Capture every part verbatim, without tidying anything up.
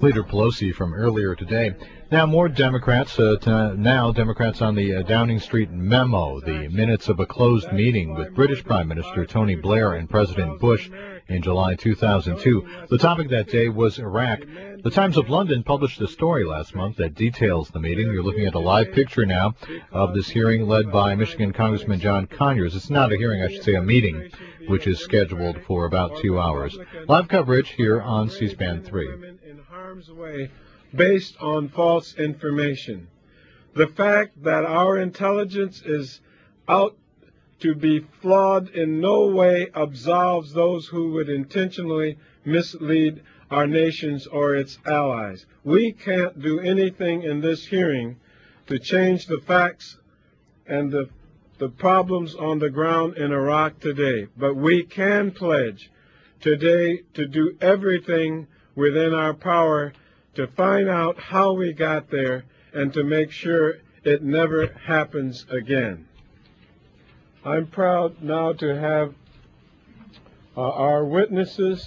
Leader Pelosi from earlier today. Now more Democrats, uh, to now Democrats on the uh, Downing Street memo, the minutes of a closed meeting with British Prime Minister Tony Blair and President Bush in July two thousand two. The topic that day was Iraq. The Times of London published a story last month that details the meeting. You're looking at a live picture now of this hearing led by Michigan Congressman John Conyers. It's not a hearing, I should say a meeting, which is scheduled for about two hours. Live coverage here on C SPAN three. In harm's way based on false information. The fact that our intelligence is out to be flawed in no way absolves those who would intentionally mislead our nations or its allies. We can't do anything in this hearing to change the facts and the, the problems on the ground in Iraq today, but we can pledge today to do everything within our power to find out how we got there and to make sure it never happens again. I'm proud now to have uh, our witnesses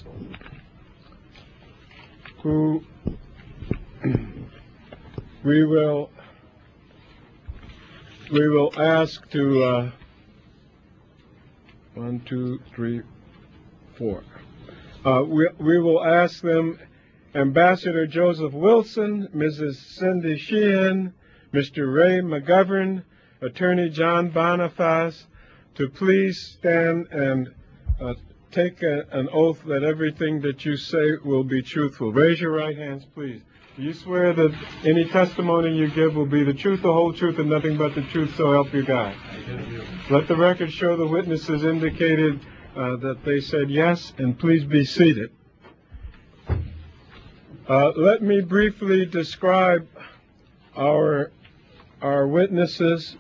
who we will we will ask to uh, one, two, three, four. Uh, we we will ask them. Ambassador Joseph Wilson, Missus Cindy Sheehan, Mister Ray McGovern, Attorney John Boniface, to please stand and uh, take a, an oath that everything that you say will be truthful. Raise your right hands, please. Do you swear that any testimony you give will be the truth, the whole truth, and nothing but the truth, so help you God? Let the record show the witnesses indicated uh, that they said yes, and please be seated. Uh, let me briefly describe our, our witnesses.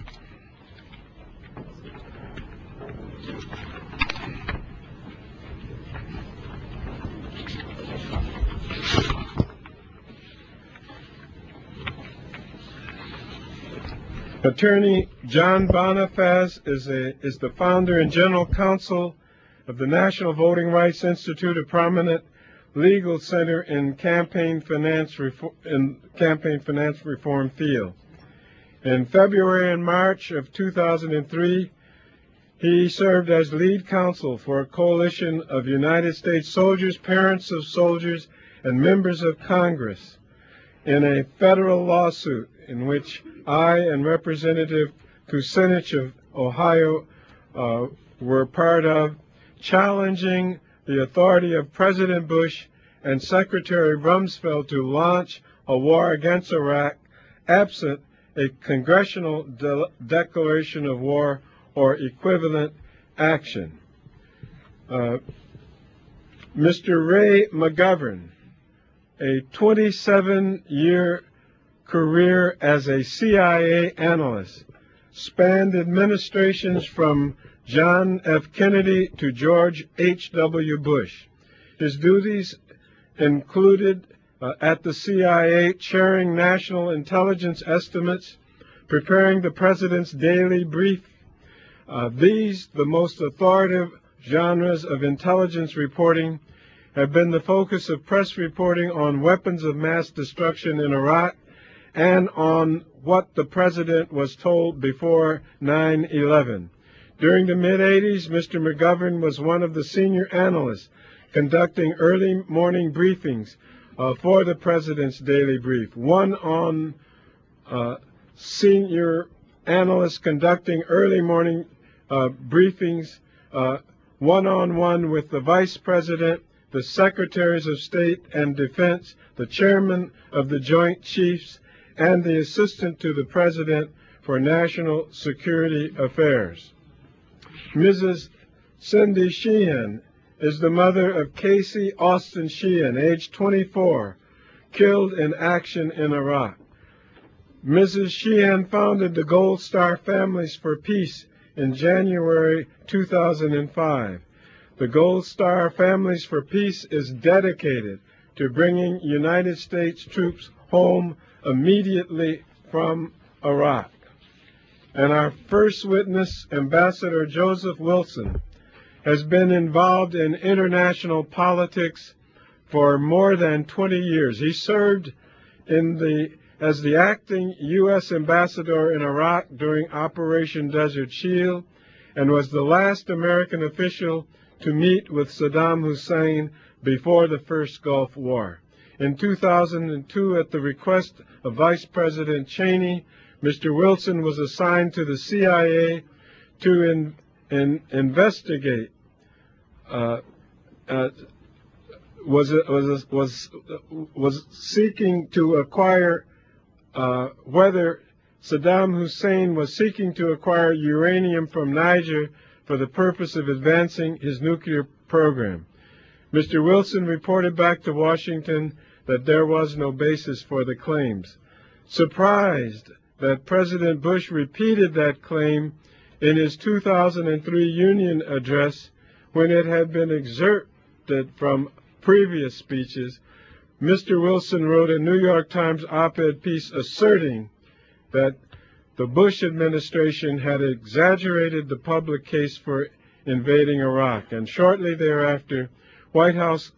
Attorney John Boniface is, a, is the founder and general counsel of the National Voting Rights Institute, a prominent legal center in campaign finance reform, in campaign finance reform field. In February and March of two thousand three, he served as lead counsel for a coalition of United States soldiers, parents of soldiers, and members of Congress in a federal lawsuit in which I and Representative Kucinich of Ohio uh, were part of, challenging the authority of President Bush and Secretary Rumsfeld to launch a war against Iraq absent a congressional de declaration of war or equivalent action. Uh, Mister Ray McGovern, a twenty-seven year career as a C I A analyst, spanned administrations from John F. Kennedy to George H W Bush. His duties included uh, at the C I A chairing national intelligence estimates, preparing the president's daily brief. Uh, these, the most authoritative genres of intelligence reporting, have been the focus of press reporting on weapons of mass destruction in Iraq and on what the president was told before nine eleven. During the mid eighties, Mister McGovern was one of the senior analysts conducting early morning briefings uh, for the President's daily brief. One on uh, senior analysts conducting early morning uh, briefings, uh, one-on-one with the Vice President, the Secretaries of State and Defense, the Chairman of the Joint Chiefs, and the Assistant to the President for National Security Affairs. Missus Cindy Sheehan is the mother of Casey Austin Sheehan, age twenty-four, killed in action in Iraq. Missus Sheehan founded the Gold Star Families for Peace in January two thousand five. The Gold Star Families for Peace is dedicated to bringing United States troops home immediately from Iraq. And our first witness, Ambassador Joseph Wilson, has been involved in international politics for more than twenty years. He served in the as the acting U S ambassador in Iraq during Operation Desert Shield and was the last American official to meet with Saddam Hussein before the first Gulf War. In two thousand two, at the request of Vice President Cheney, Mister Wilson was assigned to the C I A to in, in, investigate uh, uh, was was was was seeking to acquire uh, whether Saddam Hussein was seeking to acquire uranium from Niger for the purpose of advancing his nuclear program. Mister Wilson reported back to Washington that there was no basis for the claims. Surprised that President Bush repeated that claim in his two thousand three Union address when it had been excerpted from previous speeches, Mister Wilson wrote a New York Times op-ed piece asserting that the Bush administration had exaggerated the public case for invading Iraq, and shortly thereafter, White House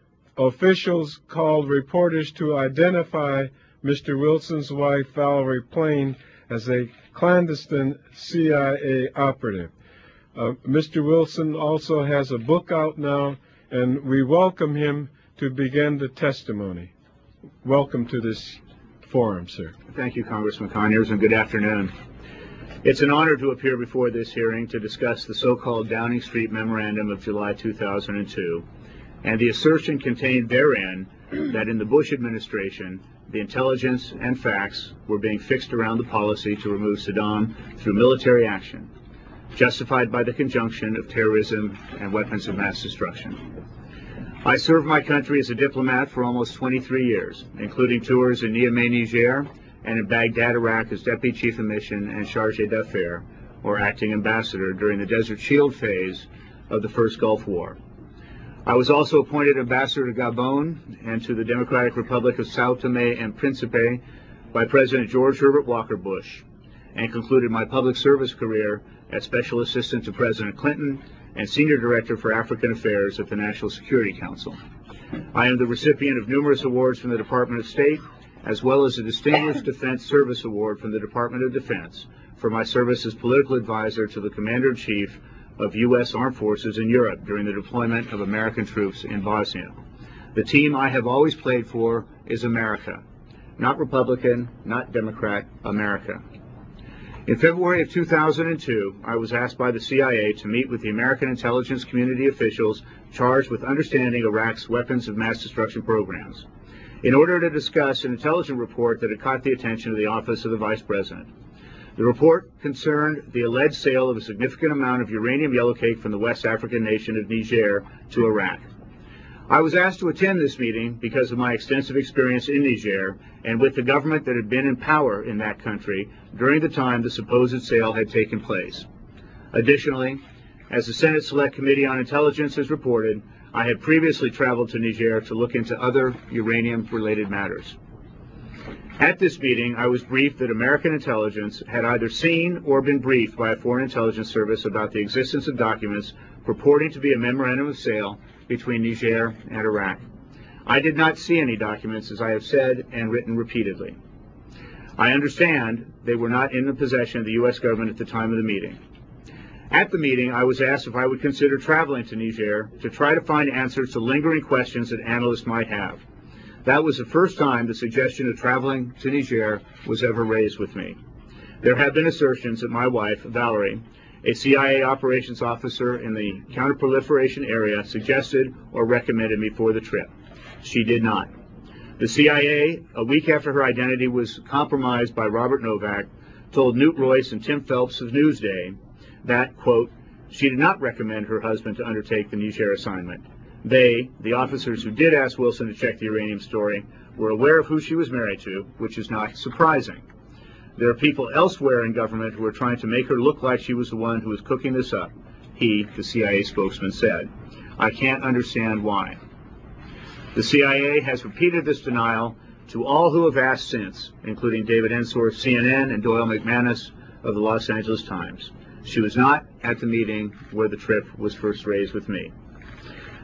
officials called reporters to identify Mister Wilson's wife, Valerie Plame, as a clandestine C I A operative. Uh, Mister Wilson also has a book out now, and we welcome him to begin the testimony. Welcome to this forum, sir. Thank you, Congressman Conyers, and good afternoon. It's an honor to appear before this hearing to discuss the so-called Downing Street Memorandum of July two thousand two and the assertion contained therein that in the Bush administration, the intelligence and facts were being fixed around the policy to remove Saddam through military action, justified by the conjunction of terrorism and weapons of mass destruction. I served my country as a diplomat for almost twenty-three years, including tours in Niamey, Niger, and in Baghdad, Iraq as Deputy Chief of Mission and Chargé d'Affaires, or Acting Ambassador, during the Desert Shield phase of the first Gulf War. I was also appointed Ambassador to Gabon and to the Democratic Republic of Sao Tome and Principe by President George Herbert Walker Bush, and concluded my public service career as Special Assistant to President Clinton and Senior Director for African Affairs at the National Security Council. I am the recipient of numerous awards from the Department of State, as well as a Distinguished Defense Service Award from the Department of Defense for my service as political advisor to the Commander-in-Chief of U S Armed Forces in Europe during the deployment of American troops in Bosnia. The team I have always played for is America, not Republican, not Democrat, America. In February of two thousand two, I was asked by the C I A to meet with the American intelligence community officials charged with understanding Iraq's weapons of mass destruction programs, in order to discuss an intelligence report that had caught the attention of the Office of the Vice President. The report concerned the alleged sale of a significant amount of uranium yellowcake from the West African nation of Niger to Iraq. I was asked to attend this meeting because of my extensive experience in Niger and with the government that had been in power in that country during the time the supposed sale had taken place. Additionally, as the Senate Select Committee on Intelligence has reported, I had previously traveled to Niger to look into other uranium-related matters. At this meeting, I was briefed that American intelligence had either seen or been briefed by a foreign intelligence service about the existence of documents purporting to be a memorandum of sale between Niger and Iraq. I did not see any documents, as I have said and written repeatedly. I understand they were not in the possession of the U S government at the time of the meeting. At the meeting, I was asked if I would consider traveling to Niger to try to find answers to lingering questions that analysts might have. That was the first time the suggestion of traveling to Niger was ever raised with me. There have been assertions that my wife, Valerie, a C I A operations officer in the counterproliferation area, suggested or recommended me for the trip. She did not. The C I A, a week after her identity was compromised by Robert Novak, told Newt Royce and Tim Phelps of Newsday that, quote, she did not recommend her husband to undertake the Niger assignment. They, the officers who did ask Wilson to check the uranium story, were aware of who she was married to, which is not surprising. There are people elsewhere in government who are trying to make her look like she was the one who was cooking this up, he, the C I A spokesman, said. I can't understand why. The C I A has repeated this denial to all who have asked since, including David Ensor of C N N and Doyle McManus of the Los Angeles Times. She was not at the meeting where the trip was first raised with me.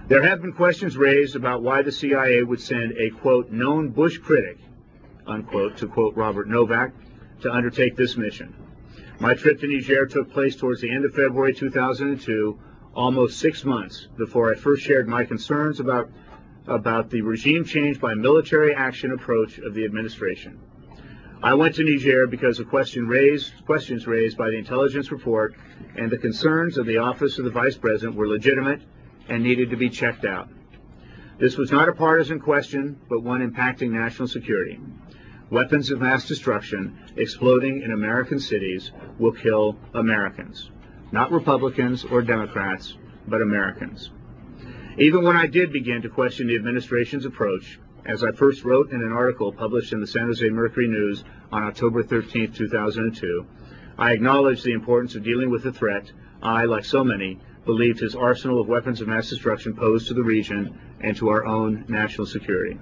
There have been questions raised about why the C I A would send a, quote, known Bush critic, unquote, to quote Robert Novak, to undertake this mission. My trip to Niger took place towards the end of February two thousand two, almost six months before I first shared my concerns about, about the regime change by military action approach of the administration. I went to Niger because of question raised, questions raised by the intelligence report and the concerns of the Office of the Vice President were legitimate and needed to be checked out. This was not a partisan question, but one impacting national security. Weapons of mass destruction exploding in American cities will kill Americans, not Republicans or Democrats, but Americans. Even when I did begin to question the administration's approach, as I first wrote in an article published in the San Jose Mercury News on October thirteenth, two thousand two, I acknowledged the importance of dealing with the threat I, like so many, believed his arsenal of weapons of mass destruction posed to the region and to our own national security.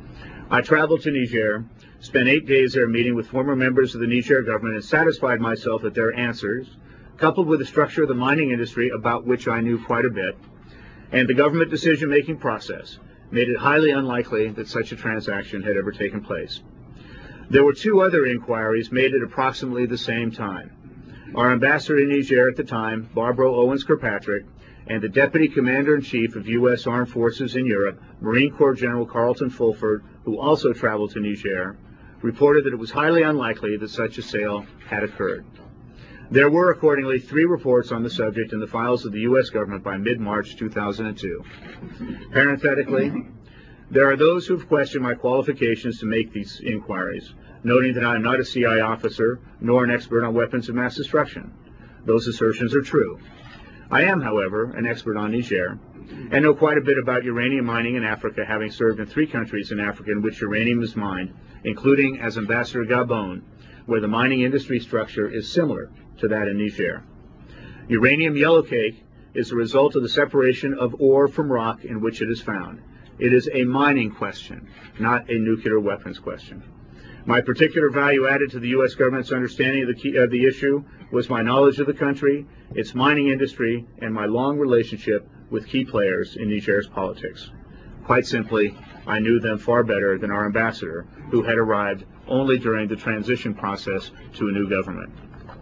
I traveled to Niger, spent eight days there meeting with former members of the Niger government, and satisfied myself that their answers, coupled with the structure of the mining industry, about which I knew quite a bit, and the government decision-making process, made it highly unlikely that such a transaction had ever taken place. There were two other inquiries made at approximately the same time. Our ambassador in Niger at the time, Barbara Owens Kirkpatrick, and the Deputy Commander-in-Chief of U S Armed Forces in Europe, Marine Corps General Carlton Fulford, who also traveled to Niger, reported that it was highly unlikely that such a sale had occurred. There were accordingly three reports on the subject in the files of the U S government by mid-March two thousand two. Parenthetically, there are those who have questioned my qualifications to make these inquiries, noting that I am not a C I A officer nor an expert on weapons of mass destruction. Those assertions are true. I am, however, an expert on Niger and know quite a bit about uranium mining in Africa, having served in three countries in Africa in which uranium is mined, including as ambassador to Gabon, where the mining industry structure is similar to that in Niger. Uranium yellowcake is a result of the separation of ore from rock in which it is found. It is a mining question, not a nuclear weapons question. My particular value added to the U S government's understanding of the, key, of the issue was my knowledge of the country, its mining industry, and my long relationship with key players in Niger's politics. Quite simply, I knew them far better than our ambassador, who had arrived only during the transition process to a new government.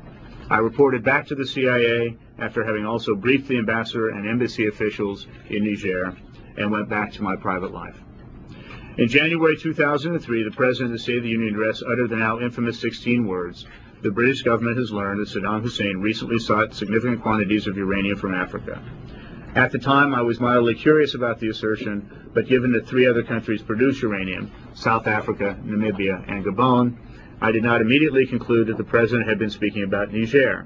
I reported back to the C I A after having also briefed the ambassador and embassy officials in Niger, and went back to my private life. In January two thousand three, the President of the State of the Union address uttered the now infamous sixteen words, "The British government has learned that Saddam Hussein recently sought significant quantities of uranium from Africa." At the time, I was mildly curious about the assertion, but given that three other countries produce uranium, South Africa, Namibia, and Gabon, I did not immediately conclude that the President had been speaking about Niger.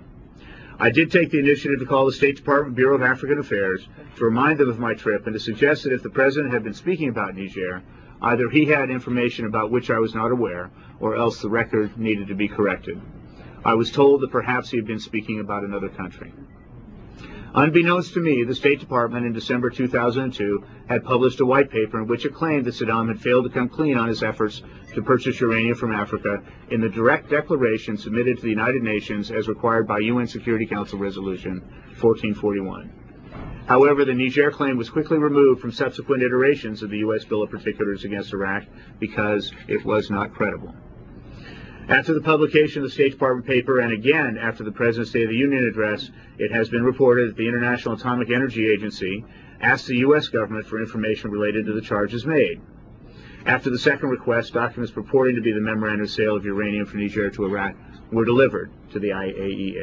I did take the initiative to call the State Department Bureau of African Affairs to remind them of my trip and to suggest that if the President had been speaking about Niger, either he had information about which I was not aware, or else the record needed to be corrected. I was told that perhaps he had been speaking about another country. Unbeknownst to me, the State Department in December two thousand two had published a white paper in which it claimed that Saddam had failed to come clean on his efforts to purchase uranium from Africa in the direct declaration submitted to the United Nations as required by U N Security Council Resolution fourteen forty-one. However, the Niger claim was quickly removed from subsequent iterations of the U S Bill of Particulars against Iraq because it was not credible. After the publication of the State Department paper, and again after the President's State of the Union address, it has been reported that the International Atomic Energy Agency asked the U S government for information related to the charges made. After the second request, documents purporting to be the memorandum of sale of uranium from Niger to Iraq were delivered to the I A E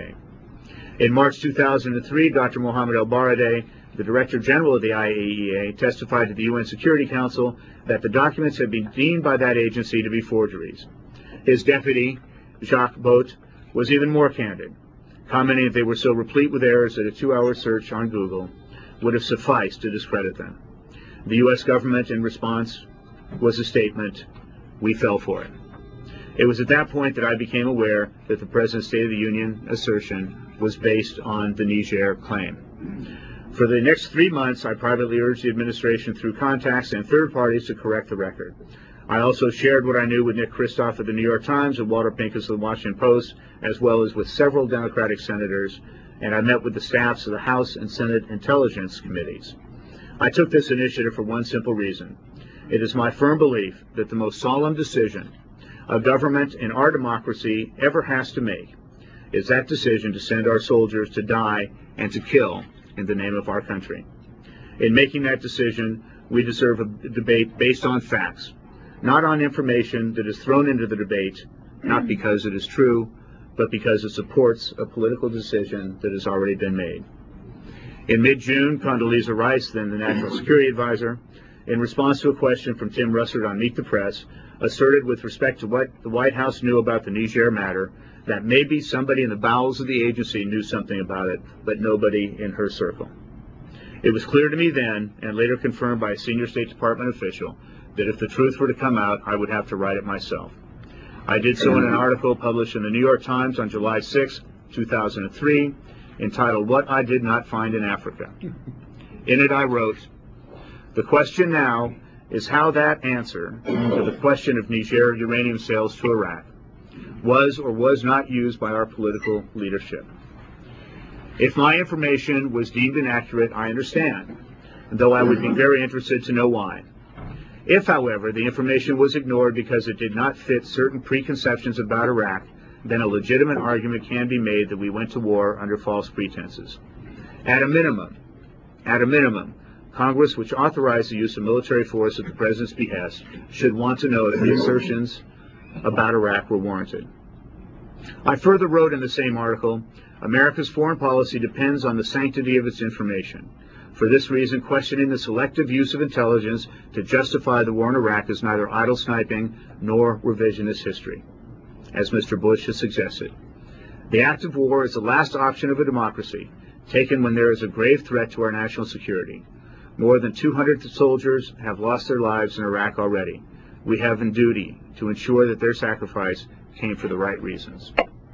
A. In March two thousand three, Doctor Mohammed El-Baradei, the Director General of the I A E A, testified to the U N Security Council that the documents had been deemed by that agency to be forgeries. His deputy, Jacques Botte, was even more candid, commenting that they were so replete with errors that a two-hour search on Google would have sufficed to discredit them. The U S government, in response, was a statement, "We fell for it." It was at that point that I became aware that the President's State of the Union assertion was based on the Niger claim. For the next three months, I privately urged the administration through contacts and third parties to correct the record. I also shared what I knew with Nick Kristof of the New York Times and Walter Pincus of the Washington Post, as well as with several Democratic senators, and I met with the staffs of the House and Senate Intelligence Committees. I took this initiative for one simple reason. It is my firm belief that the most solemn decision a government in our democracy ever has to make is that decision to send our soldiers to die and to kill in the name of our country. In making that decision, we deserve a debate based on facts, not on information that is thrown into the debate, not because it is true, but because it supports a political decision that has already been made. In mid-June, Condoleezza Rice, then the National Security Advisor, in response to a question from Tim Russert on Meet the Press, asserted with respect to what the White House knew about the Niger matter that maybe somebody in the bowels of the agency knew something about it, but nobody in her circle. It was clear to me then, and later confirmed by a senior State Department official, that if the truth were to come out, I would have to write it myself. I did so in an article published in the New York Times on July sixth, two thousand three, entitled What I Did Not Find in Africa. In it I wrote, "The question now is how that answer to the question of Niger uranium sales to Iraq was or was not used by our political leadership. If my information was deemed inaccurate, I understand, though I would be very interested to know why. If, however, the information was ignored because it did not fit certain preconceptions about Iraq, then a legitimate argument can be made that we went to war under false pretenses. At a minimum, at a minimum, Congress, which authorized the use of military force at the President's behest, should want to know if the assertions about Iraq were warranted." I further wrote in the same article, "America's foreign policy depends on the sanctity of its information. For this reason, questioning the selective use of intelligence to justify the war in Iraq is neither idle sniping nor revisionist history, as Mister Bush has suggested. The act of war is the last option of a democracy, taken when there is a grave threat to our national security. More than two hundred soldiers have lost their lives in Iraq already. We have a duty to ensure that their sacrifice came for the right reasons."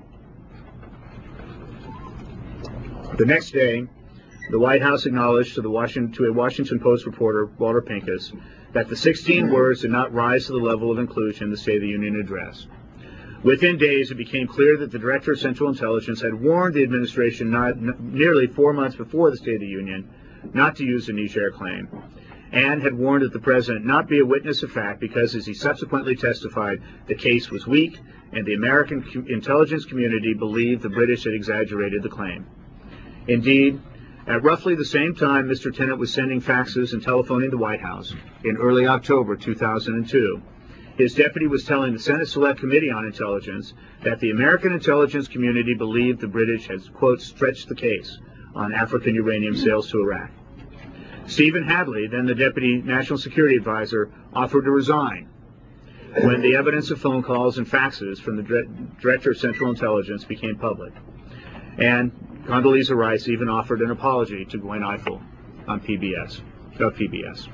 The next day, the White House acknowledged to, the Washington, to a Washington Post reporter, Walter Pincus, that the sixteen words did not rise to the level of inclusion in the State of the Union address. Within days, it became clear that the Director of Central Intelligence had warned the administration not, n nearly four months before the State of the Union not to use the Niger claim, and had warned that the President not be a witness of fact because, as he subsequently testified, the case was weak and the American co intelligence community believed the British had exaggerated the claim. Indeed, at roughly the same time Mister Tenet was sending faxes and telephoning the White House, in early October two thousand two, his deputy was telling the Senate Select Committee on Intelligence that the American intelligence community believed the British had, quote, stretched the case on African uranium sales to Iraq. Stephen Hadley, then the Deputy National Security Advisor, offered to resign when the evidence of phone calls and faxes from the Director of Central Intelligence became public. And Condoleezza Rice even offered an apology to Gwen Ifill on P B S, uh, P B S.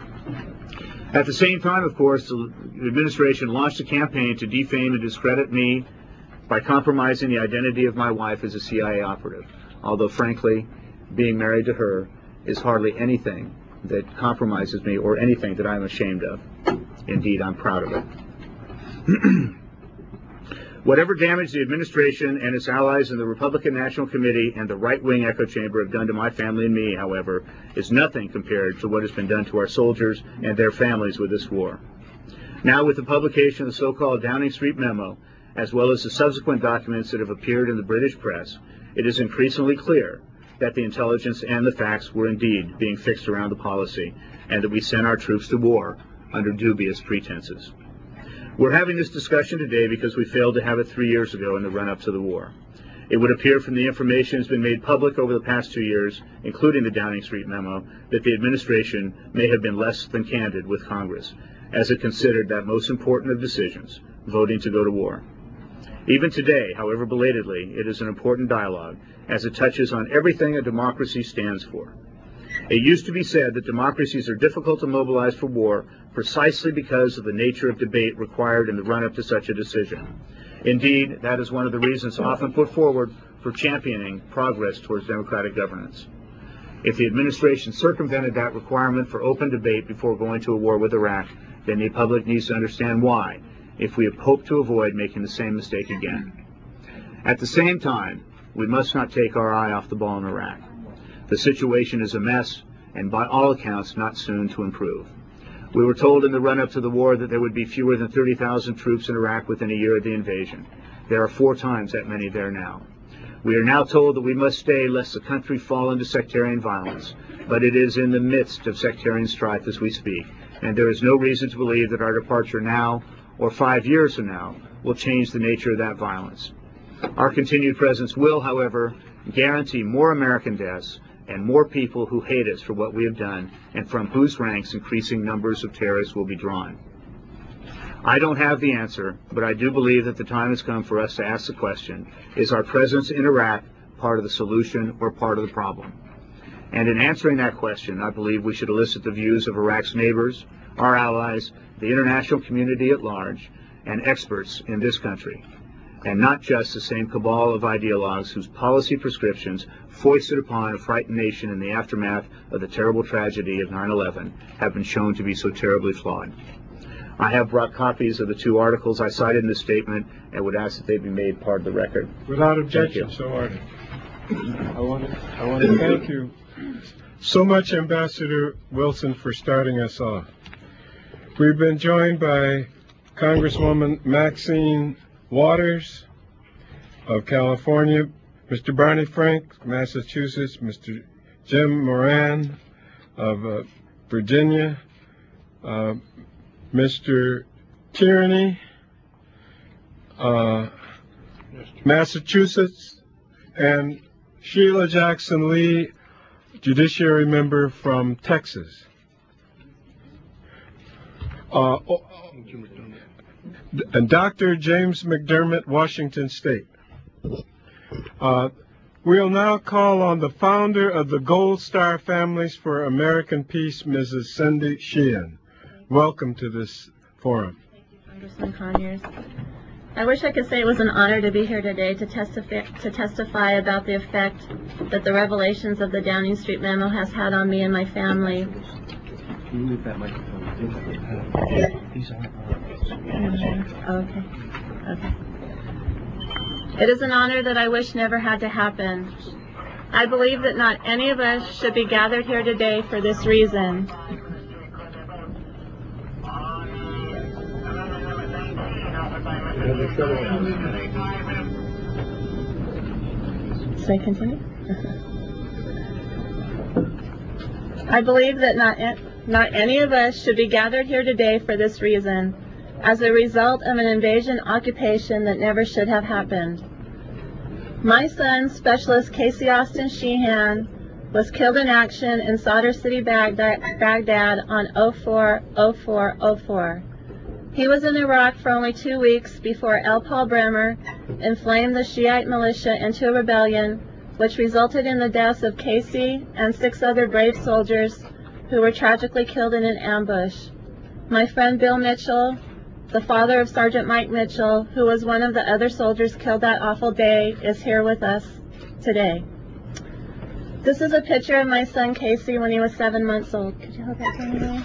At the same time, of course, the administration launched a campaign to defame and discredit me by compromising the identity of my wife as a C I A operative, although frankly, being married to her is hardly anything that compromises me or anything that I'm ashamed of. Indeed, I'm proud of it. Whatever damage the administration and its allies in the Republican National Committee and the right-wing echo chamber have done to my family and me, however, is nothing compared to what has been done to our soldiers and their families with this war. Now, with the publication of the so-called Downing Street memo, as well as the subsequent documents that have appeared in the British press, it is increasingly clear that the intelligence and the facts were indeed being fixed around the policy, and that we sent our troops to war under dubious pretenses. We're having this discussion today because we failed to have it three years ago in the run-up to the war. It would appear from the information that's been made public over the past two years, including the Downing Street memo, that the administration may have been less than candid with Congress, as it considered that most important of decisions, voting to go to war. Even today, however belatedly, it is an important dialogue, as it touches on everything a democracy stands for. It used to be said that democracies are difficult to mobilize for war precisely because of the nature of debate required in the run-up to such a decision. Indeed, that is one of the reasons often put forward for championing progress towards democratic governance. If the administration circumvented that requirement for open debate before going to a war with Iraq, then the public needs to understand why, if we hope to avoid making the same mistake again. At the same time, we must not take our eye off the ball in Iraq. The situation is a mess, and by all accounts not soon to improve. We were told in the run-up to the war that there would be fewer than thirty thousand troops in Iraq within a year of the invasion. There are four times that many there now. We are now told that we must stay lest the country fall into sectarian violence, but it is in the midst of sectarian strife as we speak, and there is no reason to believe that our departure now, or five years from now, will change the nature of that violence. Our continued presence will, however, guarantee more American deaths and more people who hate us for what we have done and from whose ranks increasing numbers of terrorists will be drawn. I don't have the answer, but I do believe that the time has come for us to ask the question, is our presence in Iraq part of the solution or part of the problem? And in answering that question, I believe we should elicit the views of Iraq's neighbors, our allies, the international community at large, and experts in this country, and not just the same cabal of ideologues whose policy prescriptions foisted upon a frightened nation in the aftermath of the terrible tragedy of nine eleven have been shown to be so terribly flawed. I have brought copies of the two articles I cited in this statement and would ask that they be made part of the record. Without objection, so ordered. I want to, I want to thank you so much, Ambassador Wilson, for starting us off. We've been joined by Congresswoman Maxine Waters of California, Mister Barney Frank, Massachusetts, Mister Jim Moran of uh, Virginia, uh, Mister Tierney, uh, Massachusetts, and Sheila Jackson Lee, Judiciary Member from Texas. Uh, and Doctor James McDermott, Washington State. Uh, we'll now call on the founder of the Gold Star Families for American Peace, Missus Cindy Sheehan. Welcome to this forum. Thank you, Congressman Conyers. I wish I could say it was an honor to be here today to testify, to testify about the effect that the revelations of the Downing Street memo has had on me and my family. Can you move that microphone? These aren't Okay. Okay. It is an honor that I wish never had to happen. I believe that not any of us should be gathered here today for this reason. Should I continue? I believe that not not any of us should be gathered here today for this reason, as a result of an invasion occupation that never should have happened. My son, Specialist Casey Austin Sheehan, was killed in action in Sadr City, Baghdad, Baghdad on oh four oh four oh four. He was in Iraq for only two weeks before L. Paul Bremer inflamed the Shiite militia into a rebellion, which resulted in the deaths of Casey and six other brave soldiers who were tragically killed in an ambush. My friend Bill Mitchell, the father of Sergeant Mike Mitchell, who was one of the other soldiers killed that awful day, is here with us today. This is a picture of my son Casey when he was seven months old. Could you hold that for me?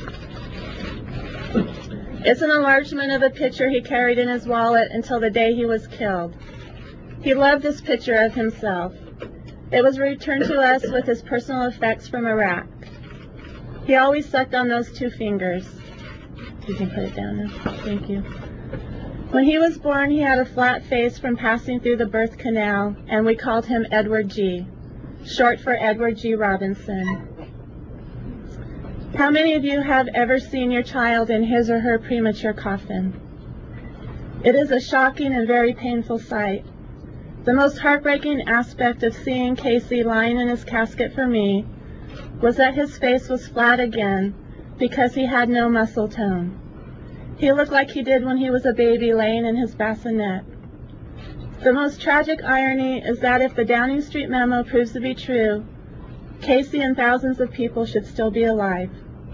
It's an enlargement of a picture he carried in his wallet until the day he was killed. He loved this picture of himself. It was returned to us with his personal effects from Iraq. He always sucked on those two fingers. You can put it down now. Thank you. When he was born, he had a flat face from passing through the birth canal, and we called him Edward G., short for Edward G. Robinson. How many of you have ever seen your child in his or her premature coffin? It is a shocking and very painful sight. The most heartbreaking aspect of seeing Casey lying in his casket for me was that his face was flat again because he had no muscle tone. He looked like he did when he was a baby laying in his bassinet. The most tragic irony is that if the Downing Street memo proves to be true, Casey and thousands of people should still be alive.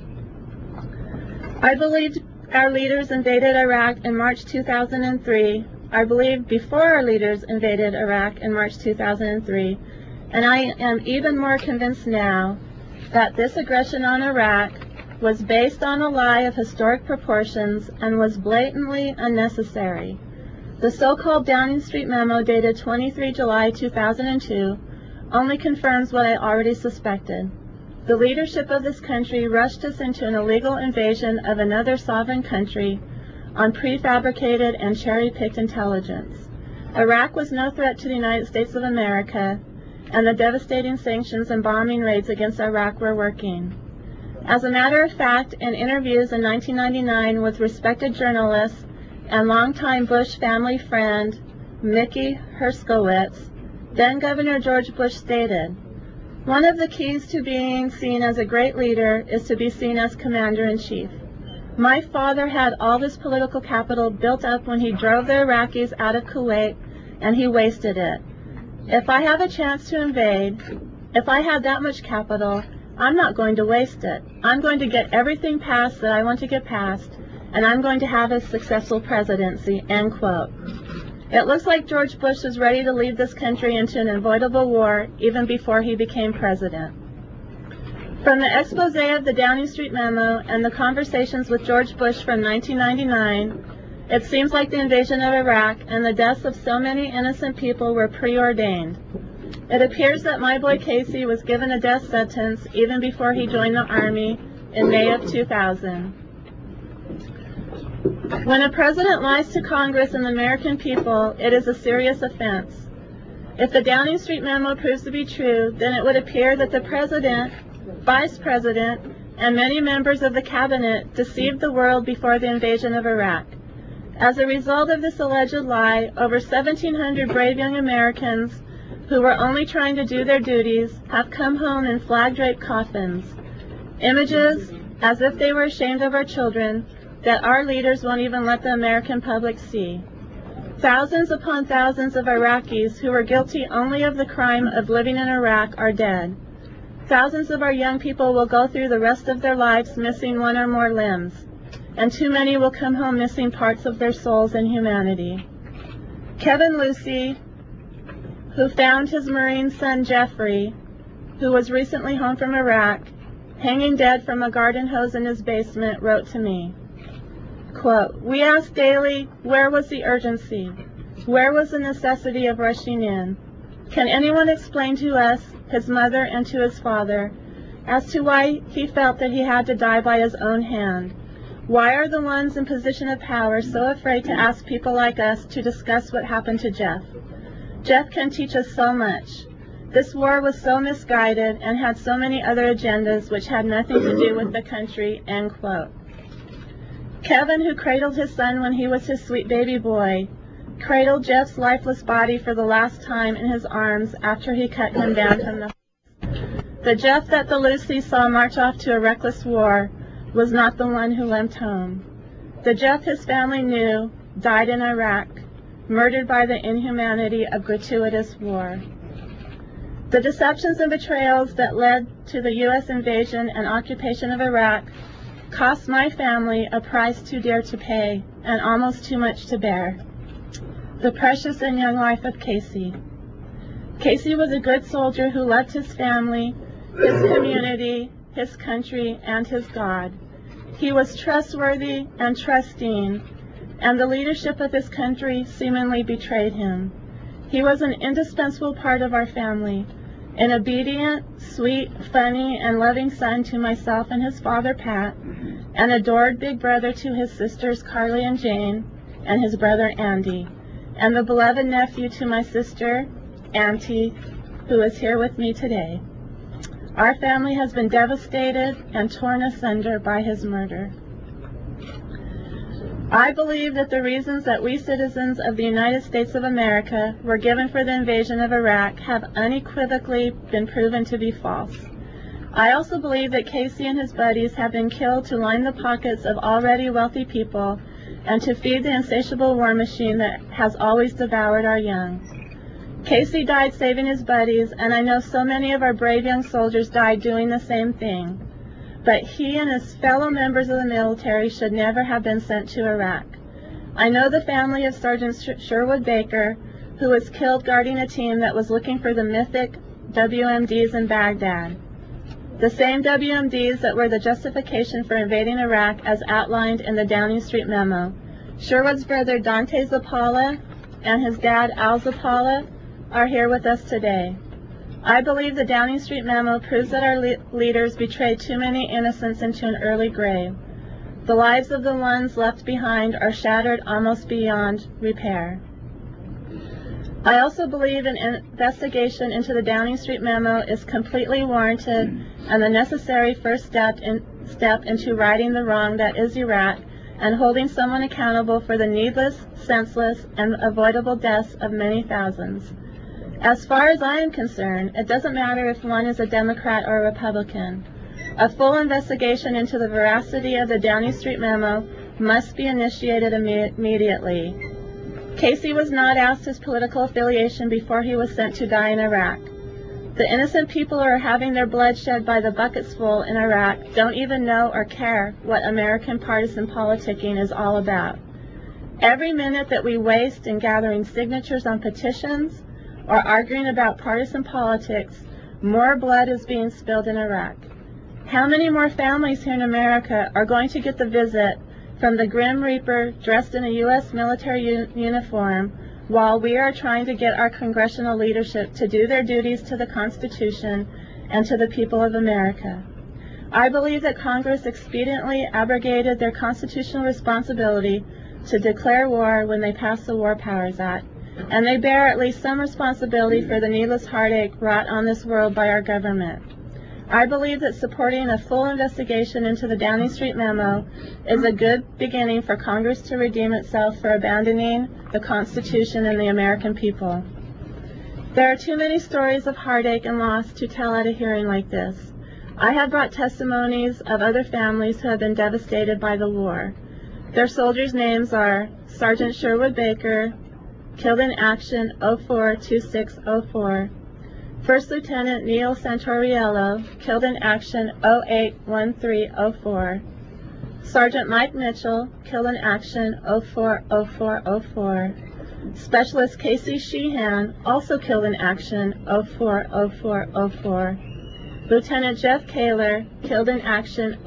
I believed our leaders invaded Iraq in March two thousand three. I believed before our leaders invaded Iraq in March two thousand three, and I am even more convinced now that this aggression on Iraq was based on a lie of historic proportions and was blatantly unnecessary. The so-called Downing Street memo dated twenty-third of July two thousand two only confirms what I already suspected. The leadership of this country rushed us into an illegal invasion of another sovereign country on prefabricated and cherry-picked intelligence. Iraq was no threat to the United States of America, and the devastating sanctions and bombing raids against Iraq were working. As a matter of fact, in interviews in nineteen ninety-nine with respected journalists and longtime Bush family friend Mickey Herskowitz, then Governor George Bush stated, "One of the keys to being seen as a great leader is to be seen as commander-in-chief. My father had all this political capital built up when he drove the Iraqis out of Kuwait, and he wasted it. If I have a chance to invade, if I have that much capital, I'm not going to waste it. I'm going to get everything passed that I want to get passed, and I'm going to have a successful presidency," end quote. It looks like George Bush was ready to lead this country into an avoidable war even before he became president. From the expose of the Downing Street memo and the conversations with George Bush from nineteen ninety-nine, it seems like the invasion of Iraq and the deaths of so many innocent people were preordained. It appears that my boy Casey was given a death sentence even before he joined the Army in May of two thousand. When a president lies to Congress and the American people, it is a serious offense. If the Downing Street memo proves to be true, then it would appear that the president, vice president, and many members of the cabinet deceived the world before the invasion of Iraq. As a result of this alleged lie, over seventeen hundred brave young Americans who were only trying to do their duties have come home in flag-draped coffins. Images, as if they were ashamed of our children, that our leaders won't even let the American public see. Thousands upon thousands of Iraqis who were guilty only of the crime of living in Iraq are dead. Thousands of our young people will go through the rest of their lives missing one or more limbs, and too many will come home missing parts of their souls and humanity. Kevin Lucey, who found his Marine son Jeffrey, who was recently home from Iraq, hanging dead from a garden hose in his basement, wrote to me, quote, "We asked daily, where was the urgency? Where was the necessity of rushing in? Can anyone explain to us, his mother and to his father, as to why he felt that he had to die by his own hand? Why are the ones in position of power so afraid to ask people like us to discuss what happened to Jeff? Jeff can teach us so much. This war was so misguided and had so many other agendas which had nothing to do with the country," end quote. Kevin, who cradled his son when he was his sweet baby boy, cradled Jeff's lifeless body for the last time in his arms after he cut him down from the The Jeff that the Lucy saw march off to a reckless war was not the one who limped home. The Jeff his family knew died in Iraq, murdered by the inhumanity of gratuitous war. The deceptions and betrayals that led to the U S invasion and occupation of Iraq cost my family a price too dear to pay and almost too much to bear. The precious and young life of Casey. Casey was a good soldier who loved his family, his community, his country, and his God. He was trustworthy and trusting, and the leadership of his country seemingly betrayed him. He was an indispensable part of our family, an obedient, sweet, funny, and loving son to myself and his father, Pat, an adored big brother to his sisters, Carly and Jane, and his brother, Andy, and the beloved nephew to my sister, Auntie, who is here with me today. Our family has been devastated and torn asunder by his murder. I believe that the reasons that we citizens of the United States of America were given for the invasion of Iraq have unequivocally been proven to be false. I also believe that Casey and his buddies have been killed to line the pockets of already wealthy people and to feed the insatiable war machine that has always devoured our young. Casey died saving his buddies, and I know so many of our brave young soldiers died doing the same thing. But he and his fellow members of the military should never have been sent to Iraq. I know the family of Sergeant Sherwood Baker, who was killed guarding a team that was looking for the mythic W M Ds in Baghdad. The same W M Ds that were the justification for invading Iraq as outlined in the Downing Street memo. Sherwood's brother Dante Zappala and his dad Al Zappala are here with us today. I believe the Downing Street memo proves that our le leaders betrayed too many innocents into an early grave. The lives of the ones left behind are shattered almost beyond repair. I also believe an investigation into the Downing Street memo is completely warranted and the necessary first step, in, step into righting the wrong that is Iraq and holding someone accountable for the needless, senseless, and avoidable deaths of many thousands. As far as I am concerned, it doesn't matter if one is a Democrat or a Republican. A full investigation into the veracity of the Downing Street memo must be initiated imme- immediately. Casey was not asked his political affiliation before he was sent to die in Iraq. The innocent people who are having their blood shed by the buckets full in Iraq don't even know or care what American partisan politicking is all about. Every minute that we waste in gathering signatures on petitions or arguing about partisan politics, more blood is being spilled in Iraq. How many more families here in America are going to get the visit from the Grim Reaper dressed in a U S military u- uniform while we are trying to get our congressional leadership to do their duties to the Constitution and to the people of America? I believe that Congress expediently abrogated their constitutional responsibility to declare war when they passed the War Powers Act, and they bear at least some responsibility for the needless heartache wrought on this world by our government. I believe that supporting a full investigation into the Downing Street memo is a good beginning for Congress to redeem itself for abandoning the Constitution and the American people. There are too many stories of heartache and loss to tell at a hearing like this. I have brought testimonies of other families who have been devastated by the war. Their soldiers' names are Sergeant Sherwood Baker, killed in action oh four two six oh four, First Lieutenant Neil Santoriello, killed in action oh eight one three oh four, Sergeant Mike Mitchell, killed in action oh four oh four oh four, Specialist Casey Sheehan, also killed in action oh four oh four oh four, Lieutenant Jeff Kaler, killed in action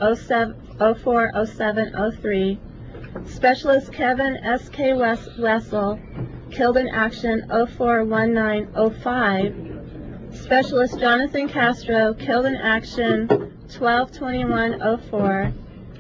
oh four oh seven oh three, Specialist Kevin S K Wessel, killed in action oh four one nine oh five, Specialist Jonathan Castro, killed in action twelve twenty-one oh four,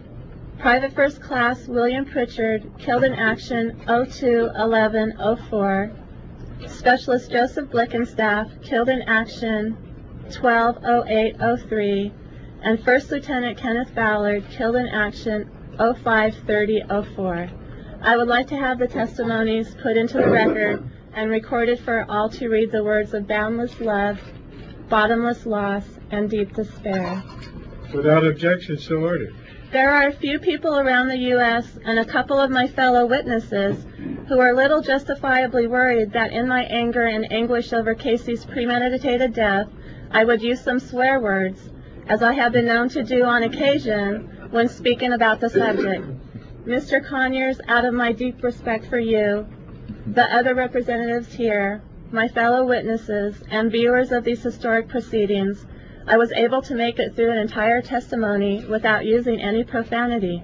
Private First Class William Pritchard, killed in action oh two eleven oh four, Specialist Joseph Blickenstaff, killed in action twelve oh eight oh three, and First Lieutenant Kenneth Ballard, killed in action oh five thirty oh four. I would like to have the testimonies put into the record and recorded for all to read the words of boundless love, bottomless loss, and deep despair. Without objection, so ordered. There are a few people around the U S and a couple of my fellow witnesses who are little justifiably worried that in my anger and anguish over Casey's premeditated death, I would use some swear words, as I have been known to do on occasion when speaking about the subject. Mister Conyers, out of my deep respect for you, the other representatives here, my fellow witnesses, and viewers of these historic proceedings, I was able to make it through an entire testimony without using any profanity.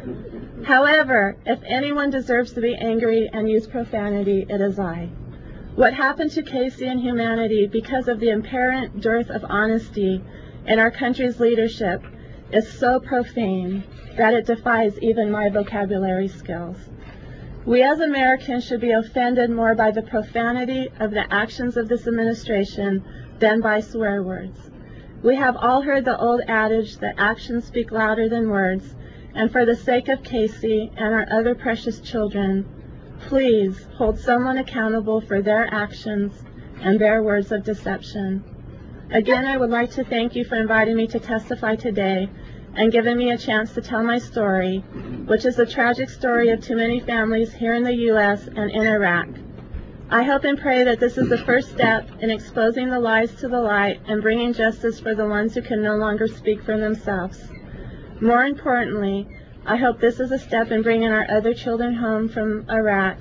However, if anyone deserves to be angry and use profanity, it is I. What happened to Casey and humanity because of the apparent dearth of honesty in our country's leadership is so profane that it defies even my vocabulary skills. We as Americans should be offended more by the profanity of the actions of this administration than by swear words. We have all heard the old adage that actions speak louder than words, and for the sake of Casey and our other precious children, please hold someone accountable for their actions and their words of deception. Again, I would like to thank you for inviting me to testify today and giving me a chance to tell my story, which is the tragic story of too many families here in the U S and in Iraq. I hope and pray that this is the first step in exposing the lies to the light and bringing justice for the ones who can no longer speak for themselves. More importantly, I hope this is a step in bringing our other children home from Iraq.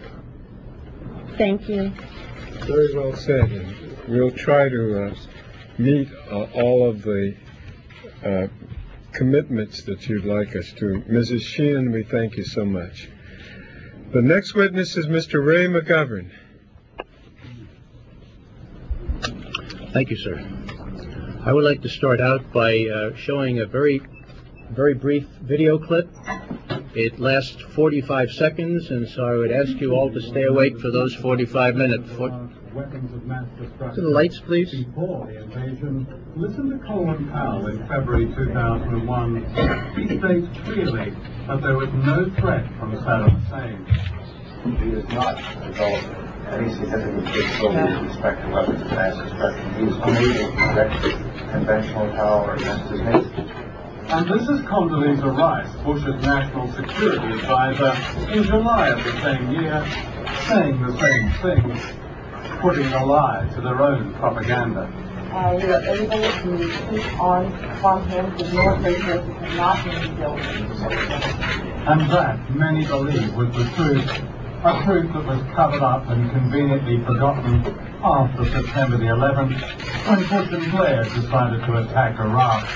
Thank you. Very well said. And we'll try to uh, meet uh, all of the uh, commitments that you'd like us to. Missus Sheehan, we thank you so much. The next witness is Mister Ray McGovern. Thank you, sir. I would like to start out by uh, showing a very, very brief video clip. It lasts forty-five seconds, and so I would ask you all to stay awake for those forty-five minutes. For Weapons of mass destruction. to the lights, please. Before the invasion, listen to Colin Powell in February two thousand one. He states clearly that there was no threat from Saddam Hussein. He has not developed any significant capabilities with respect to weapons of mass destruction. He is unable to direct conventional power against his nation. And this is Condoleezza Rice, Bush's national security advisor, in July of the same year, saying the same things, putting a lie to their own propaganda. Uh, we are able to keep on from him the military forces have not been built. And that, many believe, was the truth, a truth that was covered up and conveniently forgotten after September the eleventh, when Bush and Blair decided to attack Iraq.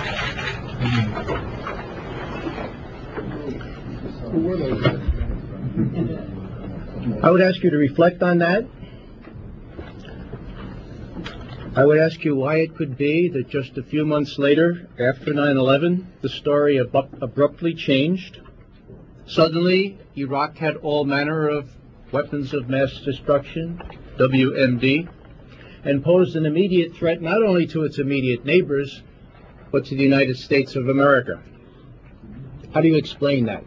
I would ask you to reflect on that. I would ask you why it could be that just a few months later, after nine eleven, the story ab- abruptly changed. Suddenly, Iraq had all manner of weapons of mass destruction, W M D, and posed an immediate threat not only to its immediate neighbors, but to the United States of America. How do you explain that?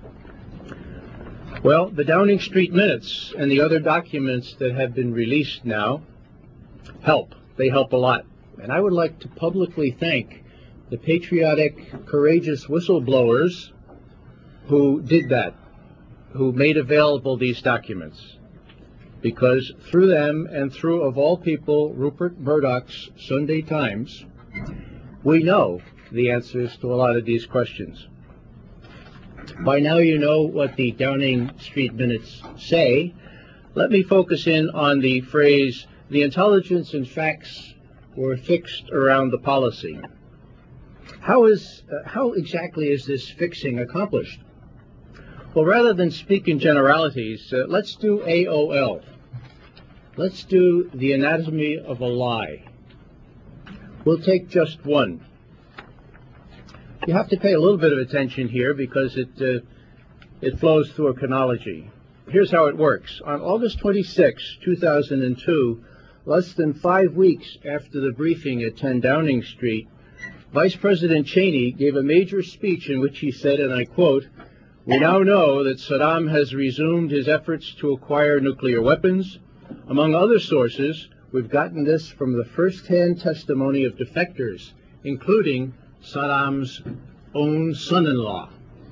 Well, the Downing Street minutes and the other documents that have been released now help. They help a lot. And I would like to publicly thank the patriotic, courageous whistleblowers who did that, who made available these documents. Because through them and through, of all people, Rupert Murdoch's Sunday Times, we know the answers to a lot of these questions. By now you know what the Downing Street minutes say. Let me focus in on the phrase, the intelligence and facts were fixed around the policy. How is, uh, how exactly is this fixing accomplished? Well, rather than speak in generalities, uh, let's do A O L. Let's do the anatomy of a lie. We'll take just one. You have to pay a little bit of attention here because it, uh, it flows through a chronology. Here's how it works. On August twenty-sixth, two thousand two, less than five weeks after the briefing at ten Downing Street, Vice President Cheney gave a major speech in which he said, and I quote, "We now know that Saddam has resumed his efforts to acquire nuclear weapons. Among other sources, we've gotten this from the first-hand testimony of defectors, including Saddam's own son-in-law."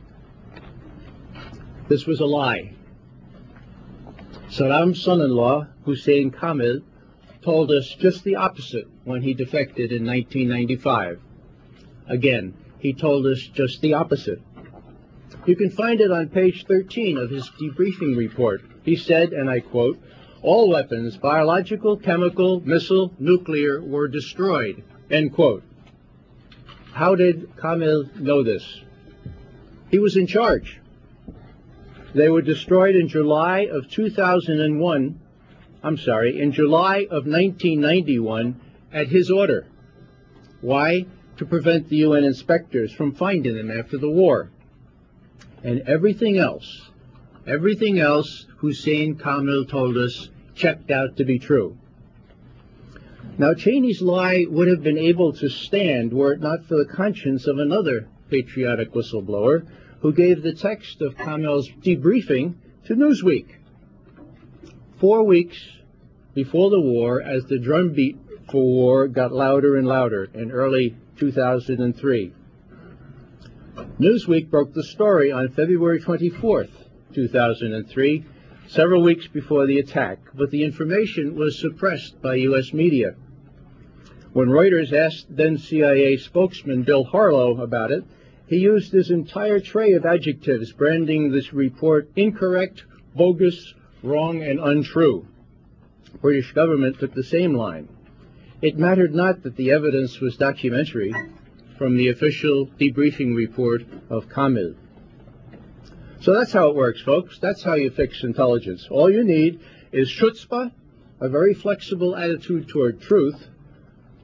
This was a lie. Saddam's son-in-law, Hussein Kamil, told us just the opposite when he defected in nineteen ninety-five. Again, he told us just the opposite. You can find it on page thirteen of his debriefing report. He said, and I quote, "All weapons, biological, chemical, missile, nuclear, were destroyed," end quote. How did Kamil know this? He was in charge. They were destroyed in July of two thousand one, I'm sorry, in July of nineteen ninety-one at his order. Why? To prevent the U N inspectors from finding them after the war. And everything else, everything else Hussein Kamil told us checked out to be true. Now, Cheney's lie would have been able to stand were it not for the conscience of another patriotic whistleblower who gave the text of Kamil's debriefing to Newsweek. Four weeks before the war, as the drumbeat for war got louder and louder in early two thousand three. Newsweek broke the story on February twenty-fourth, two thousand three, several weeks before the attack, but the information was suppressed by U S media. When Reuters asked then C I A spokesman Bill Harlow about it, he used his entire tray of adjectives, branding this report incorrect, bogus, wrong, and untrue. British government took the same line. It mattered not that the evidence was documentary from the official debriefing report of Kamil. So that's how it works, folks. That's how you fix intelligence. All you need is chutzpah, a very flexible attitude toward truth,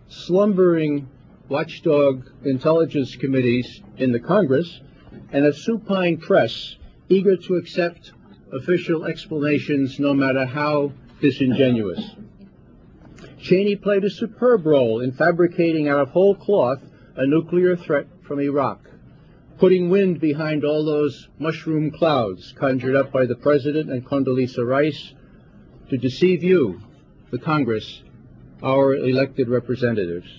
slumbering watchdog intelligence committees in the Congress, and a supine press eager to accept official explanations no matter how disingenuous. Cheney played a superb role in fabricating out of whole cloth a nuclear threat from Iraq, putting wind behind all those mushroom clouds conjured up by the President and Condoleezza Rice to deceive you, the Congress, our elected representatives.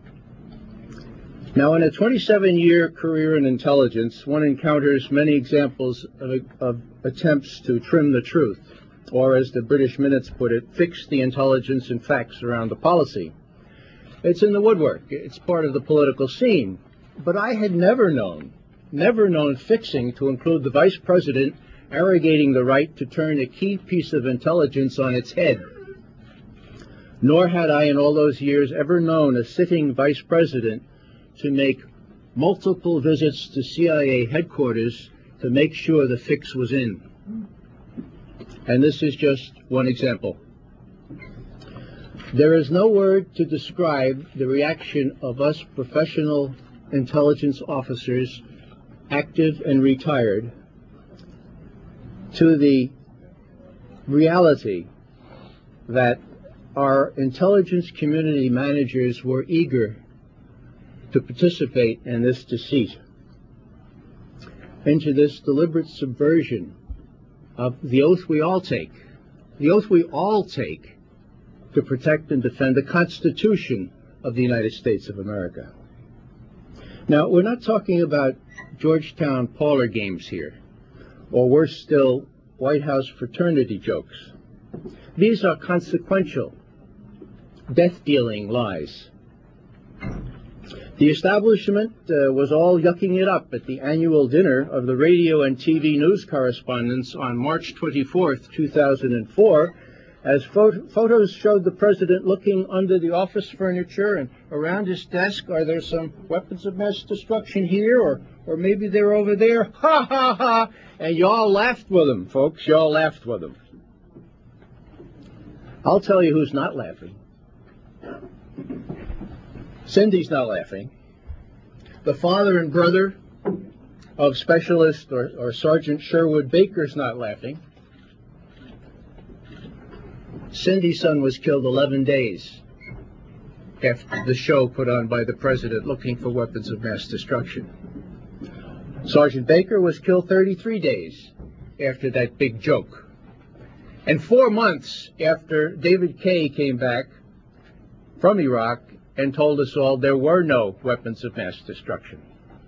Now, in a twenty-seven year career in intelligence, one encounters many examples of, of attempts to trim the truth, or as the British Minutes put it, fix the intelligence and facts around the policy. It's in the woodwork. It's part of the political scene. But I had never known, never known fixing to include the Vice President arrogating the right to turn a key piece of intelligence on its head. Nor had I in all those years ever known a sitting Vice President to make multiple visits to C I A headquarters to make sure the fix was in. And this is just one example. There is no word to describe the reaction of us professional intelligence officers, active and retired, to the reality that our intelligence community managers were eager to participate in this deceit, into this deliberate subversion of the oath we all take, the oath we all take to protect and defend the Constitution of the United States of America. Now, we're not talking about Georgetown parlor games here, or worse still, White House fraternity jokes. These are consequential, death-dealing lies. The establishment uh, was all yucking it up at the annual dinner of the radio and T V news correspondents on March twenty-fourth, two thousand four, as pho- photos showed the president looking under the office furniture and around his desk. Are there some weapons of mass destruction here, or, or maybe they're over there? Ha, ha, ha! And y'all laughed with him, folks. Y'all laughed with him. I'll tell you who's not laughing. Cindy's not laughing. The father and brother of Specialist or, or Sergeant Sherwood Baker's not laughing. Cindy's son was killed eleven days after the show put on by the president looking for weapons of mass destruction. Sergeant Baker was killed thirty-three days after that big joke. And four months after David Kay came back from Iraq and told us all there were no weapons of mass destruction.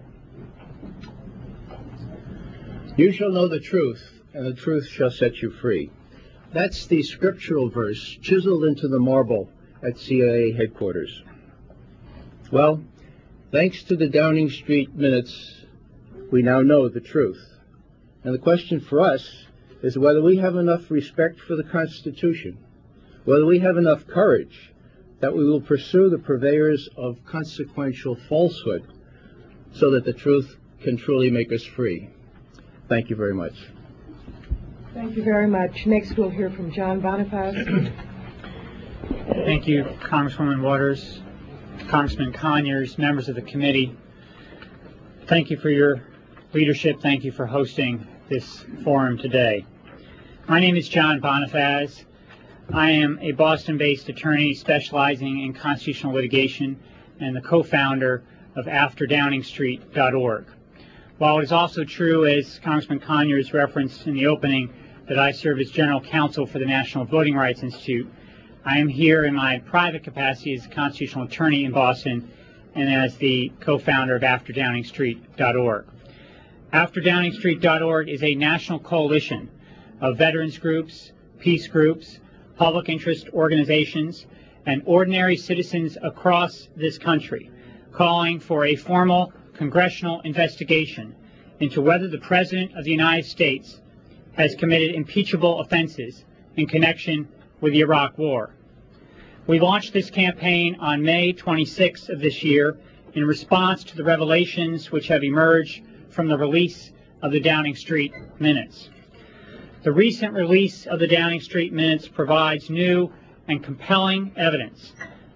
You shall know the truth, and the truth shall set you free. That's the scriptural verse chiseled into the marble at C I A headquarters. Well, thanks to the Downing Street minutes, we now know the truth. And the question for us is whether we have enough respect for the Constitution, whether we have enough courage that we will pursue the purveyors of consequential falsehood so that the truth can truly make us free. Thank you very much. Thank you very much. Next, we'll hear from John Boniface. Thank you, Congresswoman Waters, Congressman Conyers, members of the committee. Thank you for your leadership. Thank you for hosting this forum today. My name is John Boniface. I am a Boston-based attorney specializing in constitutional litigation and the co-founder of after downing street dot org. While it is also true, as Congressman Conyers referenced in the opening, that I serve as general counsel for the National Voting Rights Institute, I am here in my private capacity as a constitutional attorney in Boston and as the co-founder of after downing street dot org. after downing street dot org is a national coalition of veterans groups, peace groups, public interest organizations, and ordinary citizens across this country, calling for a formal congressional investigation into whether the President of the United States has committed impeachable offenses in connection with the Iraq War. We launched this campaign on May twenty-sixth of this year in response to the revelations which have emerged from the release of the Downing Street minutes. The recent release of the Downing Street minutes provides new and compelling evidence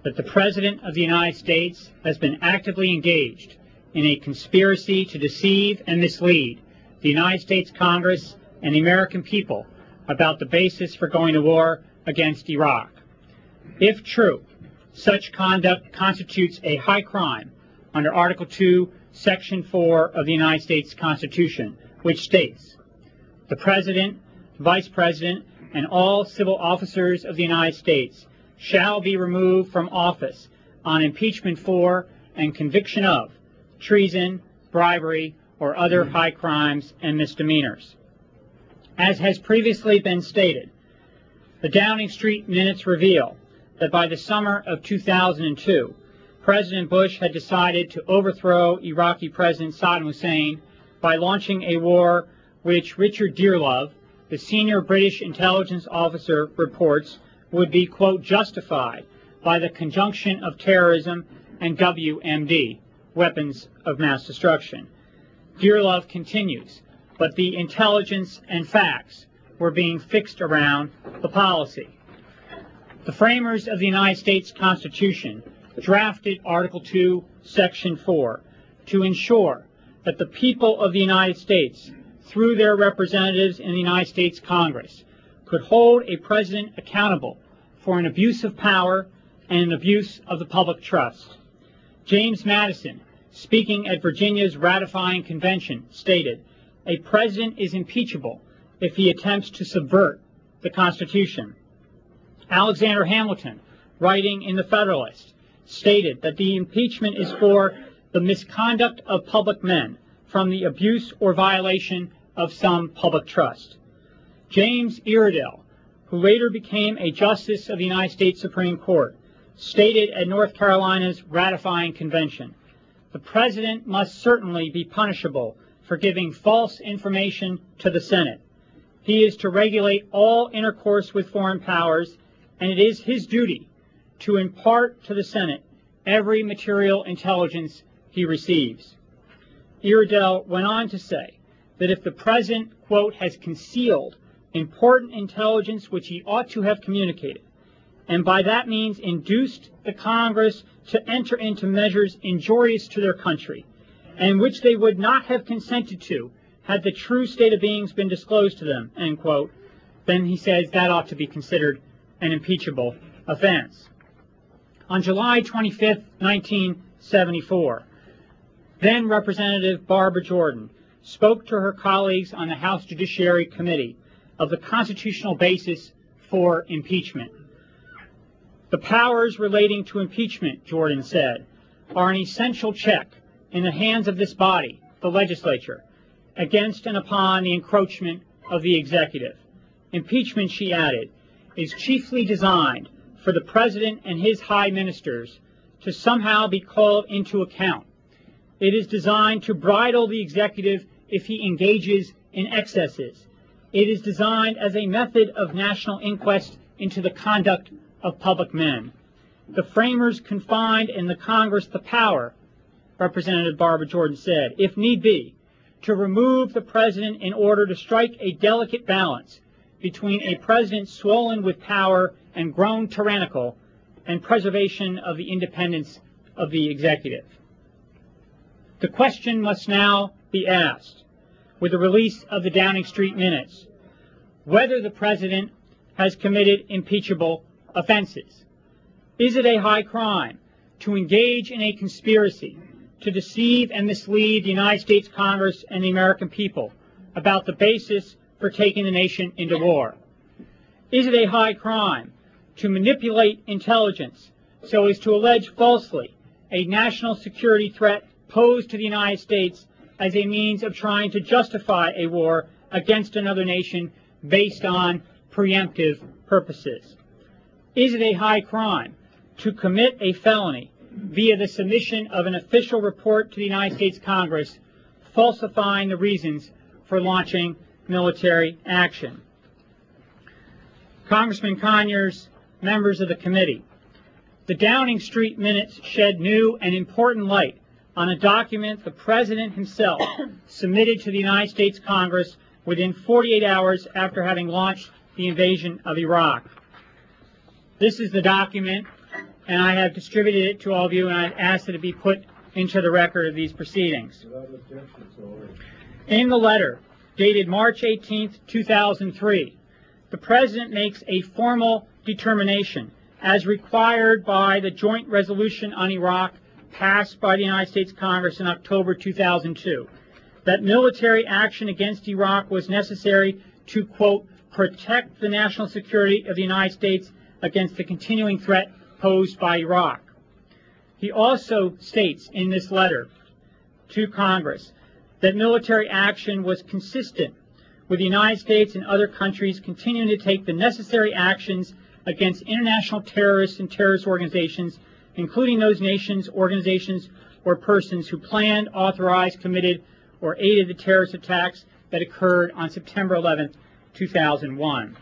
that the President of the United States has been actively engaged in a conspiracy to deceive and mislead the United States Congress and the American people about the basis for going to war against Iraq. If true, such conduct constitutes a high crime under Article two, Section four of the United States Constitution, which states, "The President, Vice President, and all civil officers of the United States shall be removed from office on impeachment for and conviction of treason, bribery, or other high crimes and misdemeanors." As has previously been stated, the Downing Street minutes reveal that by the summer of two thousand two, President Bush had decided to overthrow Iraqi President Saddam Hussein by launching a war which Richard Dearlove, the senior British intelligence officer, reports would be, quote, justified by the conjunction of terrorism and W M D, weapons of mass destruction. Dearlove continues, but the intelligence and facts were being fixed around the policy. The framers of the United States Constitution drafted Article two, Section four to ensure that the people of the United States, through their representatives in the United States Congress, could hold a president accountable for an abuse of power and an abuse of the public trust. James Madison, speaking at Virginia's ratifying convention, stated, "A president is impeachable if he attempts to subvert the Constitution." Alexander Hamilton, writing in the Federalist, stated that the impeachment is for the misconduct of public men from the abuse or violation of some public trust. James Iredell, who later became a justice of the United States Supreme Court, stated at North Carolina's ratifying convention, "The president must certainly be punishable for giving false information to the Senate. He is to regulate all intercourse with foreign powers, and it is his duty to impart to the Senate every material intelligence he receives." Iredell went on to say that if the president, quote, has concealed important intelligence which he ought to have communicated, and by that means induced the Congress to enter into measures injurious to their country, and which they would not have consented to had the true state of beings been disclosed to them, end quote, then he says that ought to be considered an impeachable offense. On July twenty-fifth, nineteen seventy-four, then Representative Barbara Jordan spoke to her colleagues on the House Judiciary Committee of the constitutional basis for impeachment. "The powers relating to impeachment," Jordan said, "are an essential check in the hands of this body, the legislature, against and upon the encroachment of the executive. Impeachment," she added, "is chiefly designed for the president and his high ministers to somehow be called into account. It is designed to bridle the executive if he engages in excesses. It is designed as a method of national inquest into the conduct of public men. The framers confined in the Congress the power," Representative Barbara Jordan said, "if need be, to remove the president in order to strike a delicate balance between a president swollen with power and grown tyrannical and preservation of the independence of the executive." The question must now be asked, with the release of the Downing Street minutes, whether the president has committed impeachable offenses. Is it a high crime to engage in a conspiracy to deceive and mislead the United States Congress and the American people about the basis for taking the nation into war? Is it a high crime to manipulate intelligence so as to allege falsely a national security threat posed to the United States as a means of trying to justify a war against another nation based on preemptive purposes? Is it a high crime to commit a felony via the submission of an official report to the United States Congress falsifying the reasons for launching military action? Congressman Conyers, members of the committee, the Downing Street minutes shed new and important light on a document the President himself submitted to the United States Congress within forty-eight hours after having launched the invasion of Iraq. This is the document and I have distributed it to all of you, and I've asked it to be put into the record of these proceedings. In the letter, dated March eighteenth, two thousand three, the President makes a formal determination, as required by the Joint Resolution on Iraq passed by the United States Congress in October two thousand two, that military action against Iraq was necessary to, quote, protect the national security of the United States against the continuing threat posed by Iraq. He also states in this letter to Congress that military action was consistent with the United States and other countries continuing to take the necessary actions against international terrorists and terrorist organizations, including those nations, organizations, or persons who planned, authorized, committed, or aided the terrorist attacks that occurred on September eleventh, two thousand one.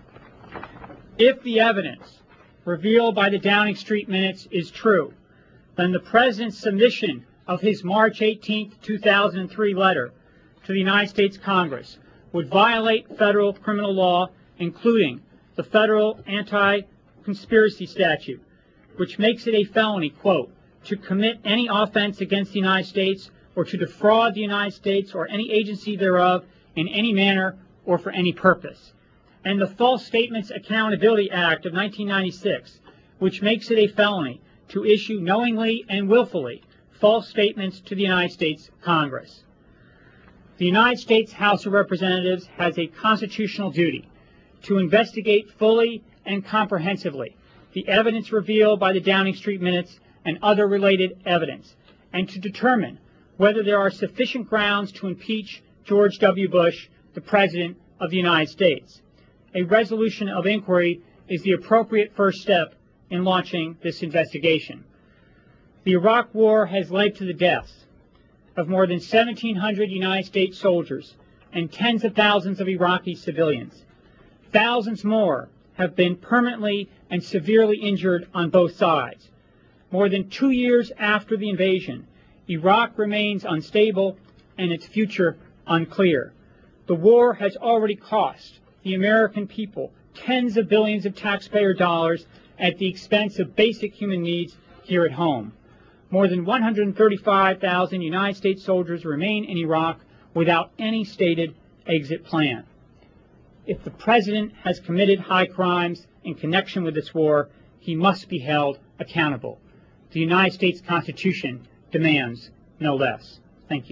If the evidence revealed by the Downing Street minutes is true, then the President's submission of his March eighteenth, two thousand three letter to the United States Congress would violate federal criminal law, including the federal anti-conspiracy statute, which makes it a felony, quote, to commit any offense against the United States or to defraud the United States or any agency thereof in any manner or for any purpose. And the False Statements Accountability Act of nineteen ninety-six, which makes it a felony to issue knowingly and willfully false statements to the United States Congress. The United States House of Representatives has a constitutional duty to investigate fully and comprehensively the evidence revealed by the Downing Street minutes and other related evidence, and to determine whether there are sufficient grounds to impeach George W. Bush, the President of the United States. A resolution of inquiry is the appropriate first step in launching this investigation. The Iraq War has led to the deaths of more than seventeen hundred United States soldiers and tens of thousands of Iraqi civilians. Thousands more have been permanently and severely injured on both sides. More than two years after the invasion, Iraq remains unstable and its future unclear. The war has already cost the American people tens of billions of taxpayer dollars at the expense of basic human needs here at home. More than one hundred thirty-five thousand United States soldiers remain in Iraq without any stated exit plan. If the President has committed high crimes in connection with this war, he must be held accountable. The United States Constitution demands no less. Thank you.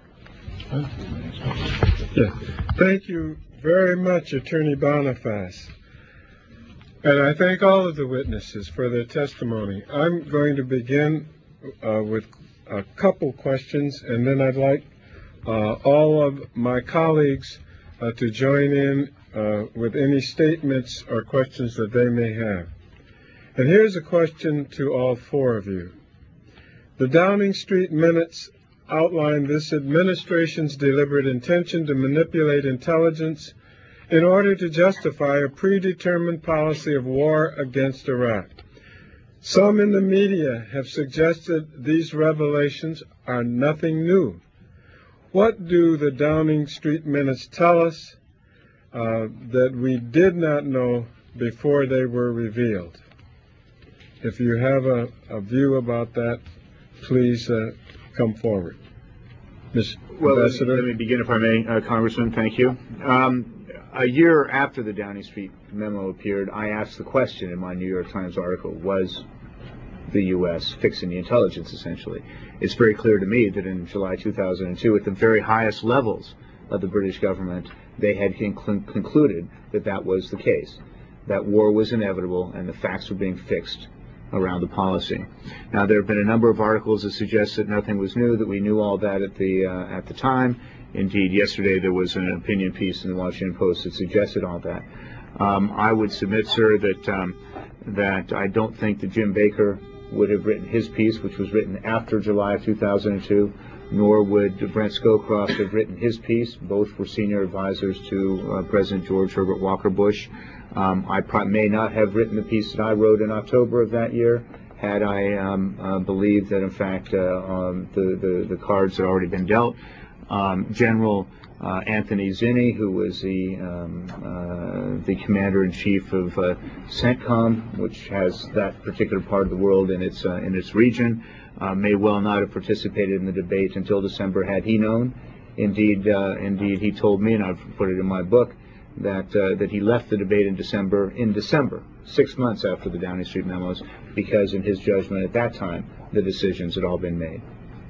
Yeah. Thank you very much, Attorney Boniface. And I thank all of the witnesses for their testimony. I'm going to begin uh, with a couple questions, and then I'd like uh, all of my colleagues uh, to join in uh, with any statements or questions that they may have. And here's a question to all four of you. The Downing Street minutes outline this administration's deliberate intention to manipulate intelligence in order to justify a predetermined policy of war against Iraq. Some in the media have suggested these revelations are nothing new. What do the Downing Street minutes tell us uh, that we did not know before they were revealed? If you have a, a view about that, please uh, come forward. Miz Well, Ambassador? let me begin, if I may, uh, Congressman. Thank you. Um, a year after the Downing Street memo appeared, I asked the question in my New York Times article, was the U S fixing the intelligence, essentially? It's very clear to me that in July two thousand two, at the very highest levels of the British government, they had conclu concluded that that was the case, that war was inevitable and the facts were being fixed around the policy. Now, there have been a number of articles that suggest that nothing was new, that we knew all that at the uh, at the time. Indeed, yesterday there was an opinion piece in the Washington Post that suggested all that. Um, I would submit, sir, that um, that I don't think that Jim Baker would have written his piece, which was written after July of two thousand two, nor would Brent Scowcroft have written his piece. Both were senior advisors to uh, President George Herbert Walker Bush. Um, I pro may not have written the piece that I wrote in October of that year had I um, uh, believed that, in fact, uh, um, the, the, the cards had already been dealt. Um, General uh, Anthony Zinni, who was the um, uh, the commander-in-chief of uh, CENTCOM, which has that particular part of the world in its uh, in its region, uh, may well not have participated in the debate until December had he known. Indeed, uh, indeed, he told me, and I've put it in my book, that uh, that he left the debate in December, in December, six months after the Downing Street memos, because in his judgment at that time, the decisions had all been made.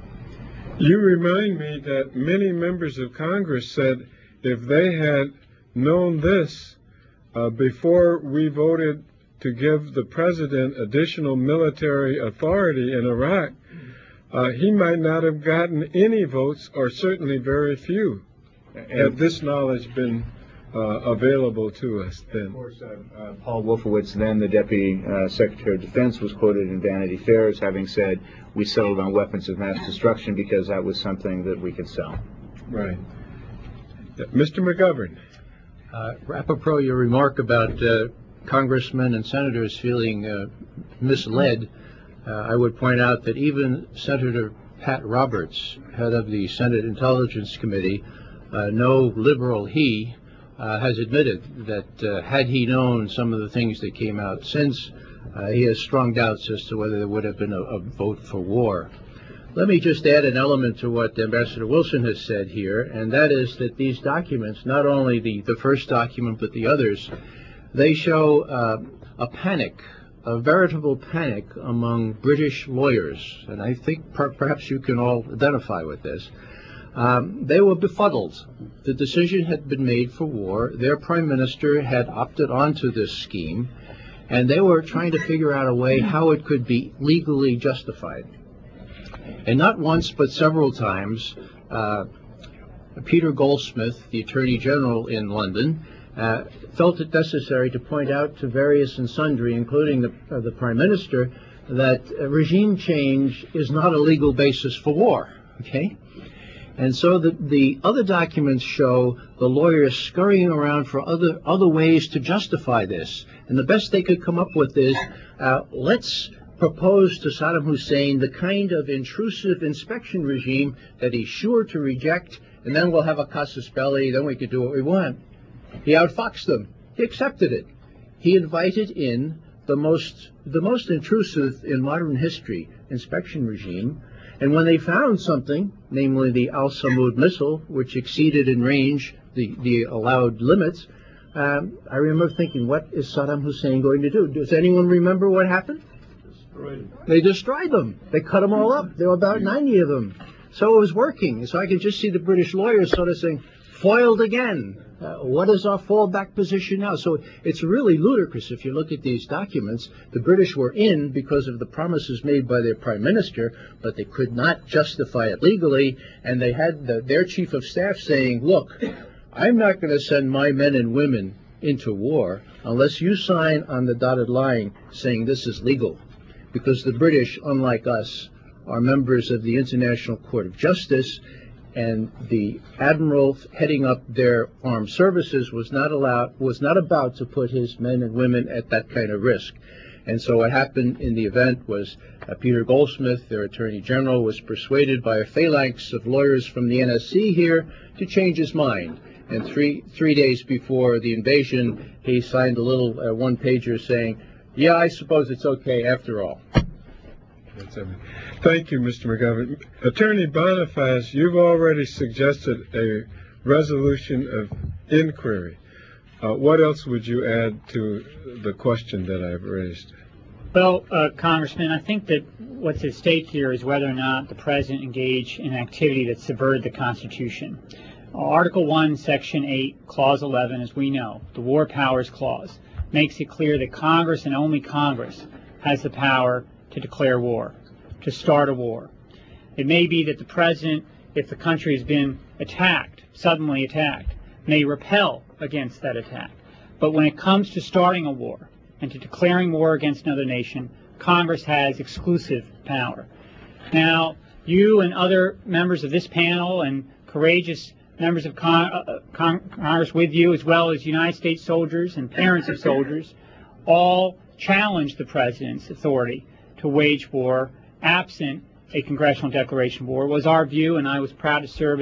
You remind me that many members of Congress said if they had known this uh, before we voted to give the president additional military authority in Iraq, uh, he might not have gotten any votes, or certainly very few, had this knowledge been uh, available to us then. Of course, uh, uh, Paul Wolfowitz, then the Deputy uh, Secretary of Defense, was quoted in Vanity Fair as having said, "We settled on weapons of mass destruction because that was something that we could sell." Right. Uh, Mister McGovern. Uh, apropos your remark about uh, congressmen and senators feeling uh, misled, uh, I would point out that even Senator Pat Roberts, head of the Senate Intelligence Committee, uh, no liberal he, uh, has admitted that uh, had he known some of the things that came out since, uh, he has strong doubts as to whether there would have been a, a vote for war. Let me just add an element to what Ambassador Wilson has said here, and that is that these documents, not only the, the first document but the others, they show uh, a panic, a veritable panic among British lawyers, and I think per perhaps you can all identify with this. Um, they were befuddled. The decision had been made for war. Their prime minister had opted onto this scheme, and they were trying to figure out a way how it could be legally justified. And not once but several times, uh, Peter Goldsmith, the Attorney General in London, uh, felt it necessary to point out to various and sundry, including the, uh, the Prime Minister, that uh, regime change is not a legal basis for war. Okay? And so the, the other documents show the lawyers scurrying around for other, other ways to justify this. And the best they could come up with is, uh, let's propose to Saddam Hussein the kind of intrusive inspection regime that he's sure to reject, and then we'll have a casus belli, then we could do what we want. He outfoxed them. He accepted it. He invited in the most, the most intrusive in modern history inspection regime, and when they found something, namely the Al-Samud missile, which exceeded in range the, the allowed limits, um, I remember thinking, what is Saddam Hussein going to do? Does anyone remember what happened? They destroyed them. They cut them all up. There were about ninety of them. So it was working. So I could just see the British lawyers sort of saying, foiled again. Uh, what is our fallback position now? So it's really ludicrous if you look at these documents. The British were in because of the promises made by their prime minister, but they could not justify it legally. And they had the, their chief of staff saying, look, I'm not going to send my men and women into war unless you sign on the dotted line saying this is legal. Because the British, unlike us, are members of the International Court of Justice, and the admiral heading up their armed services was not allowed, was not about to put his men and women at that kind of risk. And so what happened in the event was uh, Peter Goldsmith, their Attorney General, was persuaded by a phalanx of lawyers from the N S C here to change his mind. And three three days before the invasion, he signed a little uh, one-pager saying, yeah, I suppose it's okay after all. That's Thank you, Mister McGovern. Attorney Boniface, you've already suggested a resolution of inquiry. Uh, what else would you add to the question that I've raised? Well, uh, Congressman, I think that what's at stake here is whether or not the President engaged in activity that subverted the Constitution. Article one, Section eight, Clause eleven, as we know, the War Powers Clause, makes it clear that Congress and only Congress has the power to declare war, to start a war. It may be that the President, if the country has been attacked, suddenly attacked, may repel against that attack. But when it comes to starting a war and to declaring war against another nation, Congress has exclusive power. Now, you and other members of this panel and courageous members of Con uh, Con Congress with you, as well as United States soldiers and parents of soldiers, all challenged the President's authority to wage war absent a congressional declaration of war. It was our view, and I was proud to serve as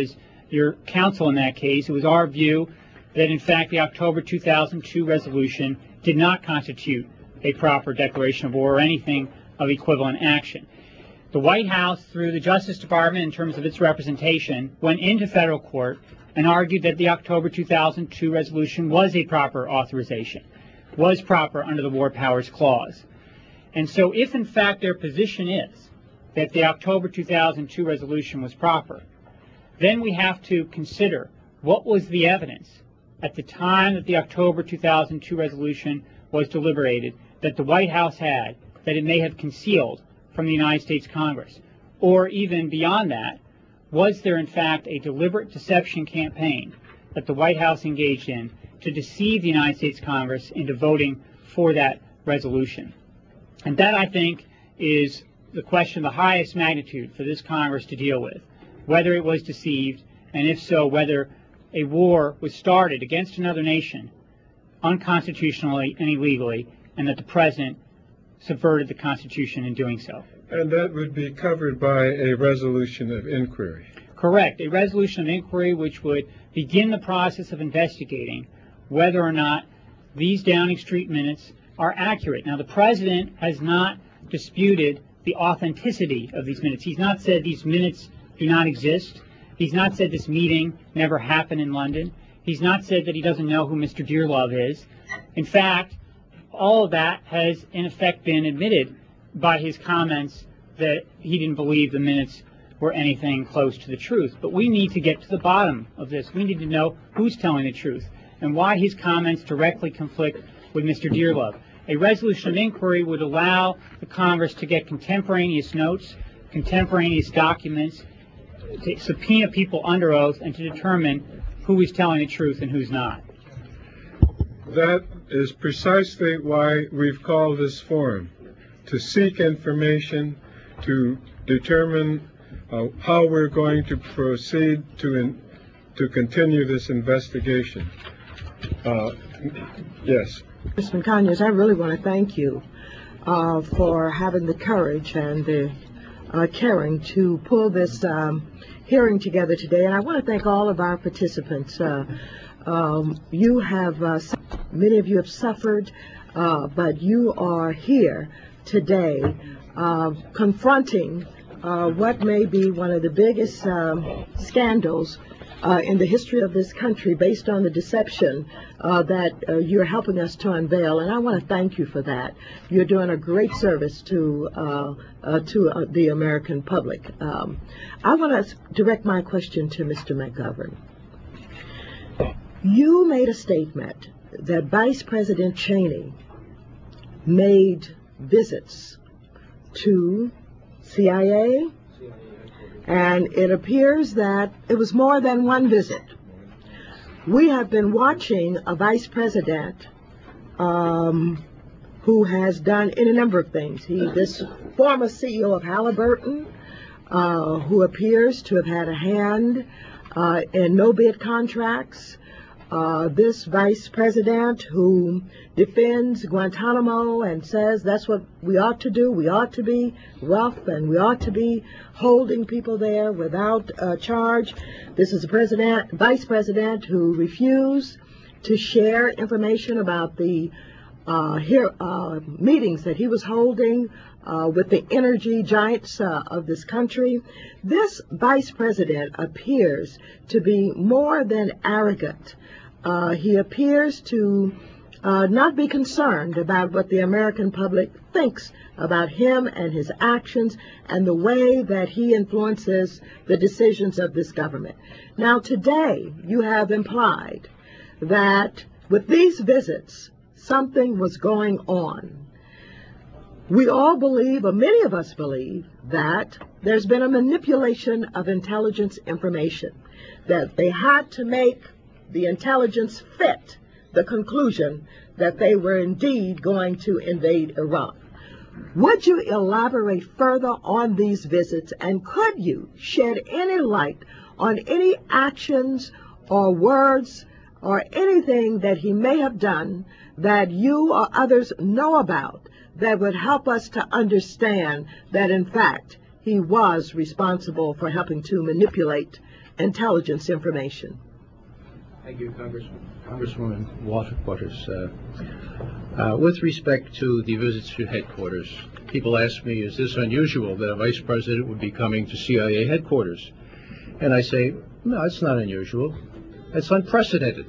your counsel in that case. It was our view that, in fact, the October two thousand two resolution did not constitute a proper declaration of war or anything of equivalent action. The White House, through the Justice Department, in terms of its representation, went into federal court and argued that the October two thousand two resolution was a proper authorization, was proper under the War Powers Clause. And so if, in fact, their position is that the October two thousand two resolution was proper, then we have to consider what was the evidence at the time that the October two thousand two resolution was deliberated that the White House had that it may have concealed from the United States Congress. Or even beyond that, was there in fact a deliberate deception campaign that the White House engaged in to deceive the United States Congress into voting for that resolution? And that, I think, is the question of the highest magnitude for this Congress to deal with, whether it was deceived, and if so, whether a war was started against another nation unconstitutionally and illegally, and that the President subverted the Constitution in doing so. And that would be covered by a resolution of inquiry. Correct. A resolution of inquiry which would begin the process of investigating whether or not these Downing Street minutes are accurate. Now, the President has not disputed the authenticity of these minutes. He's not said these minutes do not exist. He's not said this meeting never happened in London. He's not said that he doesn't know who Mister Dearlove is. In fact, all of that has, in effect, been admitted by his comments that he didn't believe the minutes were anything close to the truth. But we need to get to the bottom of this. We need to know who's telling the truth and why his comments directly conflict with Mister Dearlove. A resolution of inquiry would allow the Congress to get contemporaneous notes, contemporaneous documents, to subpoena people under oath, and to determine who is telling the truth and who's not. That is precisely why we've called this forum, to seek information, to determine uh, how we're going to proceed to in, to continue this investigation. Uh, yes. Congressman Conyers, I really want to thank you uh, for having the courage and the uh, caring to pull this um, hearing together today. And I want to thank all of our participants. Uh, um, you have, uh, many of you have suffered, uh, but you are here today uh, confronting uh, what may be one of the biggest um, scandals Uh, in the history of this country, based on the deception uh, that uh, you're helping us to unveil, and I want to thank you for that. You're doing a great service to uh, uh, to uh, the American public. Um, I want to direct my question to Mister McGovern. You made a statement that Vice President Cheney made visits to C I A, and it appears that it was more than one visit. We have been watching a vice president um, who has done any number of things. He, this former C E O of Halliburton, uh, who appears to have had a hand uh, in no-bid contracts. Uh, this vice president who defends Guantanamo and says that's what we ought to do. We ought to be rough and we ought to be holding people there without uh, charge. This is a president, vice president who refused to share information about the uh, here, uh, meetings that he was holding uh, with the energy giants uh, of this country. This vice president appears to be more than arrogant. Uh, he appears to uh, not be concerned about what the American public thinks about him and his actions and the way that he influences the decisions of this government. Now, today, you have implied that with these visits, something was going on. We all believe, or many of us believe, that there's been a manipulation of intelligence information, that they had to make the intelligence fit the conclusion that they were indeed going to invade Iraq. Would you elaborate further on these visits, and could you shed any light on any actions or words or anything that he may have done that you or others know about that would help us to understand that, in fact, he was responsible for helping to manipulate intelligence information. Thank you, Congressman. Congresswoman Waters. Uh, uh, with respect to the visits to headquarters, people ask me, is this unusual that a vice president would be coming to C I A headquarters? And I say, no, it's not unusual. It's unprecedented.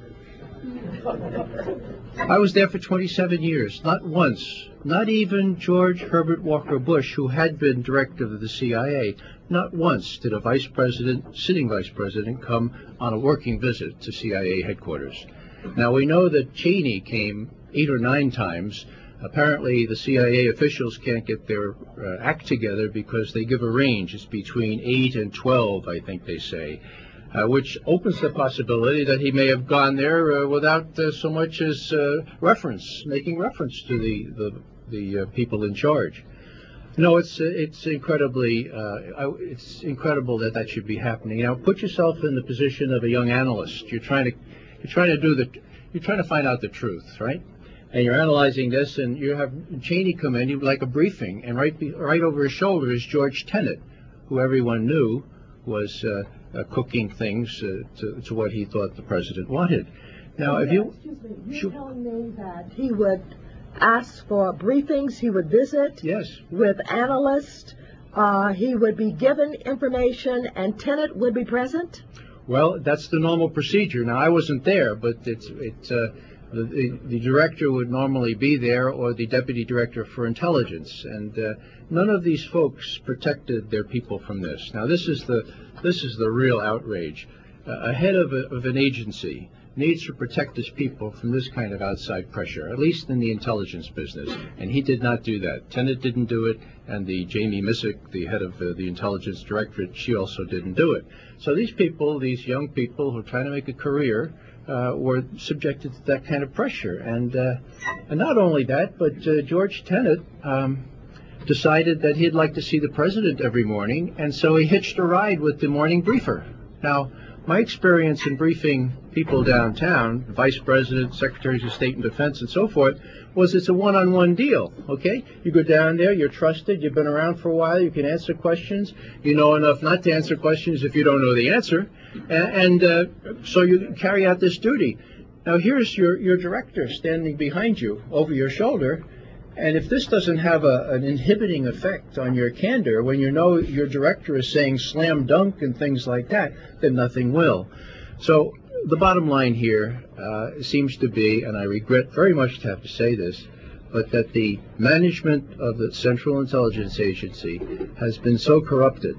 I was there for twenty-seven years. Not once, not even George Herbert Walker Bush, who had been director of the C I A, not once did a vice president, sitting vice president, come on a working visit to C I A headquarters. Now, we know that Cheney came eight or nine times. Apparently, the C I A officials can't get their uh, act together because they give a range. It's between eight and twelve, I think they say. Uh, which opens the possibility that he may have gone there uh, without uh, so much as uh, reference, making reference to the the, the uh, people in charge. No, it's uh, it's incredibly uh, it's incredible that that should be happening. Now, put yourself in the position of a young analyst. You're trying to you're trying to do the you're trying to find out the truth, right? And you're analyzing this, and you have Cheney come in, you like a briefing, and right be, right over his shoulder is George Tenet, who everyone knew was uh, uh, cooking things uh, to, to what he thought the president wanted. Now, if you... Excuse me, you're sure. telling me that he would ask for briefings, he would visit yes. with analysts, uh, he would be given information, and Tenet would be present? Well, that's the normal procedure. Now, I wasn't there, but it's... it's uh, The, the, the director would normally be there, or the deputy director for intelligence, and uh, none of these folks protected their people from this. Now, this is the this is the real outrage. Uh, a head of, a, of an agency needs to protect his people from this kind of outside pressure, at least in the intelligence business, and he did not do that. Tenet didn't do it, and the Jamie Missick, the head of uh, the intelligence directorate, she also didn't do it. So these people, these young people who are trying to make a career, Uh, were subjected to that kind of pressure. And, uh, and not only that, but uh, George Tenet um, decided that he'd like to see the president every morning, and so he hitched a ride with the morning briefer. Now, my experience in briefing people downtown, vice president, secretaries of state and defense, and so forth, was it's a one-on-one deal, okay? You go down there, you're trusted, you've been around for a while, you can answer questions, you know enough not to answer questions if you don't know the answer, and, and uh, so you carry out this duty. Now, here's your, your director standing behind you, over your shoulder, and if this doesn't have a, an inhibiting effect on your candor, when you know your director is saying slam dunk and things like that, then nothing will. So the bottom line here uh, seems to be, and I regret very much to have to say this, but that the management of the Central Intelligence Agency has been so corrupted,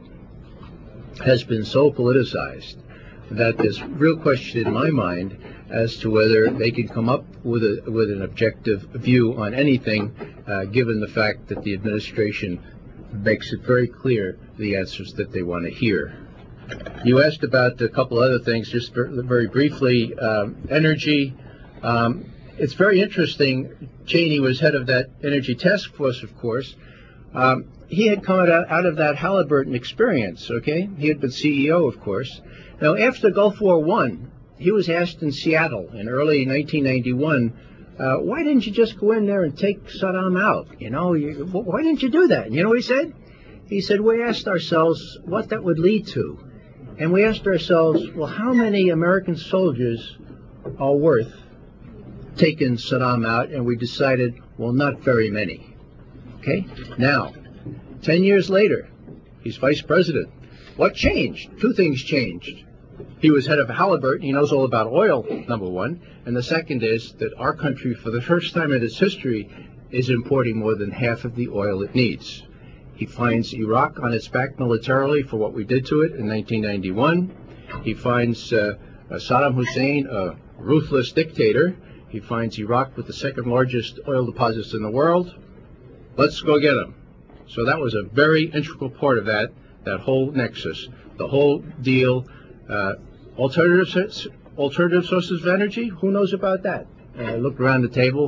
has been so politicized, that there's real question in my mind as to whether they can come up with a with an objective view on anything, uh, given the fact that the administration makes it very clear the answers that they want to hear. You asked about a couple other things, just very briefly. Um, energy. Um, it's very interesting. Cheney was head of that energy task force, of course. Um, he had come out, out of that Halliburton experience, okay? He had been C E O, of course. Now, after Gulf War One, he was asked in Seattle in early nineteen ninety-one, uh, why didn't you just go in there and take Saddam out? You know, you, why didn't you do that? And you know what he said? He said, we asked ourselves what that would lead to. And we asked ourselves, well, how many American soldiers are worth taking Saddam out? And we decided, well, not very many. Okay? Now, ten years later, he's vice president. What changed? Two things changed. He was head of Halliburton. He knows all about oil, number one. And the second is that our country, for the first time in its history, is importing more than half of the oil it needs. He finds Iraq on its back militarily for what we did to it in nineteen ninety-one. He finds uh, Saddam Hussein a ruthless dictator. He finds Iraq with the second largest oil deposits in the world. Let's go get him. So that was a very integral part of that, that whole nexus, the whole deal. Uh, alternative, alternative sources of energy, who knows about that? Uh, look around the table.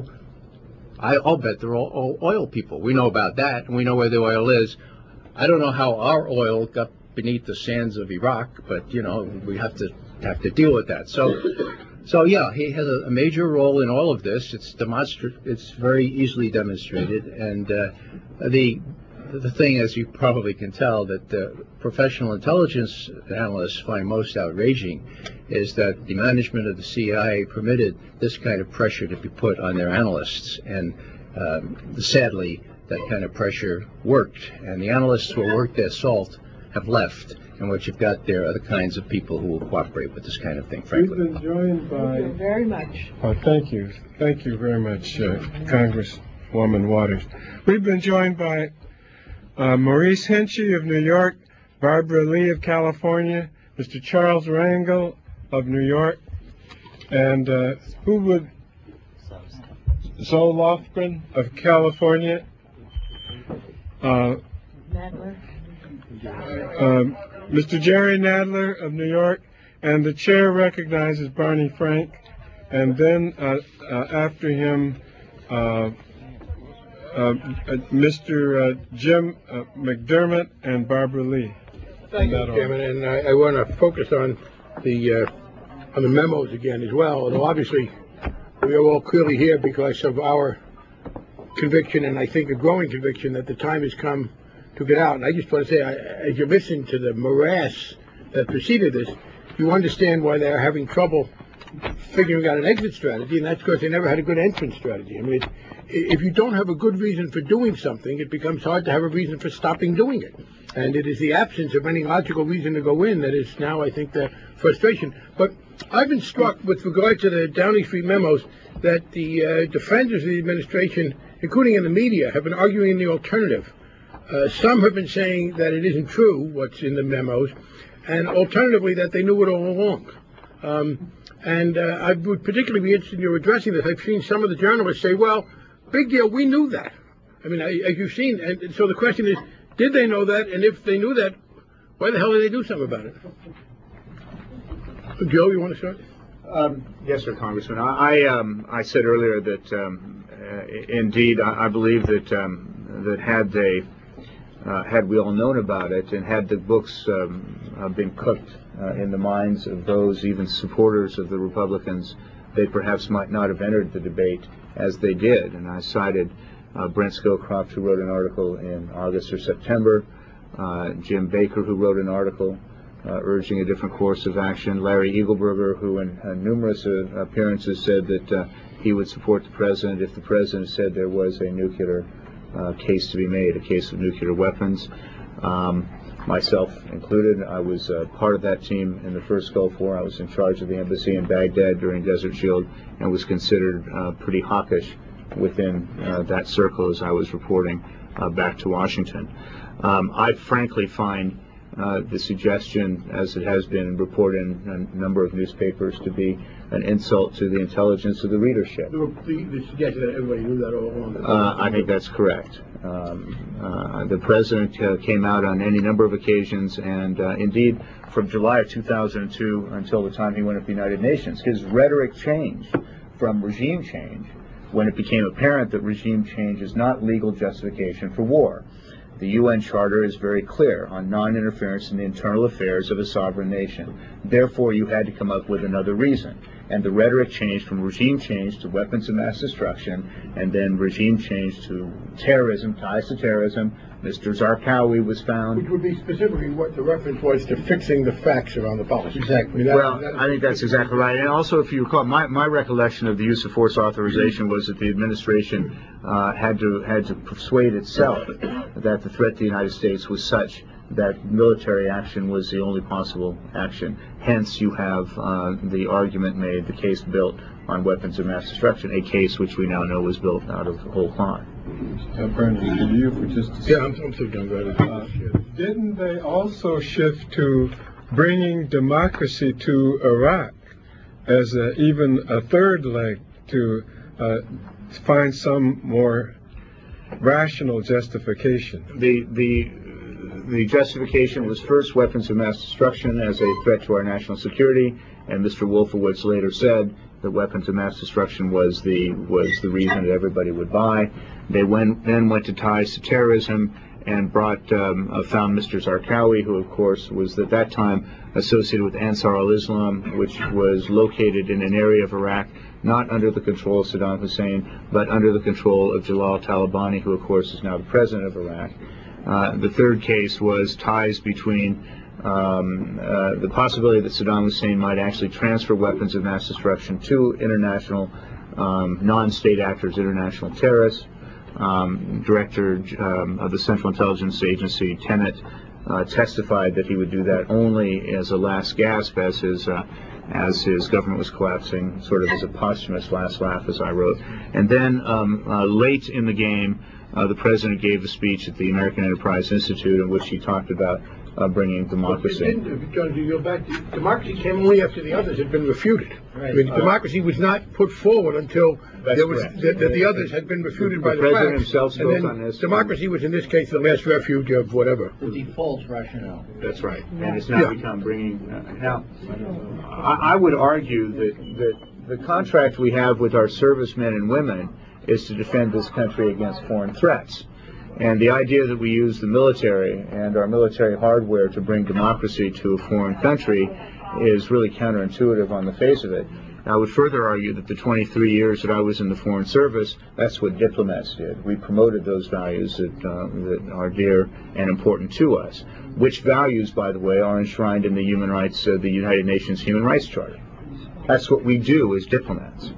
I, I'll bet they're all, all oil people. We know about that, and we know where the oil is. I don't know how our oil got beneath the sands of Iraq, but, you know, we have to have to deal with that. So, so yeah, he has a, a major role in all of this. It's demonstra- It's very easily demonstrated, and uh, the the thing, as you probably can tell, that the professional intelligence analysts find most outraging is that the management of the C I A permitted this kind of pressure to be put on their analysts. And um, sadly, that kind of pressure worked. And the analysts who worked their salt have left. And what you've got there are the kinds of people who will cooperate with this kind of thing, frankly. We've been joined by... Thank you very much. Oh, thank you. Thank you very much, uh, Congresswoman Waters. We've been joined by uh, Maurice Hinchey of New York, Barbara Lee of California, Mister Charles Rangel of New York, and uh, who would... Zoe Lofgren of California. Uh, Nadler. Um, Mister Jerry Nadler of New York, and the chair recognizes Barney Frank, and then uh, uh, after him, uh, uh, Mister Uh, Jim uh, McDermott and Barbara Lee. Thank you, Chairman, and I, I want to focus on the uh, on the memos again as well. Although obviously we are all clearly here because of our conviction, and I think a growing conviction that the time has come to get out. And I just want to say, I, as you listen to the morass that preceded this, you understand why they're having trouble figuring out an exit strategy, and that's because they never had a good entrance strategy. I mean, it, if you don't have a good reason for doing something, it becomes hard to have a reason for stopping doing it. And it is the absence of any logical reason to go in that is now, I think, the frustration. But I've been struck with regard to the Downing Street memos that the uh, defenders of the administration, including in the media, have been arguing in the alternative. Uh, some have been saying that it isn't true, what's in the memos, and alternatively that they knew it all along. Um, and uh, I would particularly be interested in your addressing this. I've seen some of the journalists say, well, big deal, we knew that. I mean, as you've seen, and so the question is, did they know that? And if they knew that, why the hell did they do something about it? Joe, you want to start? Um, yes, sir, Congressman. I I, um, I said earlier that um, uh, indeed I, I believe that um, that had they uh, had we all known about it and had the books um, uh, been cooked uh, in the minds of those even supporters of the Republicans, they perhaps might not have entered the debate as they did. And I cited uh, Brent Scowcroft, who wrote an article in August or September, uh, Jim Baker, who wrote an article Uh, urging a different course of action, Larry Eagleburger, who in uh, numerous uh, appearances said that uh, he would support the president if the president said there was a nuclear uh, case to be made, a case of nuclear weapons. Um, myself included, I was uh, part of that team in the first Gulf War. I was in charge of the embassy in Baghdad during Desert Shield and was considered uh, pretty hawkish within uh, that circle as I was reporting uh, back to Washington. Um, I frankly find Uh, the suggestion, as it has been reported in a number of newspapers, to be an insult to the intelligence of the readership. The, the, the suggestion that everybody knew that all along. Uh, I think that's correct. Um, uh, the president uh, came out on any number of occasions, and uh, indeed, from July of two thousand two until the time he went to the United Nations, his rhetoric changed from regime change when it became apparent that regime change is not legal justification for war. The U N Charter is very clear on non-interference in the internal affairs of a sovereign nation. Therefore, you had to come up with another reason. And the rhetoric changed from regime change to weapons of mass destruction, and then regime change to terrorism, ties to terrorism. Mister Zarqawi was found. Which would be specifically what the reference was to fixing the facts around the policy. Exactly. I mean, that, well, that I think that's exactly right. And also, if you recall, my, my recollection of the use of force authorization was that the administration uh, had to had to persuade itself that the threat to the United States was such that military action was the only possible action. Hence, you have uh, the argument made, the case built on weapons of mass destruction, a case which we now know was built out of whole cloth. Uh, Bernie, did you for just a second? Yeah, I'm, I'm so done. Uh, didn't they also shift to bringing democracy to Iraq as a, even a third leg to uh, find some more rational justification? The the the justification was first weapons of mass destruction as a threat to our national security, and Mister Wolfowitz later said that weapons of mass destruction was the was the reason that everybody would buy. They went then went to ties to terrorism and brought um, uh, found Mister Zarqawi, who of course was at that time associated with Ansar al-Islam, which was located in an area of Iraq not under the control of Saddam Hussein, but under the control of Jalal Talabani, who of course is now the president of Iraq. Uh, the third case was ties between um, uh, the possibility that Saddam Hussein might actually transfer weapons of mass destruction to international um, non-state actors, international terrorists. Um, Director um, of the Central Intelligence Agency, Tenet, uh, testified that he would do that only as a last gasp, as his uh, as his government was collapsing, sort of as a posthumous last laugh, as I wrote. And then um, uh, late in the game, uh, the president gave a speech at the American Enterprise Institute in which he talked about uh, bringing democracy. It didn't, John, to go back, democracy came only after the others had been refuted. Right. I mean, Uh, democracy was not put forward until That's there was correct. that, that the others had been refuted The by the president facts. himself spoke and then on this. democracy was, in this case, the last refuge of whatever. The default rationale. That's right. And it's now Yeah. become bringing. Uh, now, I, I would argue that, that the contract we have with our servicemen and women is to defend this country against foreign threats. And the idea that we use the military and our military hardware to bring democracy to a foreign country is really counterintuitive on the face of it. I would further argue that the twenty-three years that I was in the Foreign Service, that's what diplomats did. We promoted those values that, uh, that are dear and important to us, which values, by the way, are enshrined in the human rights, uh, the United Nations Human Rights Charter. That's what we do as diplomats.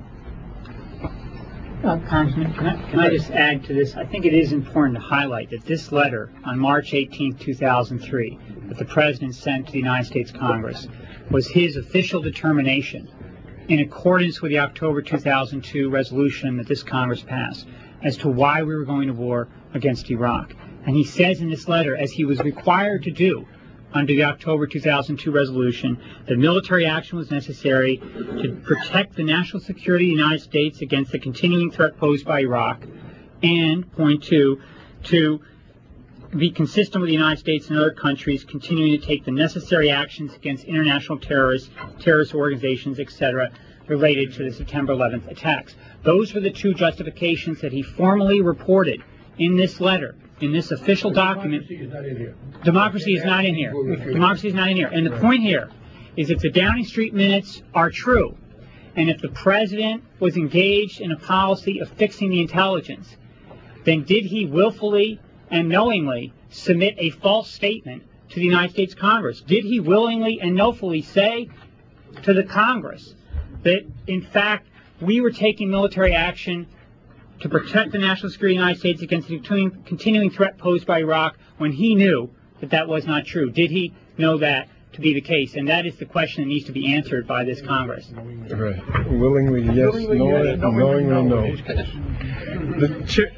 Uh, Congressman, can I, can I just add to this? I think it is important to highlight that this letter on March eighteenth, two thousand three, that the President sent to the United States Congress was his official determination in accordance with the October two thousand two resolution that this Congress passed as to why we were going to war against Iraq. And he says in this letter, as he was required to do under the October two thousand two resolution, that military action was necessary to protect the national security of the United States against the continuing threat posed by Iraq, and, point two, to be consistent with the United States and other countries continuing to take the necessary actions against international terrorists, terrorist organizations, et cetera, related to the September eleventh attacks. Those were the two justifications that he formally reported in this letter, in this official document. Democracy is not in here. Democracy is not in here. Democracy is not in here. And the point here is if the Downing Street minutes are true, and if the president was engaged in a policy of fixing the intelligence, then did he willfully and knowingly submit a false statement to the United States Congress? Did he willingly and knowingly say to the Congress that, in fact, we were taking military action to protect the national security of the United States against the continuing, continuing threat posed by Iraq, when he knew that that was not true? Did he know that to be the case? And that is the question that needs to be answered by this Congress. Right. Willingly, yes. Willingly, Knowingly, yes. knowingly, Knowingly, no. no. In this case. The chair.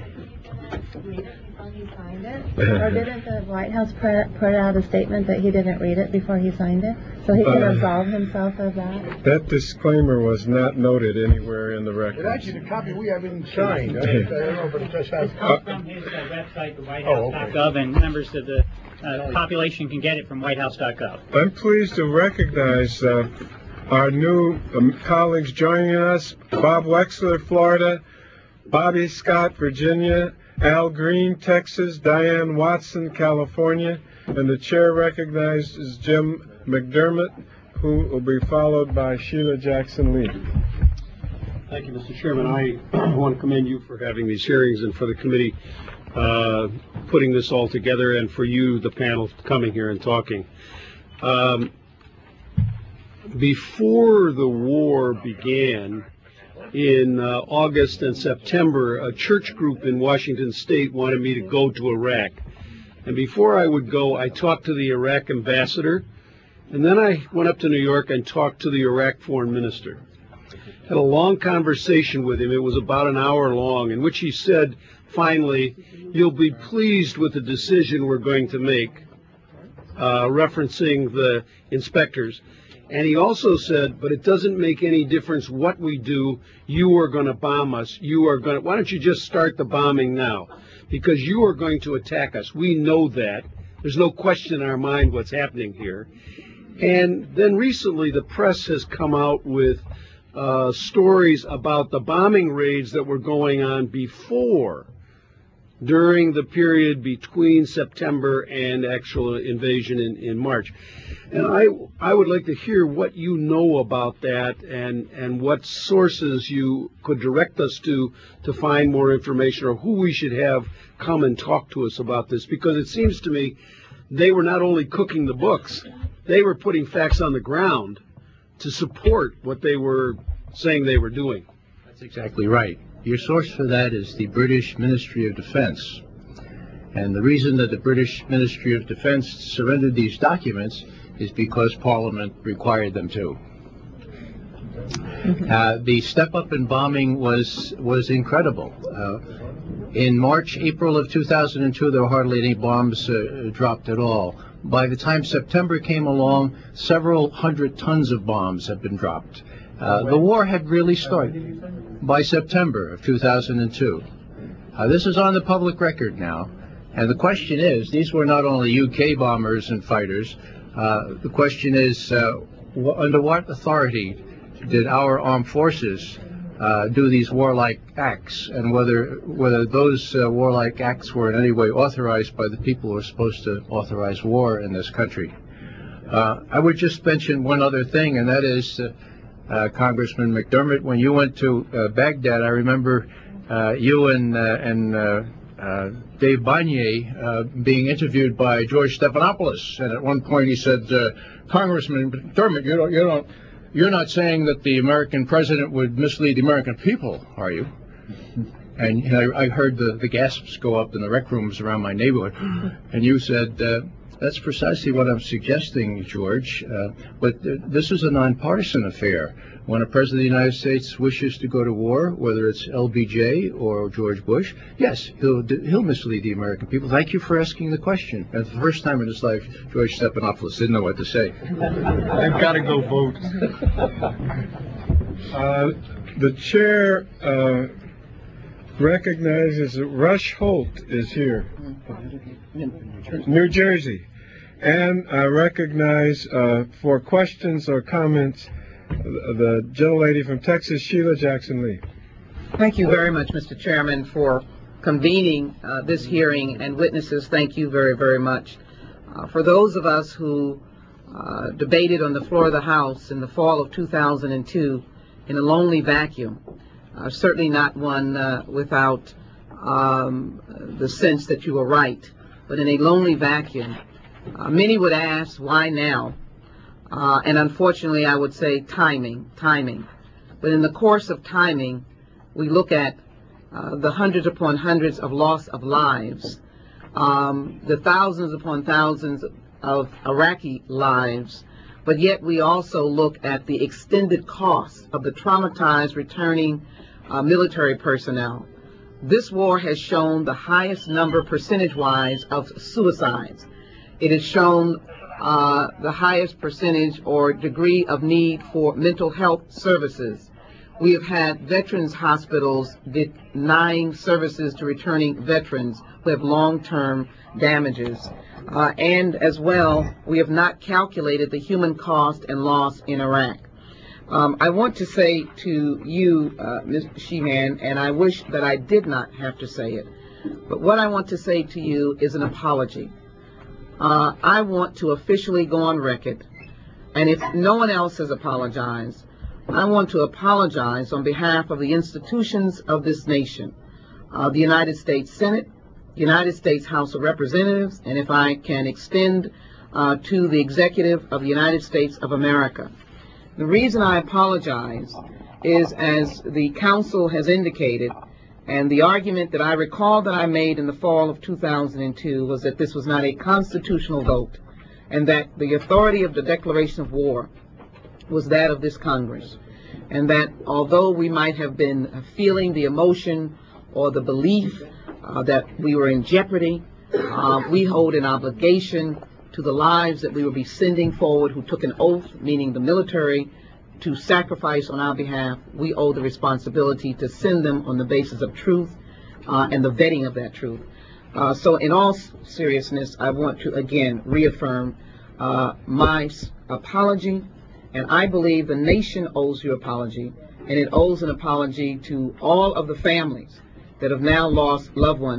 He signed it? Or didn't the White House put, put out a statement that he didn't read it before he signed it? So he can Uh, absolve himself of that? That disclaimer was not noted anywhere in the And record. actually, the copy we have isn't signed. I I don't know, but it does have. It comes from his uh, website, the white Oh, house okay. dot gov, and members of the uh, population can get it from white house dot gov. I'm pleased to recognize uh, our new um, colleagues joining us: Bob Wexler, Florida; Bobby Scott, Virginia; Al Green, Texas; Diane Watson, California; and the chair recognizes Jim McDermott, who will be followed by Sheila Jackson Lee. Thank you, Mister Chairman. I want to commend you for having these hearings and for the committee uh, putting this all together, and for you, the panel, coming here and talking. Um, before the war began, in uh, August and September, a church group in Washington State wanted me to go to Iraq. And before I would go, I talked to the Iraq ambassador, and then I went up to New York and talked to the Iraq foreign minister. Had a long conversation with him. It was about an hour long, in which he said, finally, you'll be pleased with the decision we're going to make, uh, referencing the inspectors. And he also said, but it doesn't make any difference what we do. You are going to bomb us. You are going to, why don't you just start the bombing now? Because you are going to attack us. We know that. There's no question in our mind what's happening here. And then recently the press has come out with uh, stories about the bombing raids that were going on before during the period between September and actual invasion in, in March. And I, I would like to hear what you know about that and, and what sources you could direct us to to find more information, or who we should have come and talk to us about this, because it seems to me they were not only cooking the books, they were putting facts on the ground to support what they were saying they were doing. That's exactly right. Your source for that is the British Ministry of Defense. And the reason that the British Ministry of Defense surrendered these documents is because Parliament required them to. Uh, the step up in bombing was was incredible. Uh, in March, April of two thousand two, there were hardly any bombs uh, dropped at all. By the time September came along, several hundred tons of bombs had been dropped. Uh, the war had really started by September of two thousand two. Uh, this is on the public record now. And the question is, these were not only U K bombers and fighters. Uh, the question is, uh, under what authority did our armed forces uh, do these warlike acts, and whether whether those uh, warlike acts were in any way authorized by the people who are supposed to authorize war in this country. Uh, I would just mention one other thing, and that is, uh, uh, Congressman McDermott, when you went to uh, Baghdad, I remember uh, you and, uh, and uh, uh, Dave Bonnier uh, being interviewed by George Stephanopoulos, and at one point he said, uh, Congressman McDermott, you don't, you don't, you're not saying that the American president would mislead the American people, are you? And you know, I heard the, the gasps go up in the rec rooms around my neighborhood, and you said, uh, that's precisely what I'm suggesting, George, uh, but uh, this is a nonpartisan affair. When a president of the United States wishes to go to war, whether it's L B J or George Bush, yes, he'll he'll mislead the American people. Thank you for asking the question. And for the first time in his life, George Stephanopoulos didn't know what to say. I've got to go vote. Uh, the chair uh, recognizes that Rush Holt is here, New Jersey, and I recognize uh, for questions or comments the gentlelady from Texas, Sheila Jackson Lee. Thank you very much, Mister Chairman, for convening uh, this hearing, and witnesses, thank you very, very much. Uh, for those of us who uh, debated on the floor of the House in the fall of two thousand two in a lonely vacuum, uh, certainly not one uh, without um, the sense that you were right, but in a lonely vacuum, uh, many would ask, why now? Uh, and unfortunately, I would say timing, timing. But in the course of timing, we look at uh, the hundreds upon hundreds of loss of lives, um, the thousands upon thousands of Iraqi lives, but yet we also look at the extended cost of the traumatized returning uh, military personnel. This war has shown the highest number percentage-wise of suicides. It has shown Uh, the highest percentage or degree of need for mental health services. We have had veterans hospitals denying services to returning veterans who have long-term damages. Uh, and as well, we have not calculated the human cost and loss in Iraq. Um, I want to say to you, uh, Miz Sheehan, and I wish that I did not have to say it, but what I want to say to you is an apology. Uh, I want to officially go on record, and if no one else has apologized, I want to apologize on behalf of the institutions of this nation, uh, the United States Senate, the United States House of Representatives, and if I can extend uh, to the executive of the United States of America. The reason I apologize is, as the council has indicated, and the argument that I recall that I made in the fall of two thousand two was that this was not a constitutional vote, and that the authority of the declaration of war was that of this Congress, and that although we might have been feeling the emotion or the belief uh, that we were in jeopardy, uh, we hold an obligation to the lives that we will be sending forward who took an oath, meaning the military, to sacrifice on our behalf. We owe the responsibility to send them on the basis of truth uh, and the vetting of that truth. Uh, so in all seriousness, I want to again reaffirm uh, my apology, and I believe the nation owes you apology, and it owes an apology to all of the families that have now lost loved ones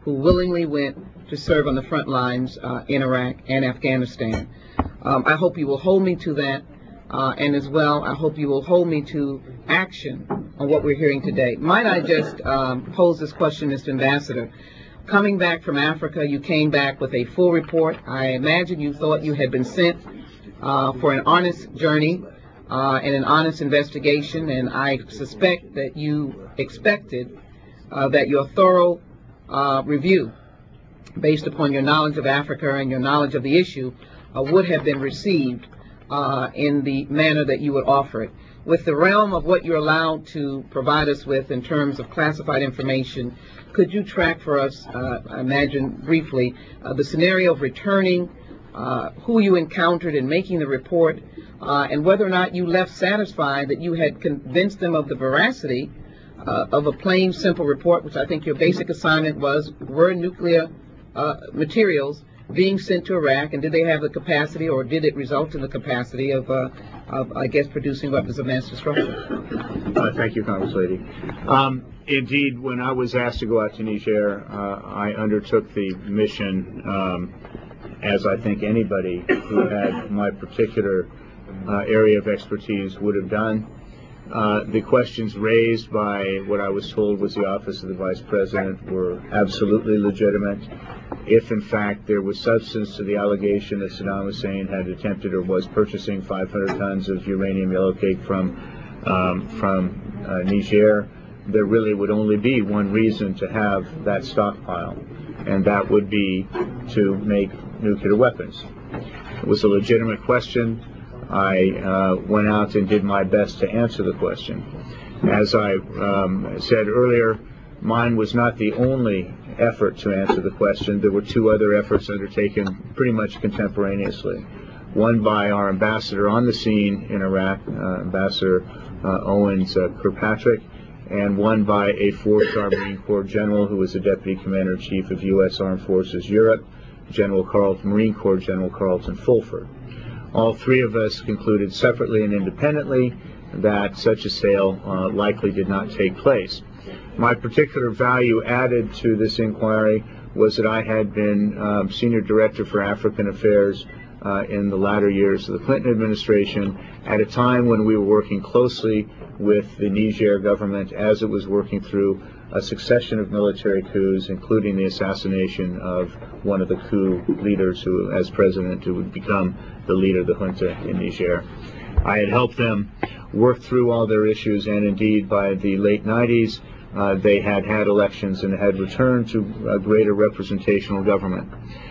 who willingly went to serve on the front lines uh, in Iraq and Afghanistan. Um, I hope you will hold me to that, uh, and as well, I hope you will hold me to action on what we're hearing today. Might I just um, pose this question, Mister Ambassador? Coming back from Africa, you came back with a full report. I imagine you thought you had been sent uh, for an honest journey uh, and an honest investigation, and I suspect that you expected uh, that your thorough uh, review, based upon your knowledge of Africa and your knowledge of the issue, uh, would have been received uh, in the manner that you would offer it. With the realm of what you're allowed to provide us with in terms of classified information, could you track for us, uh, I imagine briefly, uh, the scenario of returning, uh, who you encountered in making the report, uh, and whether or not you left satisfied that you had convinced them of the veracity uh, of a plain, simple report, which I think your basic assignment was, were nuclear uh, materials being sent to Iraq, and did they have the capacity, or did it result in the capacity of, uh, of I guess, producing weapons of mass destruction? Uh, thank you, Congress Lady. Um, indeed, when I was asked to go out to Niger, uh, I undertook the mission, um, as I think anybody who had my particular uh, area of expertise would have done. Uh, the questions raised by what I was told was the Office of the Vice President were absolutely legitimate. If, in fact, there was substance to the allegation that Saddam Hussein had attempted or was purchasing five hundred tons of uranium yellowcake from, um, from uh, Niger, there really would only be one reason to have that stockpile, and that would be to make nuclear weapons. It was a legitimate question. I uh, went out and did my best to answer the question. As I um, said earlier, mine was not the only effort to answer the question. There were two other efforts undertaken pretty much contemporaneously. One by our ambassador on the scene in Iraq, uh, Ambassador uh, Owens uh, Kirkpatrick, and one by a four-star Marine Corps general who was the Deputy Commander-in-Chief of U S Armed Forces Europe, General Carlton, Marine Corps General Carlton Fulford. All three of us concluded separately and independently that such a sale uh, likely did not take place. My particular value added to this inquiry was that I had been um, Senior Director for African Affairs uh, in the latter years of the Clinton administration, at a time when we were working closely with the Niger government as it was working through a succession of military coups, including the assassination of one of the coup leaders who, as president, who would become the leader of the junta in Niger. I had helped them work through all their issues, and indeed by the late nineties, uh, they had had elections and had returned to a greater representational government.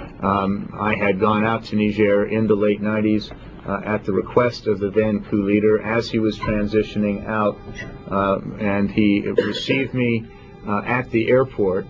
Um, I had gone out to Niger in the late nineties uh, at the request of the then coup leader as he was transitioning out, uh, and he received me uh, at the airport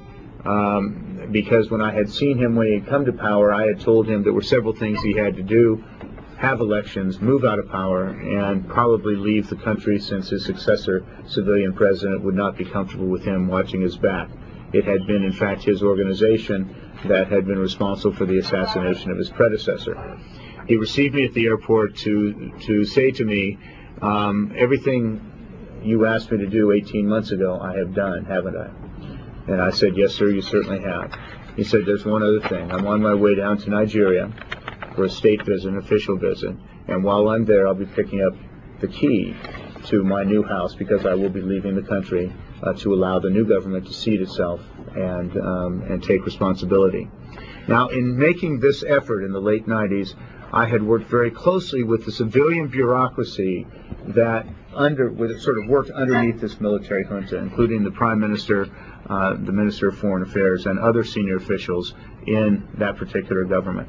um, because when I had seen him when he had come to power, I had told him there were several things he had to do: have elections, move out of power, and probably leave the country, since his successor, civilian president, would not be comfortable with him watching his back. It had been, in fact, his organization that had been responsible for the assassination of his predecessor. He received me at the airport to, to say to me, um, everything you asked me to do eighteen months ago, I have done, haven't I? And I said, yes, sir, you certainly have. He said, there's one other thing. I'm on my way down to Nigeria for a state visit, an official visit, and while I'm there, I'll be picking up the key to my new house, because I will be leaving the country uh, to allow the new government to seat itself and um, and take responsibility. Now, in making this effort in the late nineties, I had worked very closely with the civilian bureaucracy that under with sort of worked underneath this military junta, including the Prime Minister, uh, the Minister of Foreign Affairs, and other senior officials in that particular government.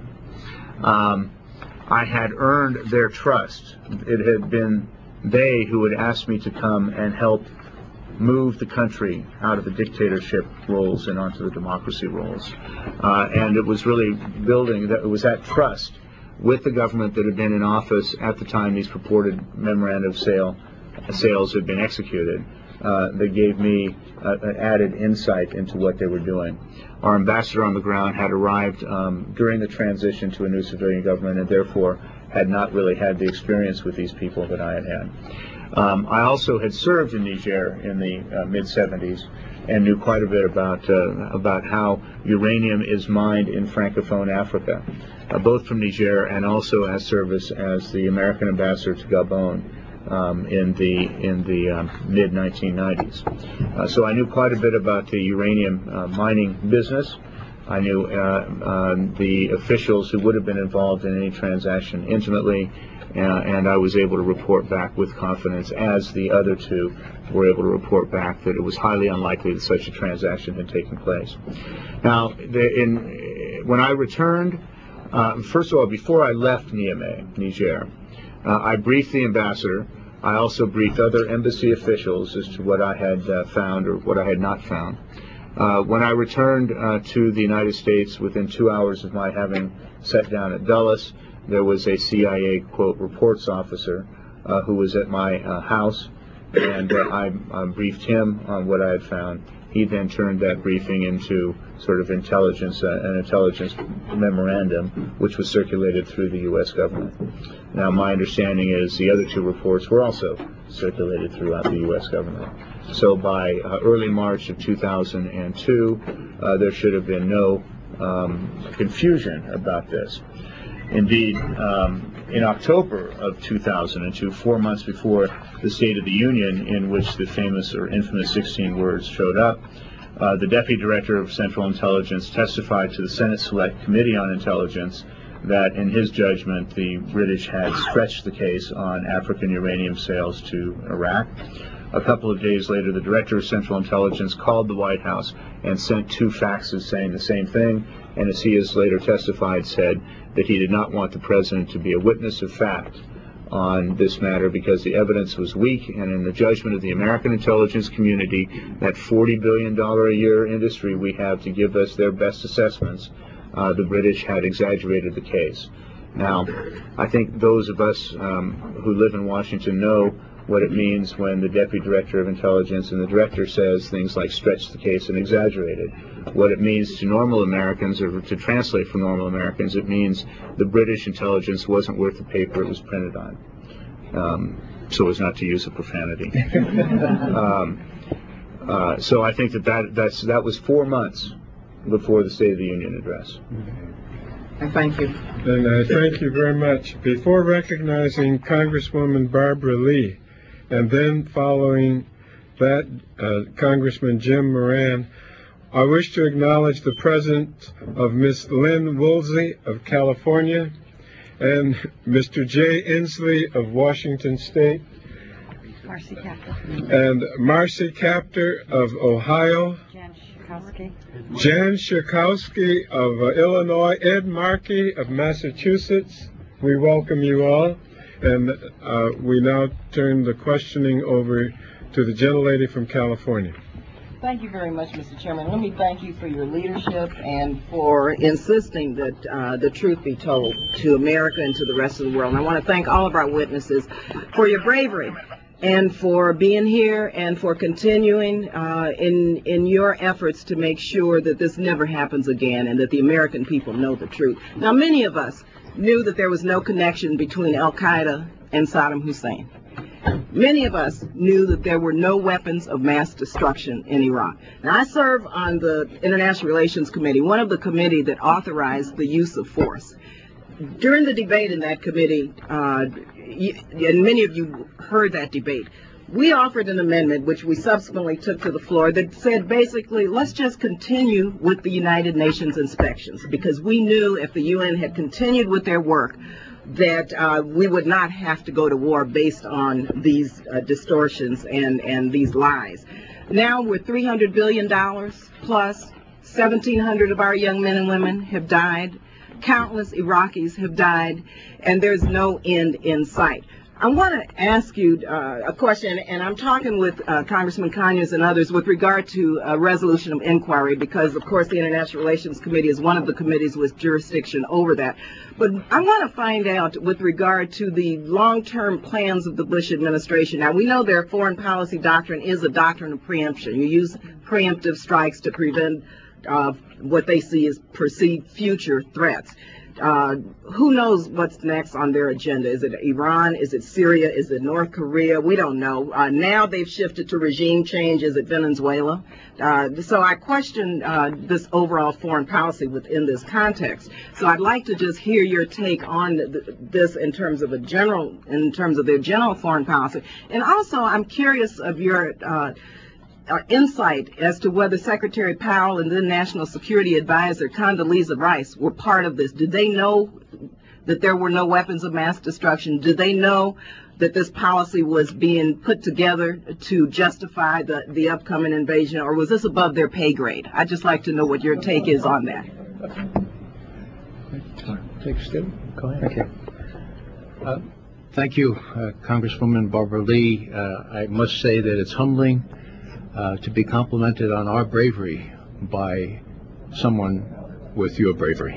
Um, I had earned their trust. It had been they who had asked me to come and help move the country out of the dictatorship roles and onto the democracy roles. Uh, and it was really building, that it was that trust with the government that had been in office at the time these purported memorandum of sale, sales had been executed, uh, that gave me uh, an added insight into what they were doing. Our ambassador on the ground had arrived um, during the transition to a new civilian government, and therefore had not really had the experience with these people that I had had. Um, I also had served in Niger in the uh, mid seventies, and knew quite a bit about uh, about how uranium is mined in Francophone Africa, uh, both from Niger and also as service as the American ambassador to Gabon um, in the in the um, mid nineteen nineties. Uh, so I knew quite a bit about the uranium uh, mining business. I knew uh, um, the officials who would have been involved in any transaction intimately, uh, and I was able to report back with confidence, as the other two were able to report back, that it was highly unlikely that such a transaction had taken place. Now, the, in, when I returned, uh, first of all, before I left Niamey, Niger, uh, I briefed the ambassador. I also briefed other embassy officials as to what I had uh, found or what I had not found. Uh, when I returned uh, to the United States, within two hours of my having sat down at Dulles, there was a C I A, quote, reports officer uh, who was at my uh, house, and uh, I uh, briefed him on what I had found. He then turned that briefing into sort of intelligence, uh, an intelligence memorandum, which was circulated through the U S government. Now, my understanding is the other two reports were also circulated throughout the U S government. So by uh, early March of two thousand two, uh, there should have been no um, confusion about this. Indeed, um, in October of two thousand two, four months before the State of the Union, in which the famous or infamous sixteen words showed up, uh, the Deputy Director of Central Intelligence testified to the Senate Select Committee on Intelligence that, in his judgment, the British had stretched the case on African uranium sales to Iraq. A couple of days later, the Director of Central Intelligence called the White House and sent two faxes saying the same thing, and as he has later testified, said that he did not want the President to be a witness of fact on this matter because the evidence was weak, and in the judgment of the American intelligence community, that forty billion dollars a year industry we have to give us their best assessments, uh, the British had exaggerated the case. Now, I think those of us um, who live in Washington know what it means when the Deputy Director of Intelligence and the Director says things like stretch the case and exaggerate it. What it means to normal Americans, or to translate for normal Americans, it means the British intelligence wasn't worth the paper it was printed on. Um, so as not to use a profanity. um, uh, so I think that, that that's, that was four months before the State of the Union address. Thank you. And I thank you very much. Before recognizing Congresswoman Barbara Lee, and then following that, uh, Congressman Jim Moran, I wish to acknowledge the presence of Miss Lynn Woolsey of California and Mister Jay Inslee of Washington State, Marcy Captor. and Marcy Captor of Ohio, Jan Schakowsky. Jan Schakowsky of uh, Illinois, Ed Markey of Massachusetts. We welcome you all, and uh, we now turn the questioning over to the gentlelady from California. Thank you very much, Mister Chairman. Let me thank you for your leadership and for insisting that uh, the truth be told to America and to the rest of the world. And I want to thank all of our witnesses for your bravery and for being here and for continuing uh, in in your efforts to make sure that this never happens again and that the American people know the truth. Now, many of us knew that there was no connection between Al-Qaeda and Saddam Hussein. Many of us knew that there were no weapons of mass destruction in Iraq. Now, I serve on the International Relations Committee, one of the committee that authorized the use of force. During the debate in that committee, uh, and many of you heard that debate, we offered an amendment, which we subsequently took to the floor, that said basically, let's just continue with the United Nations inspections, because we knew if the U N had continued with their work, that uh, we would not have to go to war based on these uh, distortions and, and these lies. Now, with three hundred billion dollars plus, seventeen hundred of our young men and women have died, countless Iraqis have died, and there's no end in sight. I want to ask you uh, a question, and I'm talking with uh, Congressman Conyers and others with regard to a resolution of inquiry, because, of course, the International Relations Committee is one of the committees with jurisdiction over that. But I want to find out with regard to the long-term plans of the Bush administration. Now, we know their foreign policy doctrine is a doctrine of preemption. You use preemptive strikes to prevent uh, what they see as perceived future threats. Uh, who knows what's next on their agenda? Is it Iran? Is it Syria? Is it North Korea? We don't know. Uh, now they've shifted to regime change. Is it Venezuela? Uh, so I question uh, this overall foreign policy within this context. So I'd like to just hear your take on th this in terms of a general, in terms of their general foreign policy. And also, I'm curious of your uh, Uh, insight as to whether Secretary Powell and then National Security Advisor Condoleezza Rice were part of this. Did they know that there were no weapons of mass destruction? Did they know that this policy was being put together to justify the, the upcoming invasion, or was this above their pay grade? I'd just like to know what your take is on that. Take a step. Go ahead. Okay. Uh, thank you, uh, Congresswoman Barbara Lee. Uh, I must say that it's humbling Uh, to be complimented on our bravery by someone with your bravery.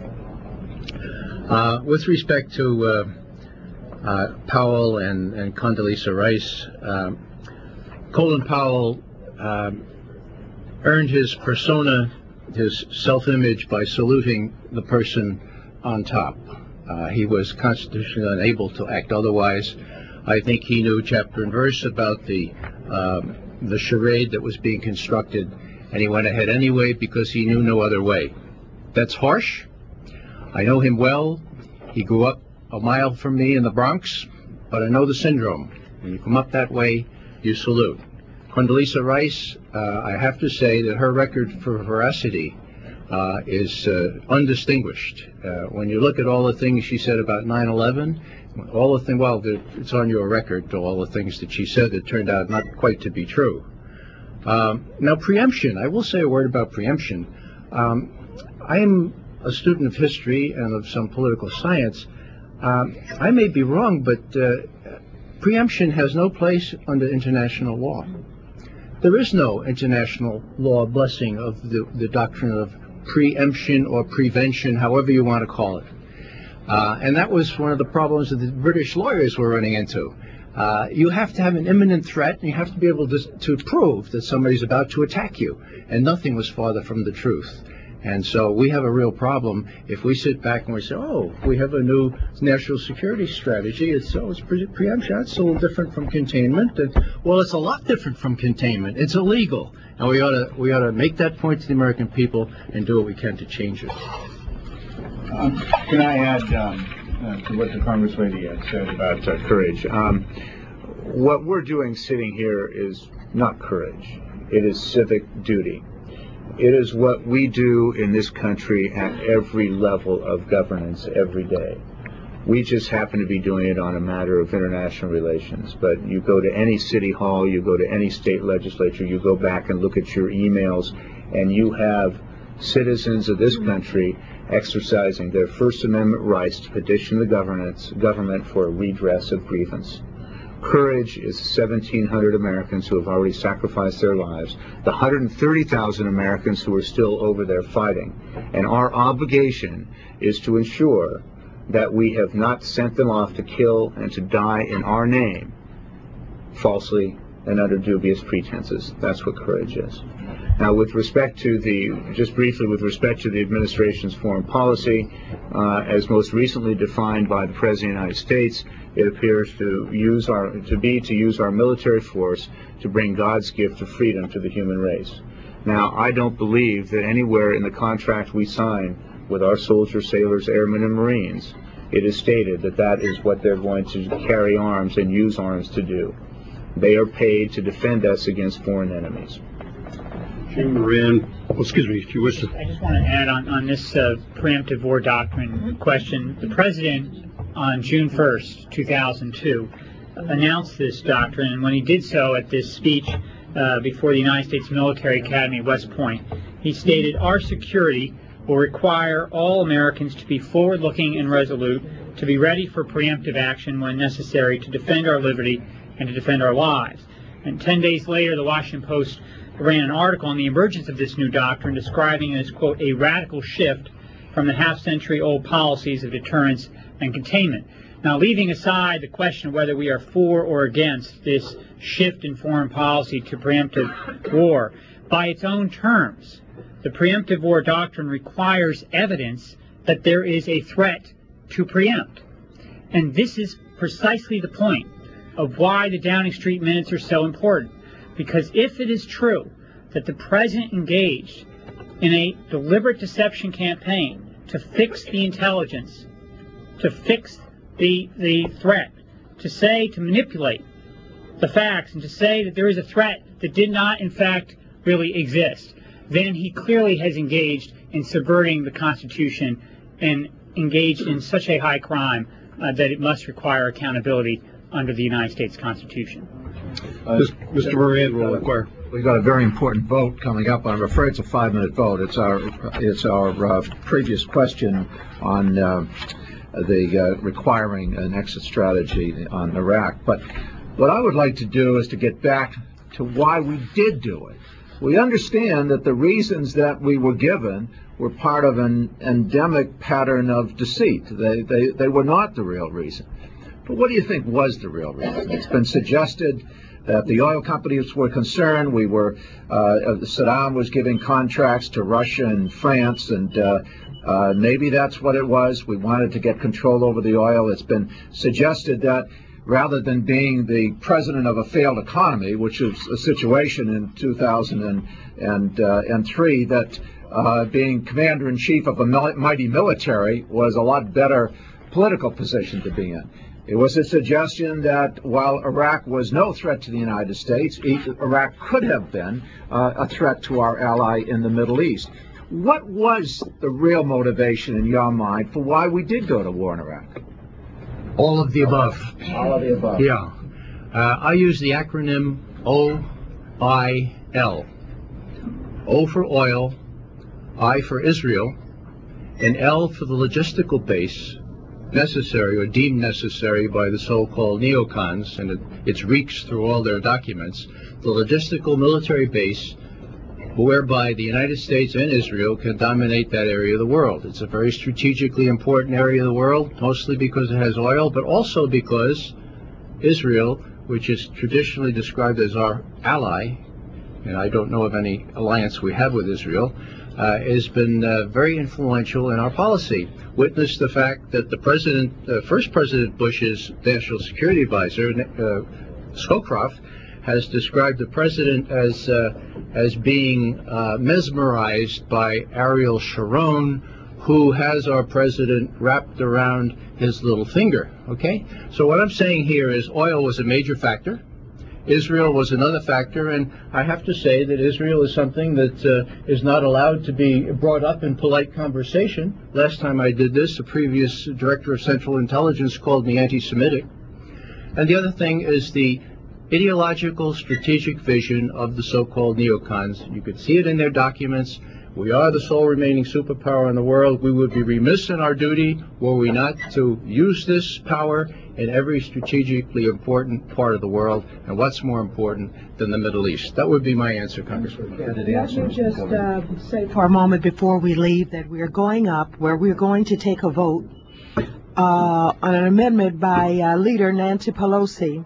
Uh, with respect to uh, uh, Powell and, and Condoleezza Rice, uh, Colin Powell uh, earned his persona, his self-image, by saluting the person on top. Uh, he was constitutionally unable to act otherwise. I think he knew chapter and verse about the um, the charade that was being constructed, and he went ahead anyway because he knew no other way. That's harsh. I know him well. He grew up a mile from me in the Bronx, but I know the syndrome. When you come up that way, you salute. Condoleezza Rice, uh, I have to say that her record for veracity uh, is uh, undistinguished. Uh, when you look at all the things she said about nine eleven, all the things, well, it's on your record, all the things that she said that turned out not quite to be true. Um, now, preemption, I will say a word about preemption. Um, I am a student of history and of some political science. Um, I may be wrong, but uh, preemption has no place under international law. There is no international law blessing of the, the doctrine of preemption or prevention, however you want to call it. Uh, and that was one of the problems that the British lawyers were running into. Uh, you have to have an imminent threat, and you have to be able to, to prove that somebody's about to attack you. And nothing was farther from the truth. And so we have a real problem if we sit back and we say, oh, we have a new national security strategy. It's, oh, it's pre preemption. It's a little different from containment. And, well, it's a lot different from containment. It's illegal. And we ought to, we ought to make that point to the American people and do what we can to change it. Um, can I add um, uh, to what the Congress lady had said about uh, courage? Um, what we're doing sitting here is not courage. It is civic duty. It is what we do in this country at every level of governance every day. We just happen to be doing it on a matter of international relations. But you go to any city hall, you go to any state legislature, you go back and look at your emails, and you have citizens of this country exercising their First Amendment rights to petition the government for a redress of grievance. Courage is seventeen hundred Americans who have already sacrificed their lives, the one hundred thirty thousand Americans who are still over there fighting. And our obligation is to ensure that we have not sent them off to kill and to die in our name, falsely and under dubious pretenses. That's what courage is. Now, with respect to the, just briefly, with respect to the administration's foreign policy, uh, as most recently defined by the President of the United States, it appears to use our, to be to use our military force to bring God's gift of freedom to the human race. Now, I don't believe that anywhere in the contract we sign with our soldiers, sailors, airmen, and Marines, it is stated that that is what they're going to carry arms and use arms to do. They are paid to defend us against foreign enemies. Jim Moran, oh, excuse me, if you wish to. I just want to add on, on this uh, preemptive war doctrine question. The President, on June first, two thousand two, announced this doctrine, and when he did so at this speech uh, before the United States Military Academy at West Point, he stated, "Our security will require all Americans to be forward-looking and resolute, to be ready for preemptive action when necessary, to defend our liberty and to defend our lives." And ten days later, the Washington Post ran an article on the emergence of this new doctrine, describing it as, quote, a radical shift from the half-century-old policies of deterrence and containment. Now, leaving aside the question of whether we are for or against this shift in foreign policy to preemptive war, by its own terms, the preemptive war doctrine requires evidence that there is a threat to preempt. And this is precisely the point of why the Downing Street minutes are so important. Because if it is true that the president engaged in a deliberate deception campaign to fix the intelligence, to fix the, the threat, to say, to manipulate the facts, and to say that there is a threat that did not, in fact, really exist, then he clearly has engaged in subverting the Constitution and engaged in such a high crime uh, that it must require accountability under the United States Constitution. Uh, Mister Moran will require. We've got a very important vote coming up. I'm afraid it's a five-minute vote. It's our it's our uh, previous question on uh, the uh, requiring an exit strategy on Iraq. But what I would like to do is to get back to why we did do it. We understand that the reasons that we were given were part of an endemic pattern of deceit. They, they, they were not the real reason. But what do you think was the real reason? It's been suggested that the oil companies were concerned. We were, uh, Saddam was giving contracts to Russia and France, and uh, uh, maybe that's what it was. We wanted to get control over the oil. It's been suggested that rather than being the president of a failed economy, which is a situation in two thousand three, that uh, being commander-in-chief of a mighty military was a lot better political position to be in. It was a suggestion that while Iraq was no threat to the United States, Iraq could have been uh, a threat to our ally in the Middle East. What was the real motivation in your mind for why we did go to war in Iraq? All of the above. All of the above. Yeah. Uh, I use the acronym O I L. O for oil, I for Israel, and L for the logistical base necessary or deemed necessary by the so-called neocons, and it, it's reeks through all their documents, the logistical military base whereby the United States and Israel can dominate that area of the world. It's a very strategically important area of the world, mostly because it has oil, but also because Israel, which is traditionally described as our ally, and I don't know of any alliance we have with Israel, uh, has been uh, very influential in our policy. Witness the fact that the president, uh, first President Bush's national security advisor, uh, Scowcroft, has described the president as uh, as being uh, mesmerized by Ariel Sharon, who has our president wrapped around his little finger. Okay? So what I'm saying here is oil was a major factor. Israel was another factor, and I have to say that Israel is something that uh, is not allowed to be brought up in polite conversation. Last time I did this, the previous director of Central Intelligence called me anti-Semitic. And the other thing is the ideological strategic vision of the so-called neocons. You could see it in their documents. We are the sole remaining superpower in the world. We would be remiss in our duty were we not to use this power in every strategically important part of the world. And what's more important than the Middle East? That would be my answer, Congressman. Let me just uh, say for a moment before we leave that we are going up where we're going to take a vote uh, on an amendment by uh, Leader Nancy Pelosi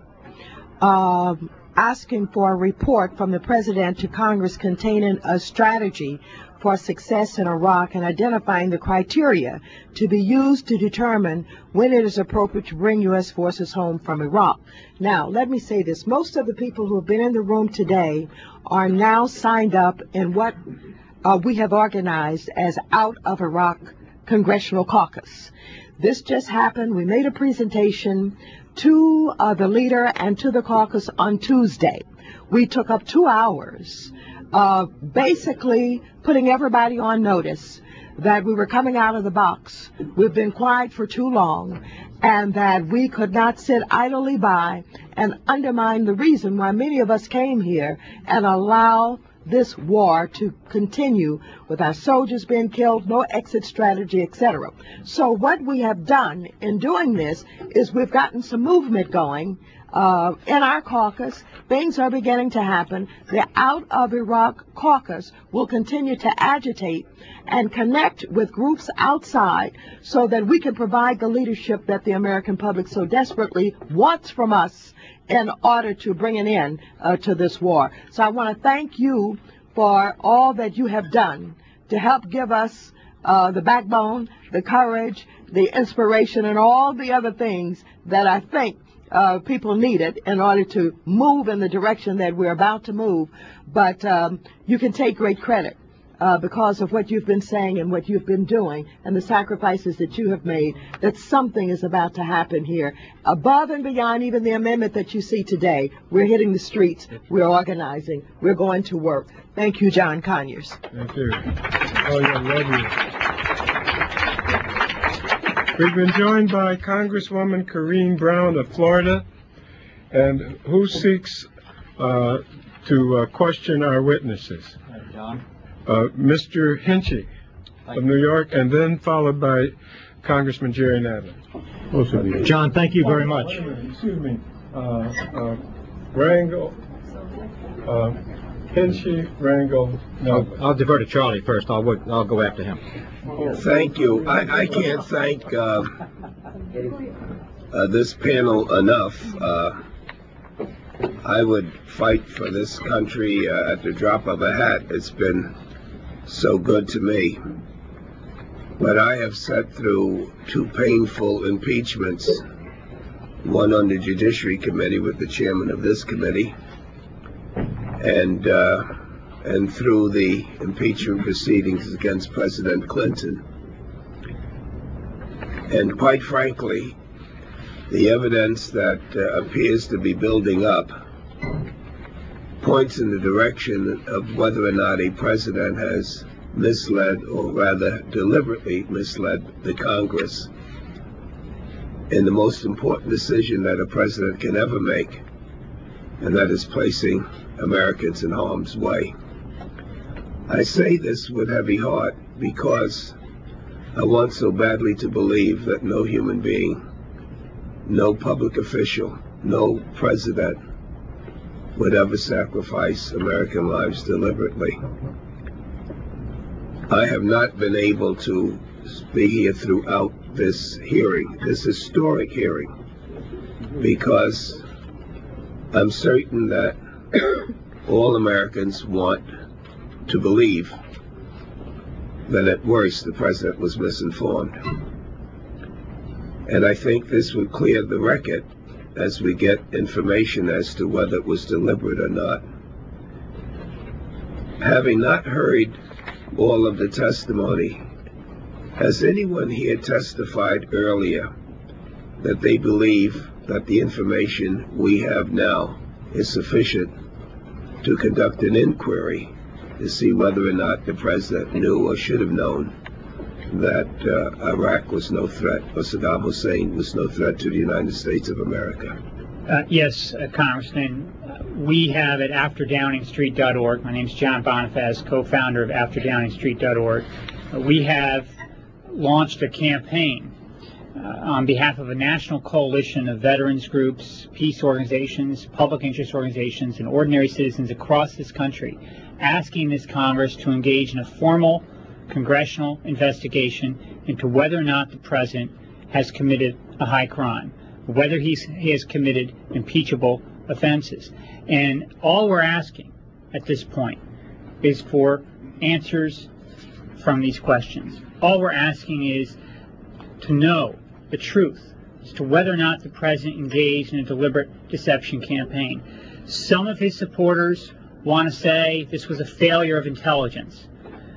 uh, asking for a report from the President to Congress containing a strategy for success in Iraq and identifying the criteria to be used to determine when it is appropriate to bring U S forces home from Iraq. Now, let me say this. Most of the people who have been in the room today are now signed up in what uh, we have organized as Out of Iraq Congressional Caucus. This just happened. We made a presentation to uh, the leader and to the caucus on Tuesday. We took up two hours uh, basically putting everybody on notice that we were coming out of the box. We've been quiet for too long, and that we could not sit idly by and undermine the reason why many of us came here and allow this war to continue with our soldiers being killed, no exit strategy, et cetera. So what we have done in doing this is we've gotten some movement going uh, in our caucus. Things are beginning to happen. The Out of Iraq caucus will continue to agitate and connect with groups outside so that we can provide the leadership that the American public so desperately wants from us in order to bring an end uh, to this war. So I want to thank you for all that you have done to help give us uh, the backbone, the courage, the inspiration, and all the other things that I think uh, people needed in order to move in the direction that we're about to move. But um, you can take great credit uh, because of what you've been saying and what you've been doing and the sacrifices that you have made, that something is about to happen here. Above and beyond even the amendment that you see today, we're hitting the streets, we're organizing, we're going to work. Thank you, John Conyers. Thank you. Oh, yeah, love you. We've been joined by Congresswoman Corrine Brown of Florida, and who seeks uh, to uh, question our witnesses. John. Uh, Mister Hinchey of New York, and then followed by Congressman Jerry Nadler. John, thank you very much. Wait a minute, excuse me. Uh, uh, Rangel, uh, Hinchey, Rangel. No, I'll, I'll defer to Charlie first. I'll work, I'll go after him. Thank you. I, I can't thank uh, uh, this panel enough. Uh, I would fight for this country uh, at the drop of a hat. It's been so good to me. But I have sat through two painful impeachments, one on the Judiciary Committee with the chairman of this committee, and uh, and through the impeachment proceedings against President Clinton. And quite frankly, the evidence that uh, appears to be building up points in the direction of whether or not a president has misled, or rather deliberately misled, the Congress in the most important decision that a president can ever make, and that is placing Americans in harm's way. I say this with heavy heart because I want so badly to believe that no human being, no public official, no president would ever sacrifice American lives deliberately. I have not been able to be here throughout this hearing, this historic hearing, because I'm certain that all Americans want to believe that at worst the president was misinformed. And I think this would clear the record as we get information as to whether it was deliberate or not. Having not heard all of the testimony, has anyone here testified earlier that they believe that the information we have now is sufficient to conduct an inquiry to see whether or not the president knew or should have known that uh, Iraq was no threat, or Saddam Hussein was no threat to the United States of America? Uh, yes, uh, Congressman. Uh, we have at after downing street dot org, my name is John Bonifaz, co-founder of after downing street dot org, uh, we have launched a campaign uh, on behalf of a national coalition of veterans groups, peace organizations, public interest organizations, and ordinary citizens across this country, asking this Congress to engage in a formal congressional investigation into whether or not the president has committed a high crime, whether he's, he has committed impeachable offenses. And all we're asking at this point is for answers from these questions. All we're asking is to know the truth as to whether or not the president engaged in a deliberate deception campaign. Some of his supporters want to say this was a failure of intelligence.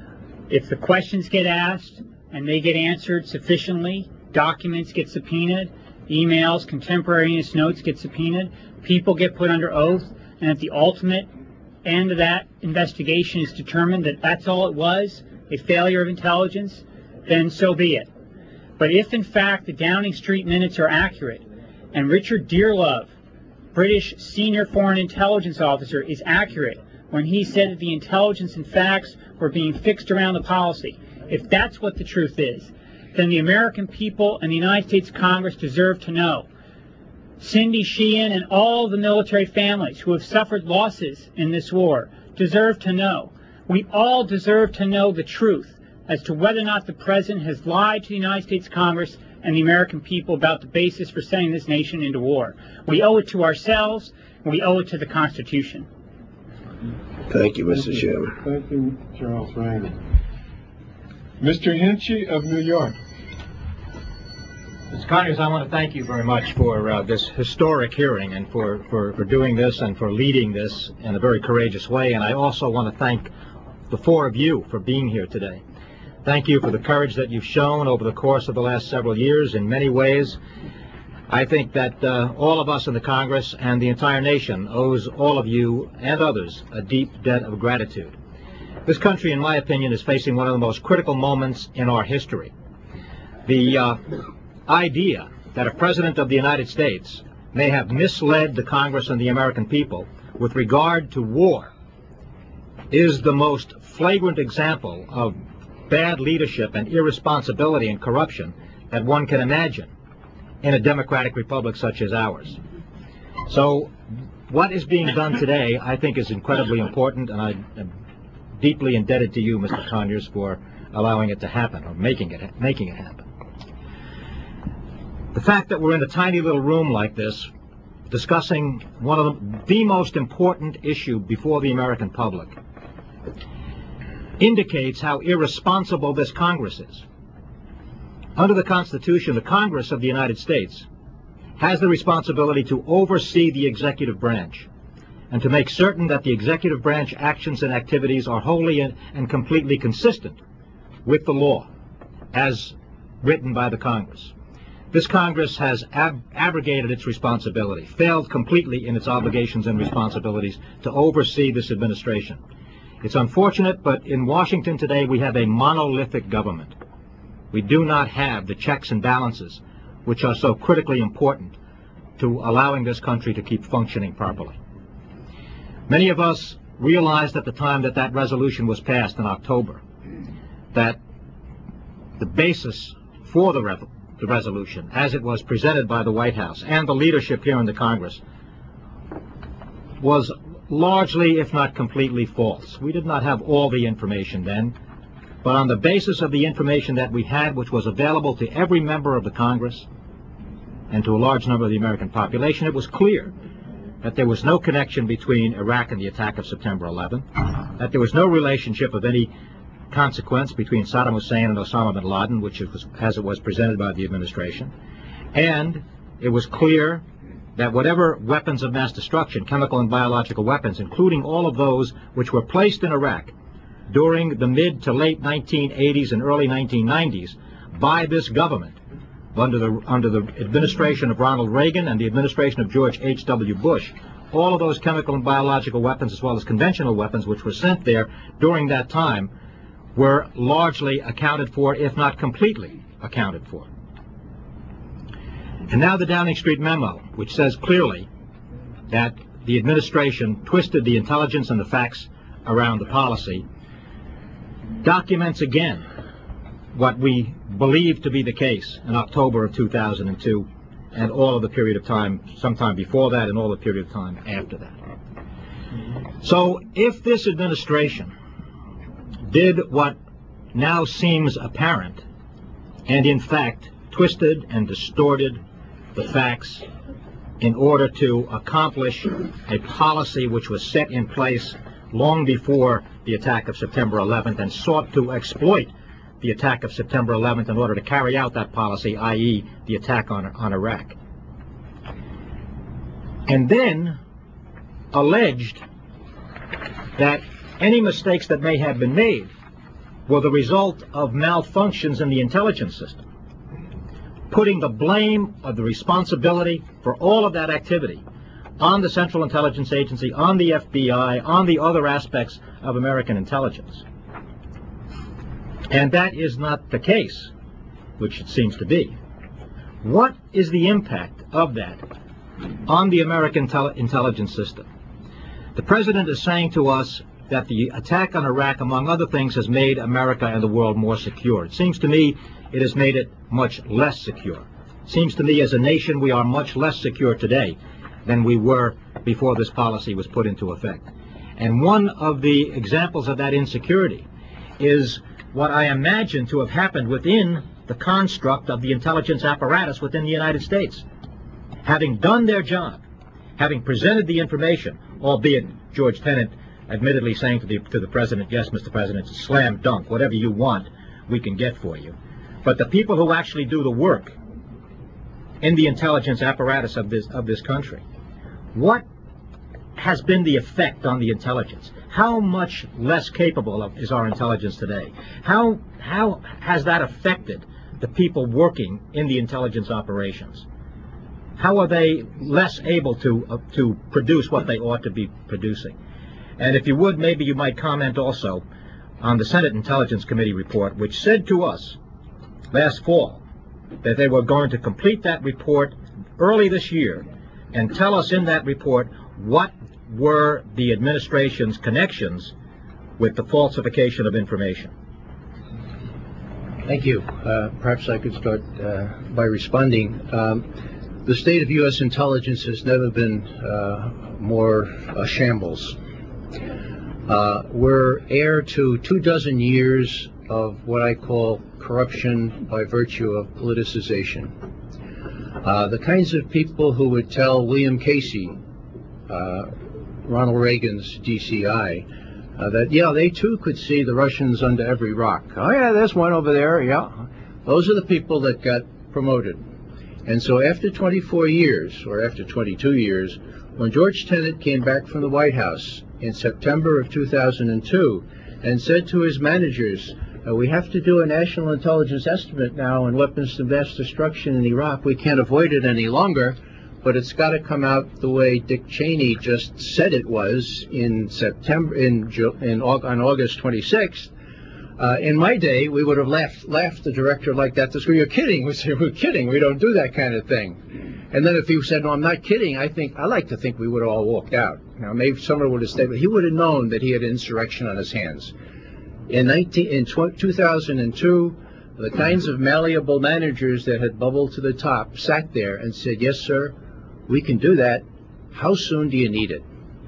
If the questions get asked and they get answered sufficiently, documents get subpoenaed, emails, contemporaneous notes get subpoenaed, people get put under oath, and at the ultimate end of that investigation is determined that that's all it was, a failure of intelligence, then so be it. But if in fact the Downing Street minutes are accurate, and Richard Dearlove, British senior foreign intelligence officer, is accurate when he said that the intelligence and facts were being fixed around the policy, if that's what the truth is, then the American people and the United States Congress deserve to know. Cindy Sheehan and all the military families who have suffered losses in this war deserve to know. We all deserve to know the truth as to whether or not the president has lied to the United States Congress and the American people about the basis for sending this nation into war. We owe it to ourselves, and we owe it to the Constitution. Thank you, Mister Chairman. Thank you, Charles Rangel. Mister Hinchey of New York. Mister Conyers, I want to thank you very much for uh, this historic hearing and for, for, for doing this and for leading this in a very courageous way. And I also want to thank the four of you for being here today. Thank you for the courage that you've shown over the course of the last several years in many ways. I think that uh, all of us in the Congress and the entire nation owes all of you and others a deep debt of gratitude. This country, in my opinion, is facing one of the most critical moments in our history. The uh, idea that a President of the United States may have misled the Congress and the American people with regard to war is the most flagrant example of bad leadership and irresponsibility and corruption that one can imagine in a democratic republic such as ours. So what is being done today, I think, is incredibly important, and I am deeply indebted to you, Mister Conyers, for allowing it to happen, or making it, making it happen. The fact that we're in a tiny little room like this, discussing one of the, the most important issue before the American public, indicates how irresponsible this Congress is. Under the Constitution, the Congress of the United States has the responsibility to oversee the executive branch and to make certain that the executive branch actions and activities are wholly and, and completely consistent with the law as written by the Congress. This Congress has ab abrogated its responsibility, failed completely in its obligations and responsibilities to oversee this administration. It's unfortunate, but in Washington today we have a monolithic government. We do not have the checks and balances which are so critically important to allowing this country to keep functioning properly. Many of us realized at the time that that resolution was passed in October that the basis for the, re the resolution, as it was presented by the White House and the leadership here in the Congress, was largely, if not completely, false. We did not have all the information then, but on the basis of the information that we had, which was available to every member of the Congress and to a large number of the American population, it was clear that there was no connection between Iraq and the attack of September eleventh, that there was no relationship of any consequence between Saddam Hussein and Osama bin Laden, which it was, as it was presented by the administration, and it was clear that whatever weapons of mass destruction, chemical and biological weapons, including all of those which were placed in Iraq during the mid to late nineteen eighties and early nineteen nineties by this government, under the, under the administration of Ronald Reagan and the administration of George H W Bush, all of those chemical and biological weapons as well as conventional weapons which were sent there during that time were largely accounted for, if not completely accounted for. And now the Downing Street memo, which says clearly that the administration twisted the intelligence and the facts around the policy, documents again what we believe to be the case in October of two thousand two and all of the period of time, sometime before that and all the period of time after that. So if this administration did what now seems apparent and in fact twisted and distorted the facts in order to accomplish a policy which was set in place long before the attack of September eleventh and sought to exploit the attack of September eleventh in order to carry out that policy, that is the attack on, on Iraq. And then alleged that any mistakes that may have been made were the result of malfunctions in the intelligence system, putting the blame of the responsibility for all of that activity on the Central Intelligence Agency, on the F B I, on the other aspects of American intelligence. And that is not the case, which it seems to be. What is the impact of that on the American intelligence system? The President is saying to us that the attack on Iraq, among other things, has made America and the world more secure. It seems to me it has made it much less secure. It seems to me as a nation we are much less secure today than we were before this policy was put into effect. And one of the examples of that insecurity is what I imagine to have happened within the construct of the intelligence apparatus within the United States. Having done their job, having presented the information, albeit George Tenet admittedly saying to the, to the President, yes, Mister President, it's a slam dunk, whatever you want, we can get for you. But the people who actually do the work in the intelligence apparatus of this of this country, what has been the effect on the intelligence? How much less capable of, is our intelligence today? How how has that affected the people working in the intelligence operations? How are they less able to uh, to produce what they ought to be producing? And if you would, maybe you might comment also on the Senate Intelligence Committee report, which said to us last fall that they were going to complete that report early this year and tell us in that report what were the administration's connections with the falsification of information. Thank you. Uh, perhaps I could start uh, by responding. Um, the state of U S intelligence has never been uh, more a shambles. Uh, we're heir to two dozen years of what I call corruption by virtue of politicization. Uh, the kinds of people who would tell William Casey, uh, Ronald Reagan's D C I, uh, that, yeah, they too could see the Russians under every rock. Oh, yeah, there's one over there, yeah. Those are the people that got promoted. And so after twenty-four years, or after twenty-two years, when George Tenet came back from the White House in September of two thousand two and said to his managers, uh, we have to do a national intelligence estimate now on weapons of mass destruction in Iraq. We can't avoid it any longer, but it's got to come out the way Dick Cheney just said it was in September, in, in on August twenty-sixth. Uh, in my day, we would have laughed, laughed the director like that to say, you're kidding. We say, we're kidding. We don't do that kind of thing. And then if he said, no, I'm not kidding, I think, I like to think we would have all walked out. Now, maybe someone would have stayed, but he would have known that he had insurrection on his hands. In, nineteen, in two thousand two, the kinds of malleable managers that had bubbled to the top sat there and said, yes, sir, we can do that. How soon do you need it?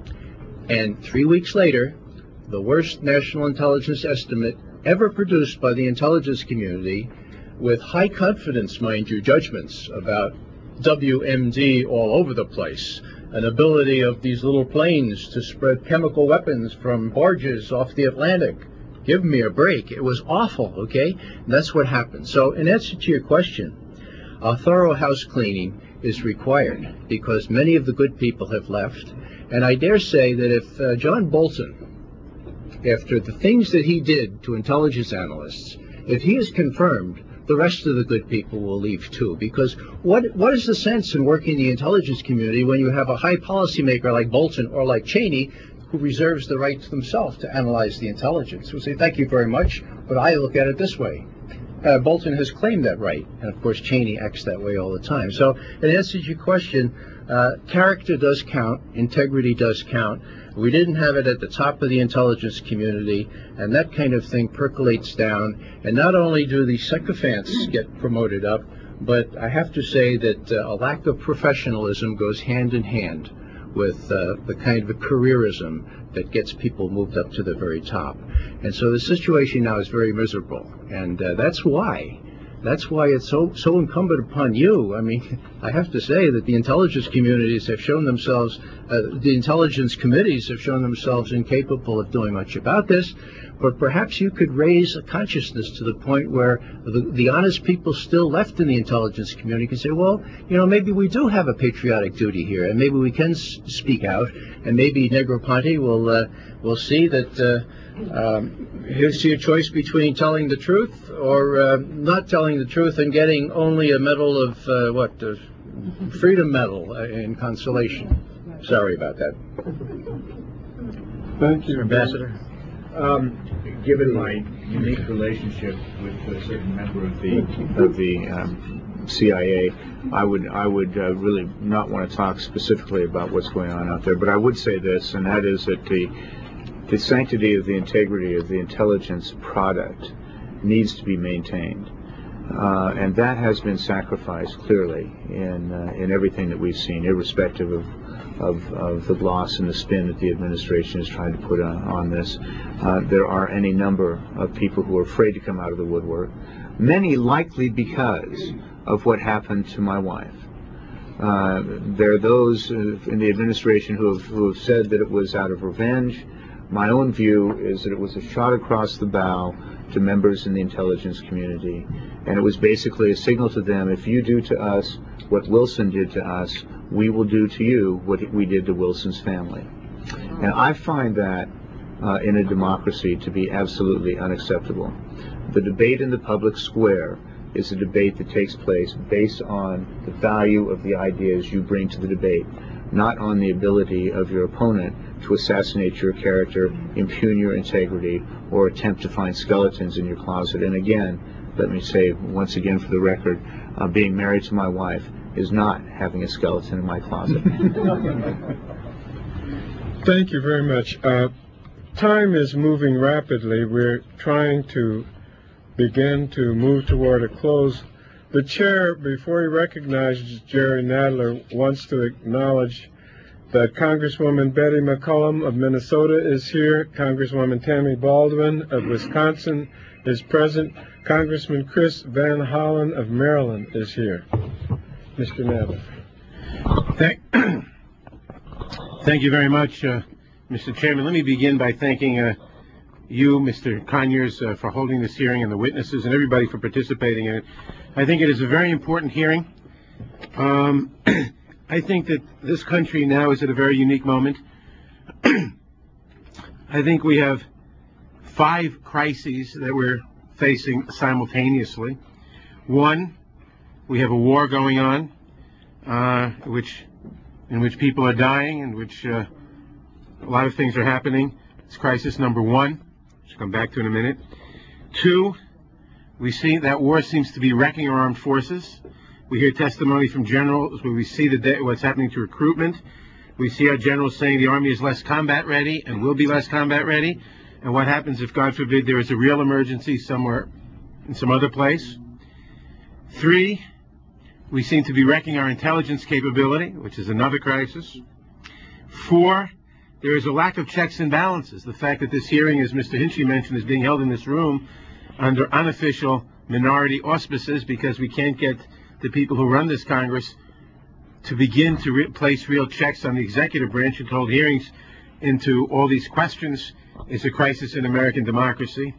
And three weeks later, the worst national intelligence estimate ever produced by the intelligence community, with high confidence, mind you, judgments about W M D all over the place, an ability of these little planes to spread chemical weapons from barges off the Atlantic. Give me a break. It was awful, okay? And that's what happened. So in answer to your question, a thorough house cleaning is required because many of the good people have left. And I dare say that if uh, John Bolton, after the things that he did to intelligence analysts, if he is confirmed, the rest of the good people will leave too. Because what what is the sense in working in the intelligence community when you have a high policymaker like Bolton or like Cheney who reserves the right to themselves to analyze the intelligence? Who say, thank you very much, but I look at it this way. Uh, Bolton has claimed that right, and of course Cheney acts that way all the time. So in answer to your question, uh, character does count, integrity does count. We didn't have it at the top of the intelligence community, and that kind of thing percolates down. And not only do the sycophants get promoted up, but I have to say that uh, a lack of professionalism goes hand in hand with uh, the kind of careerism that gets people moved up to the very top. And so the situation now is very miserable, and uh, that's why. That's why it's so so incumbent upon you. I mean, I have to say that the intelligence communities have shown themselves, uh, the intelligence committees have shown themselves incapable of doing much about this, but perhaps you could raise a consciousness to the point where the, the honest people still left in the intelligence community can say, well, you know, maybe we do have a patriotic duty here, and maybe we can s speak out, and maybe Negroponte will, uh, will see that uh, Um, here's your choice between telling the truth or uh, not telling the truth and getting only a medal of, uh, what, uh, Freedom Medal uh, in consolation. Sorry about that. Thank you, Ambassador. Um, given my unique relationship with a certain member of the of the um, C I A, I would I would uh, really not want to talk specifically about what's going on out there, but I would say this, and that is that the The sanctity of the integrity of the intelligence product needs to be maintained, uh, and that has been sacrificed clearly in uh, in everything that we've seen, irrespective of, of of the gloss and the spin that the administration is trying to put on, on this. Uh, there are any number of people who are afraid to come out of the woodwork, many likely because of what happened to my wife. Uh, there are those in the administration who have, who have said that it was out of revenge. My own view is that it was a shot across the bow to members in the intelligence community. And it was basically a signal to them, if you do to us what Wilson did to us, we will do to you what we did to Wilson's family. And I find that uh, in a democracy to be absolutely unacceptable. The debate in the public square is a debate that takes place based on the value of the ideas you bring to the debate, not on the ability of your opponent to assassinate your character, impugn your integrity, or attempt to find skeletons in your closet. And again, let me say once again for the record, uh, being married to my wife is not having a skeleton in my closet. Thank you very much. Uh, time is moving rapidly. We're trying to begin to move toward a close. The chair, before he recognizes Jerry Nadler, wants to acknowledge that Congresswoman Betty McCollum of Minnesota is here. Congresswoman Tammy Baldwin of Wisconsin is present. Congressman Chris Van Hollen of Maryland is here. Mister Nadler. Thank, thank you very much, uh, Mister Chairman. Let me begin by thanking uh, you, Mister Conyers, uh, for holding this hearing, and the witnesses and everybody for participating in it. I think it is a very important hearing. Um, I think that this country now is at a very unique moment. I think we have five crises that we're facing simultaneously. One, we have a war going on, uh, which, in which people are dying, in which uh, a lot of things are happening. It's crisis number one, which I'll come back to in a minute. Two, we see that war seems to be wrecking our armed forces. We hear testimony from generals where we see the what's happening to recruitment. We see our generals saying the Army is less combat ready and will be less combat ready. And what happens if, God forbid, there is a real emergency somewhere in some other place? Three, we seem to be wrecking our intelligence capability, which is another crisis. Four, there is a lack of checks and balances. The fact that this hearing, as Mister Hinchey mentioned, is being held in this room under unofficial minority auspices because we can't get the people who run this Congress to begin to re place real checks on the executive branch and to hold hearings into all these questions is a crisis in American democracy.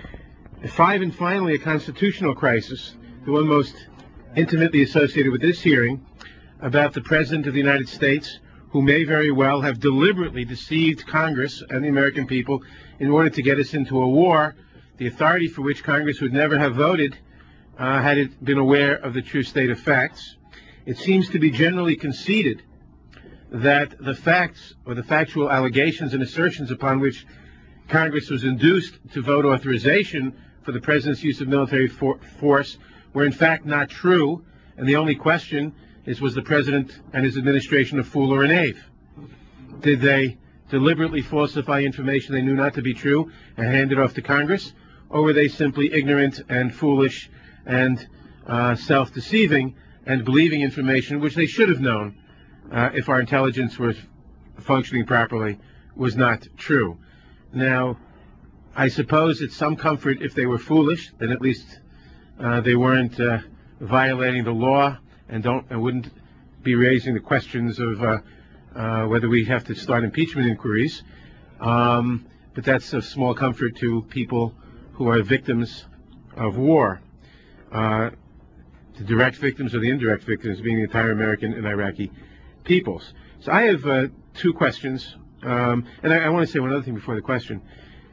Five, and finally, a constitutional crisis, the one most intimately associated with this hearing, about the President of the United States, who may very well have deliberately deceived Congress and the American people in order to get us into a war, the authority for which Congress would never have voted uh, had it been aware of the true state of facts. It seems to be generally conceded that the facts or the factual allegations and assertions upon which Congress was induced to vote authorization for the President's use of military for force were in fact not true, and the only question is, was the President and his administration a fool or a knave? Did they deliberately falsify information they knew not to be true and hand it off to Congress, or were they simply ignorant and foolish and uh, self-deceiving and believing information which they should have known uh, if our intelligence was functioning properly was not true? Now, I suppose it's some comfort if they were foolish, then at least uh, they weren't uh, violating the law and don't and wouldn't be raising the questions of uh, uh, whether we have to start impeachment inquiries. Um, but that's of small comfort to people who are victims of war. Uh, the direct victims or the indirect victims being the entire American and Iraqi peoples. So I have uh, two questions, um, and I, I want to say one other thing before the question.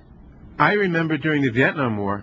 I remember during the Vietnam War,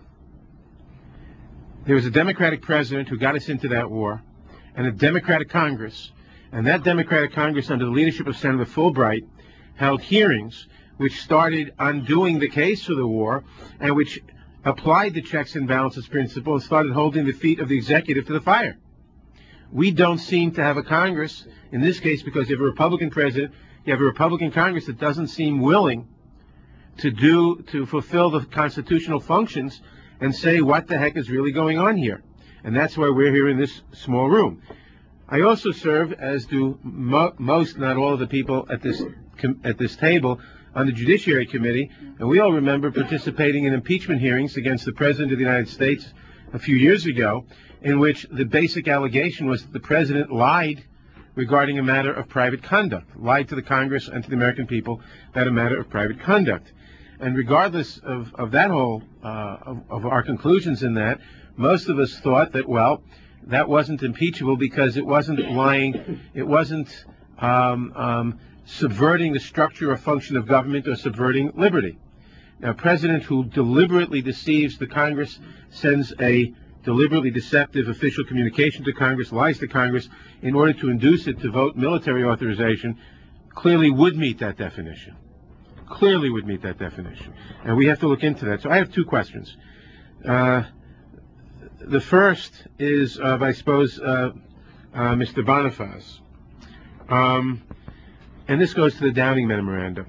there was a Democratic president who got us into that war, and a Democratic Congress, and that Democratic Congress under the leadership of Senator Fulbright held hearings which started undoing the case for the war and which applied the checks and balances principle and started holding the feet of the executive to the fire. We don't seem to have a Congress, in this case because you have a Republican president, you have a Republican Congress that doesn't seem willing to do, to fulfill the constitutional functions and say what the heck is really going on here. And that's why we're here in this small room. I also serve, as do mo most, not all of the people at this, at this table, on the Judiciary Committee, and we all remember participating in impeachment hearings against the President of the United States a few years ago, in which the basic allegation was that the President lied regarding a matter of private conduct, lied to the Congress and to the American people about a matter of private conduct. And regardless of, of that whole, uh, of, of our conclusions in that, most of us thought that, well, that wasn't impeachable because it wasn't lying, it wasn't um, um, subverting the structure or function of government or subverting liberty. Now, a president who deliberately deceives the Congress, sends a deliberately deceptive official communication to Congress, lies to Congress in order to induce it to vote military authorization, clearly would meet that definition. Clearly would meet that definition. And we have to look into that. So I have two questions. Uh, the first is of, I suppose, uh, uh, Mister Boniface. Um, and this goes to the Downing Memorandum.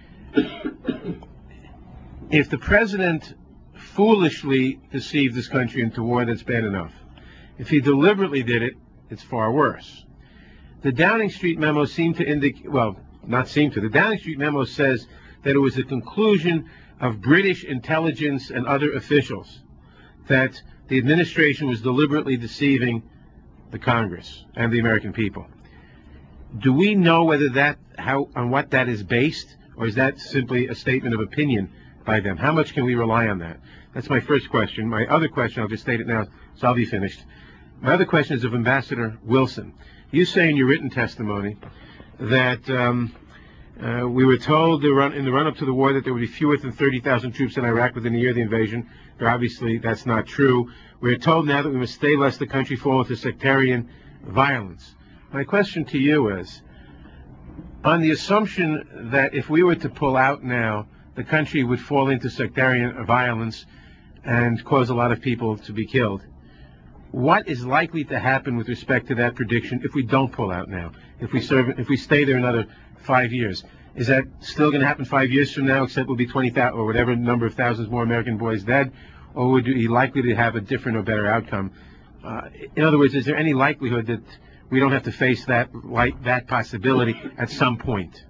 If the president foolishly deceived this country into war, that's bad enough. If he deliberately did it, it's far worse. The Downing Street memo seemed to indicate, well, not seem to, the Downing Street memo says that it was a conclusion of British intelligence and other officials that the administration was deliberately deceiving the Congress and the American people. Do we know whether that, how, on what that is based, or is that simply a statement of opinion by them? How much can we rely on that? That's my first question. My other question, I'll just state it now, so I'll be finished. My other question is of Ambassador Wilson. You say in your written testimony that um, uh, we were told the run, in the run-up to the war that there would be fewer than thirty thousand troops in Iraq within a year of the invasion. But obviously, that's not true. We're told now that we must stay lest the country fall into sectarian violence. My question to you is, on the assumption that if we were to pull out now, the country would fall into sectarian violence and cause a lot of people to be killed, what is likely to happen with respect to that prediction if we don't pull out now? If we serve, if we stay there another five years, is that still going to happen five years from now? Except we'll be twenty thousand or whatever number of thousands more American boys dead, or would we be likely to have a different or better outcome? Uh, in other words, is there any likelihood that we don't have to face that like that possibility at some point?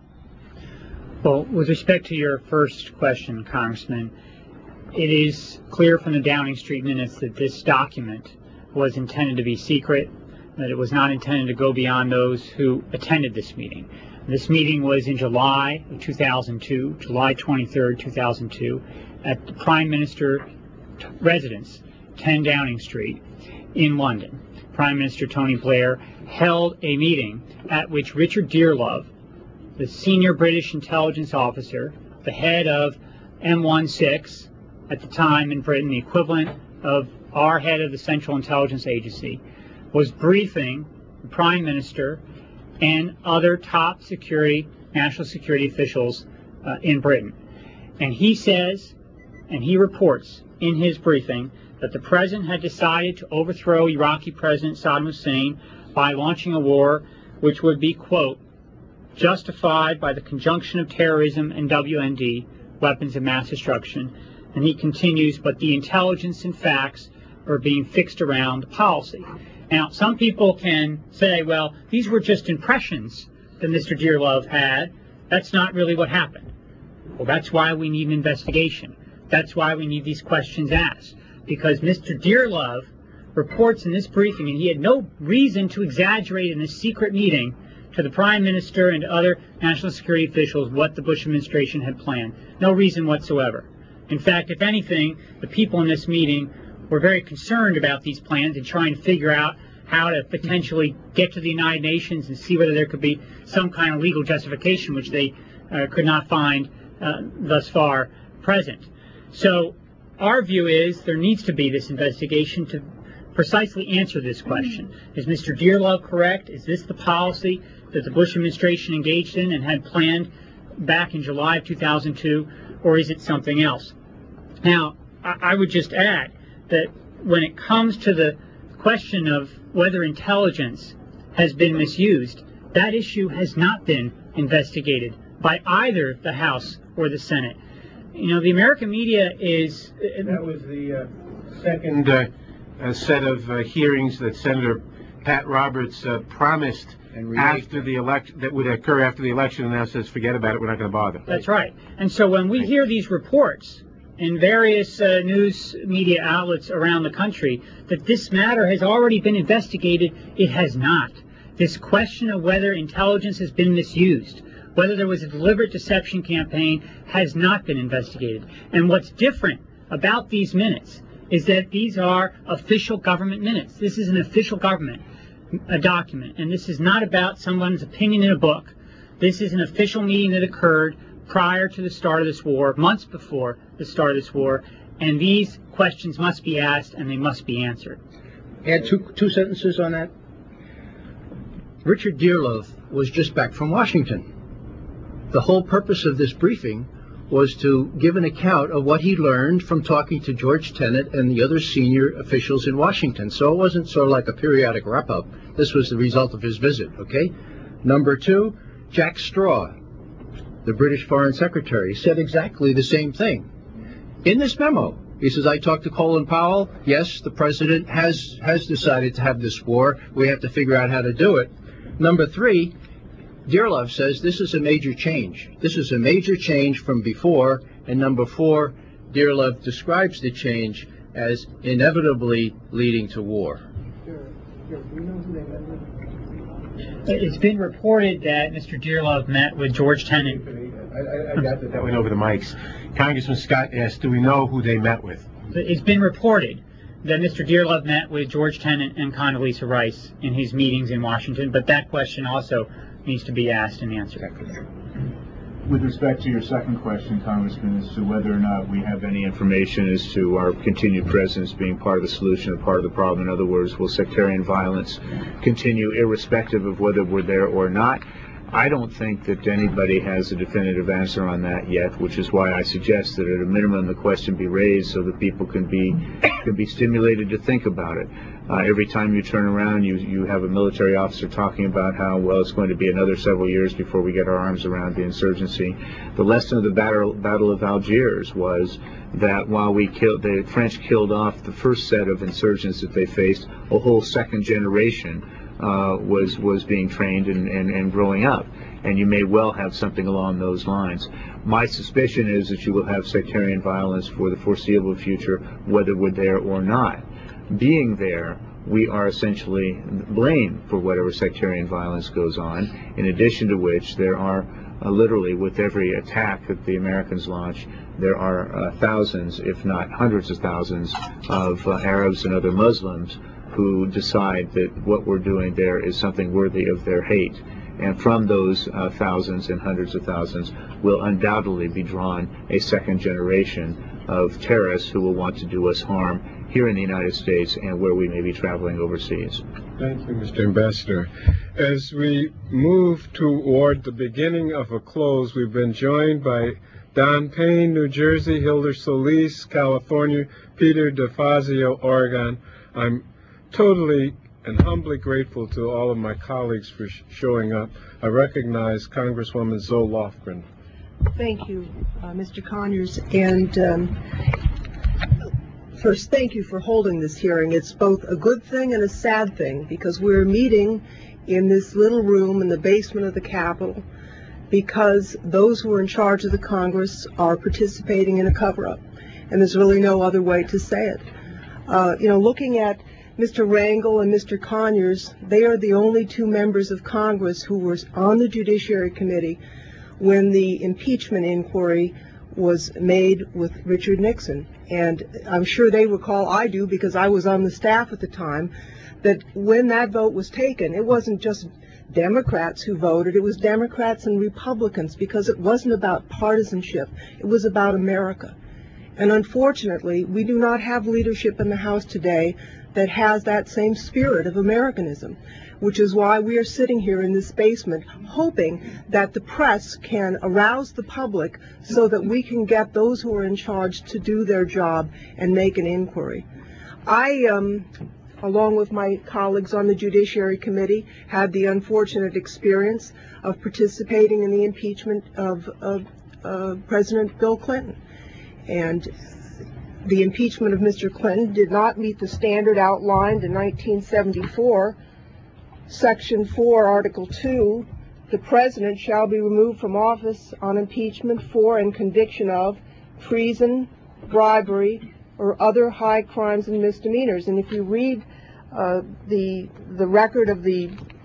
Well, with respect to your first question, Congressman, it is clear from the Downing Street minutes that this document was intended to be secret, that it was not intended to go beyond those who attended this meeting. This meeting was in July of two thousand two, July twenty-third, two thousand two, at the Prime Minister's residence, ten Downing Street, in London. Prime Minister Tony Blair held a meeting at which Richard Dearlove, the senior British intelligence officer, the head of M sixteen at the time in Britain, the equivalent of our head of the Central Intelligence Agency, was briefing the Prime Minister and other top security, national security officials uh, in Britain. And he says, and he reports in his briefing, that the President had decided to overthrow Iraqi President Saddam Hussein by launching a war which would be, quote, justified by the conjunction of terrorism and W M D, weapons of mass destruction. And he continues, but the intelligence and facts are being fixed around the policy. Now, some people can say, well, these were just impressions that Mister Dearlove had. That's not really what happened. Well, that's why we need an investigation. That's why we need these questions asked. Because Mister Dearlove reports in this briefing, and he had no reason to exaggerate in this secret meeting to the Prime Minister and other national security officials what the Bush administration had planned. No reason whatsoever. In fact, if anything, the people in this meeting were very concerned about these plans and trying to figure out how to potentially get to the United Nations and see whether there could be some kind of legal justification, which they uh, could not find uh, thus far present. So our view is there needs to be this investigation to precisely answer this question. Is Mister Dearlove correct? Is this the policy that the Bush administration engaged in and had planned back in July of two thousand two, or is it something else? Now, I would just add that when it comes to the question of whether intelligence has been misused, that issue has not been investigated by either the House or the Senate. You know, the American media is... That was the uh, second uh, uh, set of uh, hearings that Senator Pat Roberts uh, promised after the election, that would occur after the election, and now says, forget about it, we're not going to bother. That's right. And so when we hear these reports in various uh, news media outlets around the country that this matter has already been investigated, it has not. This question of whether intelligence has been misused, whether there was a deliberate deception campaign has not been investigated. And what's different about these minutes is that these are official government minutes. This is an official government a document, and this is not about someone's opinion in a book. This is an official meeting that occurred prior to the start of this war, months before the start of this war, and these questions must be asked and they must be answered. Add two, two sentences on that. Richard Dearlove was just back from Washington. The whole purpose of this briefing was to give an account of what he learned from talking to George Tenet and the other senior officials in Washington. So it wasn't sort of like a periodic wrap-up. This was the result of his visit, okay? Number two, Jack Straw, the British Foreign Secretary, said exactly the same thing. In this memo, he says, I talked to Colin Powell. Yes, the president has, has decided to have this war. We have to figure out how to do it. Number three, Dearlove says this is a major change. This is a major change from before. And number four, Dearlove describes the change as inevitably leading to war. It's been reported that Mister Dearlove met with George Tenet. I, I got that, that went over the mics. Congressman Scott asked, do we know who they met with? It's been reported that Mister Dearlove met with George Tenet and Condoleezza Rice in his meetings in Washington, but that question also needs to be asked and answered. With respect to your second question, Congressman, as to whether or not we have any information as to our continued presence being part of the solution or part of the problem, in other words, will sectarian violence continue irrespective of whether we're there or not? I don't think that anybody has a definitive answer on that yet, which is why I suggest that at a minimum the question be raised so that people can be can be stimulated to think about it. Uh, every time you turn around, you you have a military officer talking about how, well, it's going to be another several years before we get our arms around the insurgency. The lesson of the battle, battle of Algiers was that while we killed, the French killed off the first set of insurgents that they faced, a whole second generation Uh, was was being trained and, and, and growing up, and you may well have something along those lines. My suspicion is that you will have sectarian violence for the foreseeable future, whether we're there or not. Being there, we are essentially blamed for whatever sectarian violence goes on, in addition to which there are uh, literally, with every attack that the Americans launch, there are uh, thousands, if not hundreds of thousands, of uh, Arabs and other Muslims who decide that what we're doing there is something worthy of their hate. And from those uh, thousands and hundreds of thousands will undoubtedly be drawn a second generation of terrorists who will want to do us harm here in the United States and where we may be traveling overseas. Thank you, Mister Ambassador. As we move toward the beginning of a close, we've been joined by Don Payne, New Jersey, Hilda Solis, California, Peter DeFazio, Oregon. I'm totally and humbly grateful to all of my colleagues for sh showing up. I recognize Congresswoman Zoe Lofgren. Thank you, uh, Mister Conyers, and um, first, thank you for holding this hearing. It's both a good thing and a sad thing, because we're meeting in this little room in the basement of the Capitol because those who are in charge of the Congress are participating in a cover-up, and there's really no other way to say it. Uh, you know, looking at Mister Rangel and Mister Conyers, they are the only two members of Congress who were on the Judiciary Committee when the impeachment inquiry was made with Richard Nixon. And I'm sure they recall, I do because I was on the staff at the time, that when that vote was taken, it wasn't just Democrats who voted, it was Democrats and Republicans, because it wasn't about partisanship, it was about America. And unfortunately, we do not have leadership in the House today that has that same spirit of Americanism, which is why we are sitting here in this basement hoping that the press can arouse the public so that we can get those who are in charge to do their job and make an inquiry. I, um, along with my colleagues on the Judiciary Committee, had the unfortunate experience of participating in the impeachment of, of uh, President Bill Clinton. And the impeachment of Mister Clinton did not meet the standard outlined in nineteen seventy-four. Section four, Article two, the President shall be removed from office on impeachment for and conviction of treason, bribery, or other high crimes and misdemeanors. And if you read uh, the, the record of the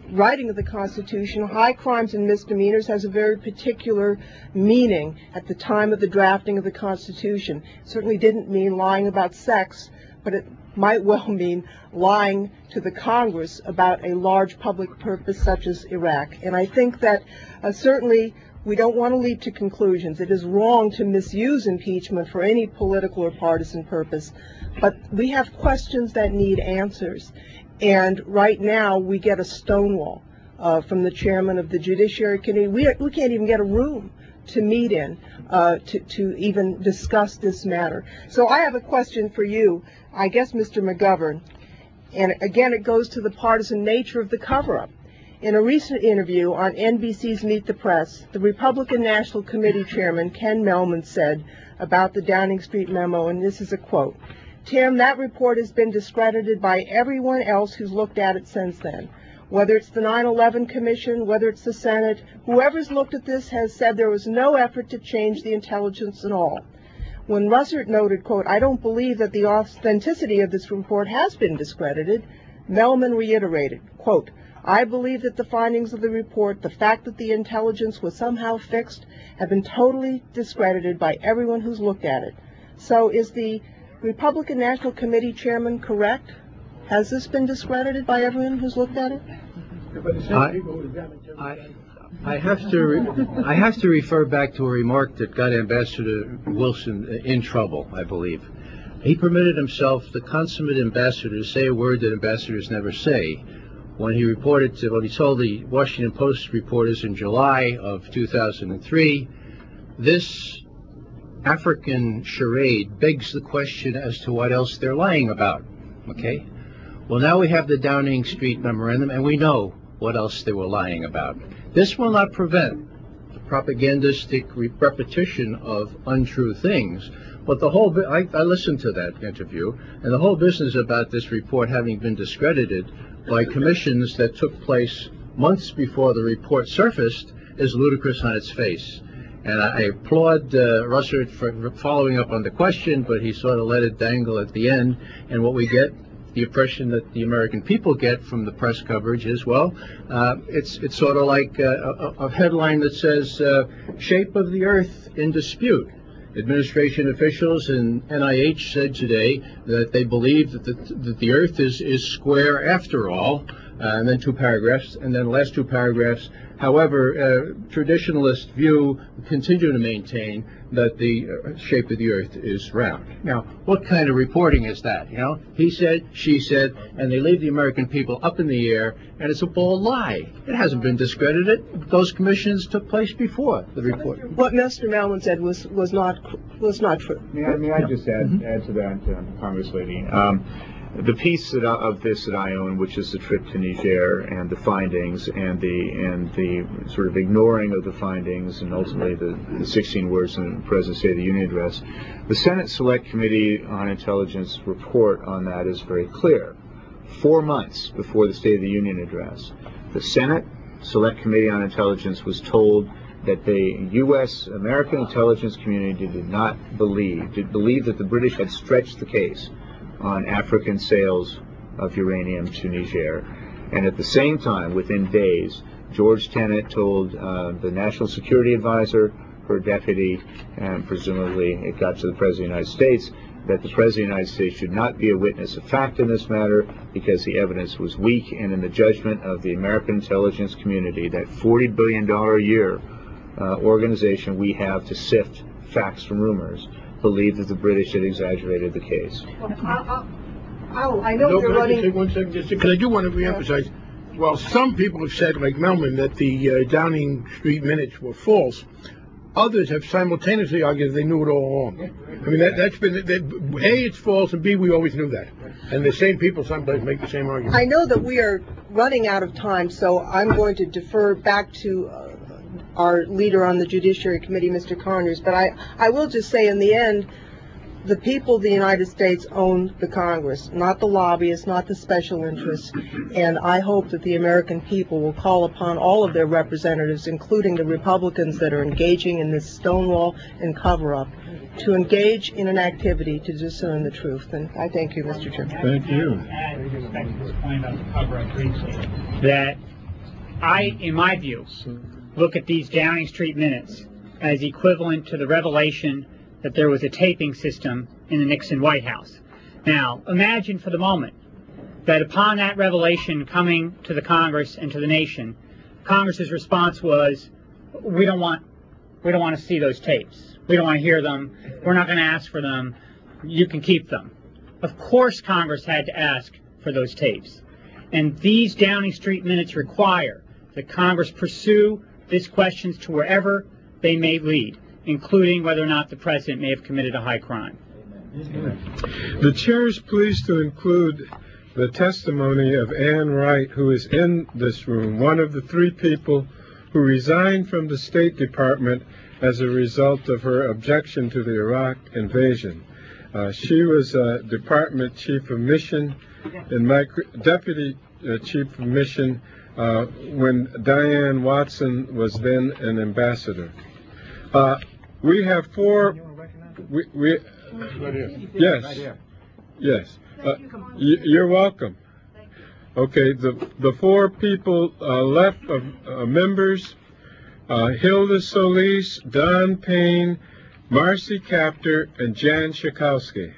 writing of the Constitution, high crimes and misdemeanors has a very particular meaning at the time of the drafting of the Constitution. It certainly didn't mean lying about sex, but it might well mean lying to the Congress about a large public purpose such as Iraq. And I think that uh, certainly we don't want to leap to conclusions. It is wrong to misuse impeachment for any political or partisan purpose, but we have questions that need answers. And right now we get a stonewall uh, from the chairman of the Judiciary Committee. We, we can't even get a room to meet in uh, to, to even discuss this matter. So I have a question for you, I guess, Mister McGovern. And again, it goes to the partisan nature of the cover-up. In a recent interview on N B C's Meet the Press, the Republican National Committee Chairman Ken Mehlman said about the Downing Street memo, and this is a quote, "Tim, that report has been discredited by everyone else who's looked at it since then. Whether it's the nine eleven Commission, whether it's the Senate, whoever's looked at this has said there was no effort to change the intelligence at all." When Russert noted, quote, "I don't believe that the authenticity of this report has been discredited," Mehlman reiterated, quote, "I believe that the findings of the report, the fact that the intelligence was somehow fixed, have been totally discredited by everyone who's looked at it." So is the Republican National Committee Chairman correct? Has this been discredited by everyone who's looked at it? I, I, I have to re I have to refer back to a remark that got Ambassador Wilson in trouble, I believe. He permitted himself, the consummate ambassador, to say a word that ambassadors never say. When he reported to, when he told the Washington Post reporters in July of two thousand three, this African charade begs the question as to what else they're lying about. Okay? Well, now we have the Downing Street memorandum, and we know what else they were lying about. This will not prevent the propagandistic re repetition of untrue things. But the whole, I, I listened to that interview, and the whole business about this report having been discredited by commissions that took place months before the report surfaced is ludicrous on its face. And I, I applaud uh, Russert for following up on the question, but he sort of let it dangle at the end. And what we get, the impression that the American people get from the press coverage is, well, uh, it's it's sort of like uh, a, a headline that says, uh, "Shape of the Earth in dispute." Administration officials and N I H said today that they believe that the, that the Earth is, is square after all, uh, and then two paragraphs, and then the last two paragraphs. However, uh, traditionalist view continue to maintain that the uh, shape of the Earth is round. Now, what kind of reporting is that? You know, he said, she said, and they leave the American people up in the air, and it's a bold lie. It hasn't been discredited. Those commissions took place before the report. What Mister Mehlman said was was not was not true. May I, may I just add, mm-hmm. add to that, uh, Congress lady? Um, the piece that I, of this that I own, which is the trip to Niger and the findings and the and the sort of ignoring of the findings and ultimately the, the sixteen words in the President's State of the Union address, the Senate Select Committee on Intelligence report on that is very clear. Four months before the State of the Union address, the Senate Select Committee on Intelligence was told that the U S American intelligence community did not believe, did believe that the British had stretched the case on African sales of uranium to Niger. And at the same time, within days, George Tenet told uh, the National Security Advisor, her deputy, and presumably it got to the President of the United States, that the President of the United States should not be a witness of fact in this matter because the evidence was weak, and in the judgment of the American intelligence community, that forty billion dollars a year uh, organization we have to sift facts from rumors, believed that the British had exaggerated the case. Oh, I know no, you're can running. I just take one second? Just because I do want to reemphasize. Well, some people have said, like Mehlman, that the uh, Downing Street minutes were false. Others have simultaneously argued that they knew it all along. I mean, that, that's been, that, A, it's false, and B, we always knew that. And the same people sometimes make the same argument. I know that we are running out of time, so I'm going to defer back to uh, our leader on the Judiciary Committee, Mister Conyers. But I, I will just say, in the end, the people of the United States own the Congress, not the lobbyists, not the special interests. And I hope that the American people will call upon all of their representatives, including the Republicans that are engaging in this stonewall and cover-up, to engage in an activity to discern the truth. And I thank you, Mister Chairman. Thank you. Add with respect to this point about the cover-up briefly, that I, in my view, look at these Downing Street minutes as equivalent to the revelation that there was a taping system in the Nixon White House. Now, imagine for the moment that upon that revelation coming to the Congress and to the nation, Congress's response was, we don't want, we don't want to see those tapes. We don't want to hear them. We're not going to ask for them. You can keep them. Of course Congress had to ask for those tapes. And these Downing Street minutes require that Congress pursue these questions to wherever they may lead, including whether or not the president may have committed a high crime. The chair is pleased to include the testimony of Ann Wright, who is in this room, one of the three people who resigned from the State Department as a result of her objection to the Iraq invasion. Uh, she was uh, Department Chief of Mission and my Deputy uh, Chief of Mission uh, when Diane Watson was then an ambassador. Uh, we have four. We, we yes, yes. Uh, you're welcome. Okay, the the four people uh, left of uh, members: uh, Hilda Solis, Don Payne, Marcy Kaptur, and Jan Schakowsky.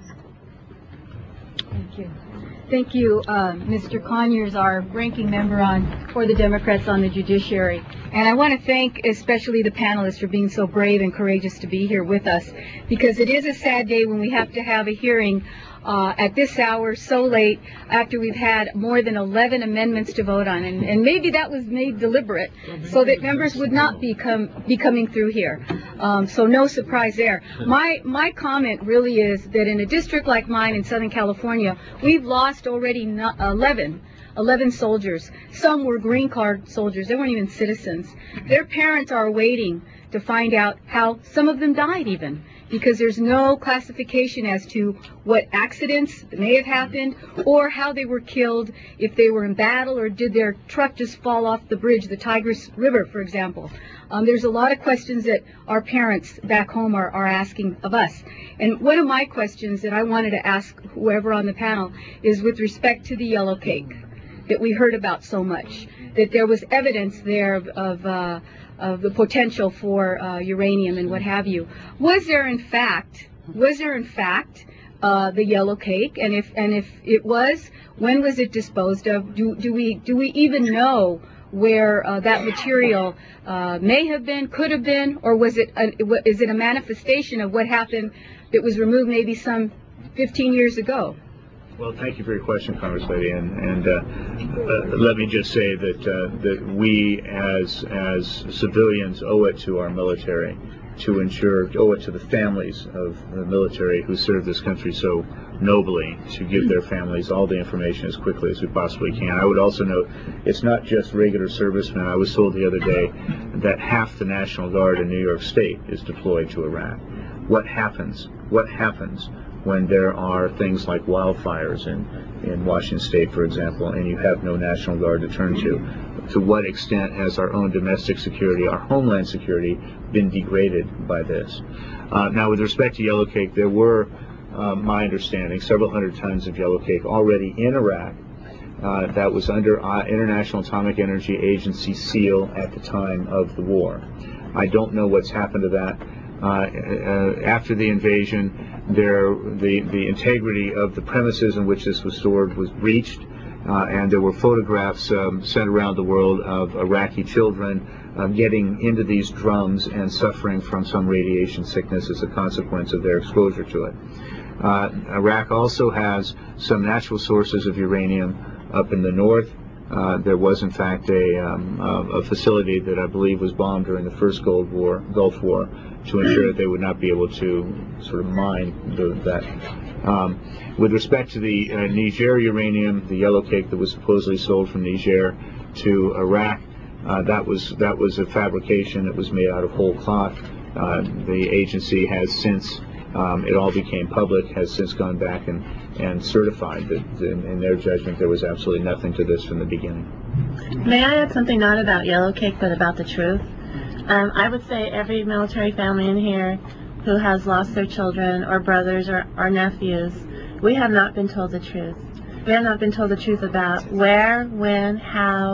Thank you. Thank you, uh, Mister Conyers, our ranking member on for the Democrats on the Judiciary. And I want to thank especially the panelists for being so brave and courageous to be here with us, because it is a sad day when we have to have a hearing uh, at this hour, so late, after we've had more than eleven amendments to vote on. And, and maybe that was made deliberate so that members would not be, come, be coming through here. Um, so no surprise there. My, my comment really is that in a district like mine in Southern California, we've lost already eleven. eleven soldiers. Some were green card soldiers. They weren't even citizens. Their parents are waiting to find out how some of them died even, because there's no classification as to what accidents may have happened or how they were killed, if they were in battle or did their truck just fall off the bridge, the Tigris River, for example. Um, there's a lot of questions that our parents back home are, are asking of us. And one of my questions that I wanted to ask whoever on the panel is with respect to the yellow cake that we heard about so much, that there was evidence there of, of, uh, of the potential for uh, uranium and what have you. Was there in fact, was there in fact uh, the yellow cake? And if and if it was, when was it disposed of? Do do we do we even know where uh, that material uh, may have been, could have been, or was it a, is it a manifestation of what happened that was removed maybe some fifteen years ago? Well, thank you for your question, Congress Lady, and, and uh, uh, let me just say that uh, that we as as civilians owe it to our military to ensure, owe it to the families of the military who serve this country so nobly, to give their families all the information as quickly as we possibly can. I would also note, it's not just regular servicemen. I was told the other day that half the National Guard in New York State is deployed to Iraq. What happens? What happens when there are things like wildfires in, in Washington State, for example, and you have no National Guard to turn to? To what extent has our own domestic security, our homeland security, been degraded by this? Uh, now, with respect to yellow cake, there were, uh, my understanding, several hundred tons of yellow cake already in Iraq. Uh, that was under uh, International Atomic Energy Agency seal at the time of the war. I don't know what's happened to that. Uh, uh, after the invasion, there, the, the integrity of the premises in which this was stored was breached, uh, and there were photographs um, sent around the world of Iraqi children uh, getting into these drums and suffering from some radiation sickness as a consequence of their exposure to it. Uh, Iraq also has some natural sources of uranium up in the north. Uh, there was, in fact, a, um, a facility that I believe was bombed during the first Gulf War, Gulf War to ensure that they would not be able to sort of mine the, that. Um, with respect to the uh, Niger uranium, the yellow cake that was supposedly sold from Niger to Iraq, uh, that was that was a fabrication that was made out of whole cloth. Uh, the agency has since, um, it all became public, has since gone back and, and certified that in, in their judgment there was absolutely nothing to this from the beginning. May I add something not about yellow cake but about the truth? Um, I would say every military family in here who has lost their children or brothers or, or nephews, we have not been told the truth. We have not been told the truth about where, when, how,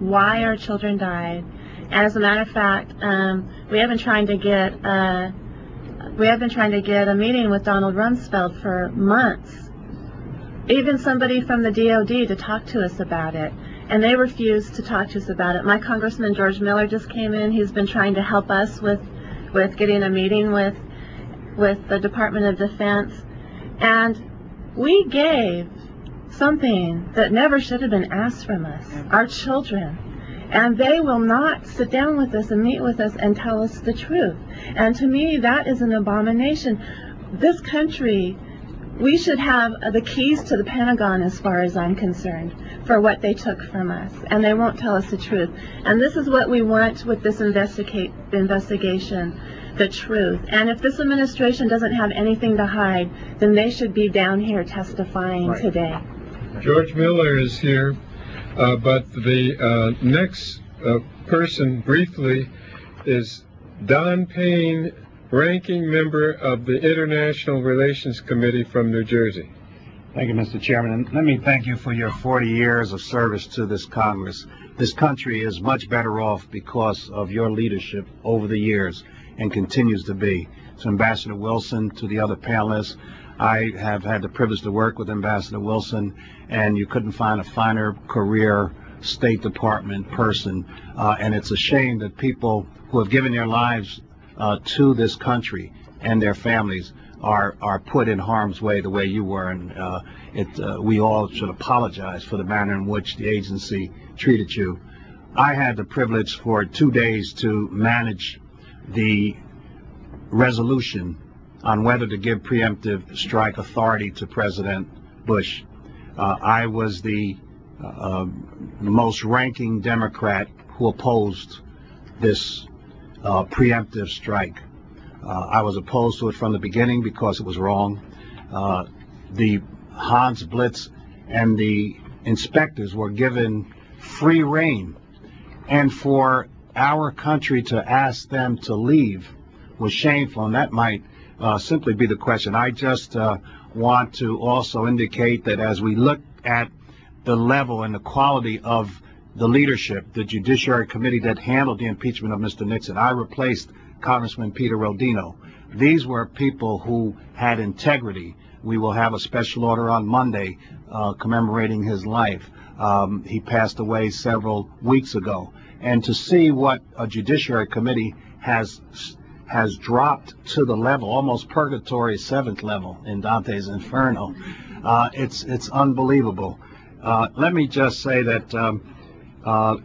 why our children died. As a matter of fact, um, we have been trying to get uh, we have been trying to get a meeting with Donald Rumsfeld for months, even somebody from the D O D to talk to us about it, and they refused to talk to us about it. My Congressman George Miller just came in. He's been trying to help us with with getting a meeting with with the Department of Defense, and we gave something that never should have been asked from us, our children. And they will not sit down with us and meet with us and tell us the truth. And to me, that is an abomination. This country, we should have the keys to the Pentagon, as far as I'm concerned, for what they took from us. And they won't tell us the truth. And this is what we want with this investigate, investigation, the truth. And if this administration doesn't have anything to hide, then they should be down here testifying Right. today. George Miller is here. Uh, but the uh, next uh, person, briefly, is Don Payne, ranking member of the International Relations Committee from New Jersey. Thank you, Mister Chairman. And let me thank you for your forty years of service to this Congress. This country is much better off because of your leadership over the years and continues to be. To Ambassador Wilson, to the other panelists, I have had the privilege to work with Ambassador Wilson, and you couldn't find a finer career State Department person. Uh, and it's a shame that people who have given their lives uh, to this country and their families are are put in harm's way the way you were. And uh, it uh, we all should apologize for the manner in which the agency treated you. I had the privilege for two days to manage the resolution on whether to give preemptive strike authority to President Bush. Uh, I was the uh, most ranking Democrat who opposed this uh, preemptive strike. Uh, I was opposed to it from the beginning because it was wrong. Uh, the Hans Blitz and the inspectors were given free rein, and for our country to ask them to leave was shameful, and that might Uh, simply be the question. I just uh, want to also indicate that as we look at the level and the quality of the leadership, the Judiciary Committee that handled the impeachment of Mister Nixon, I replaced Congressman Peter Rodino. These were people who had integrity. We will have a special order on Monday uh, commemorating his life. Um, he passed away several weeks ago. And to see what a Judiciary Committee has has dropped to the level, almost purgatory seventh level in Dante's Inferno. Uh, it's it's unbelievable. Uh, let me just say that um, uh,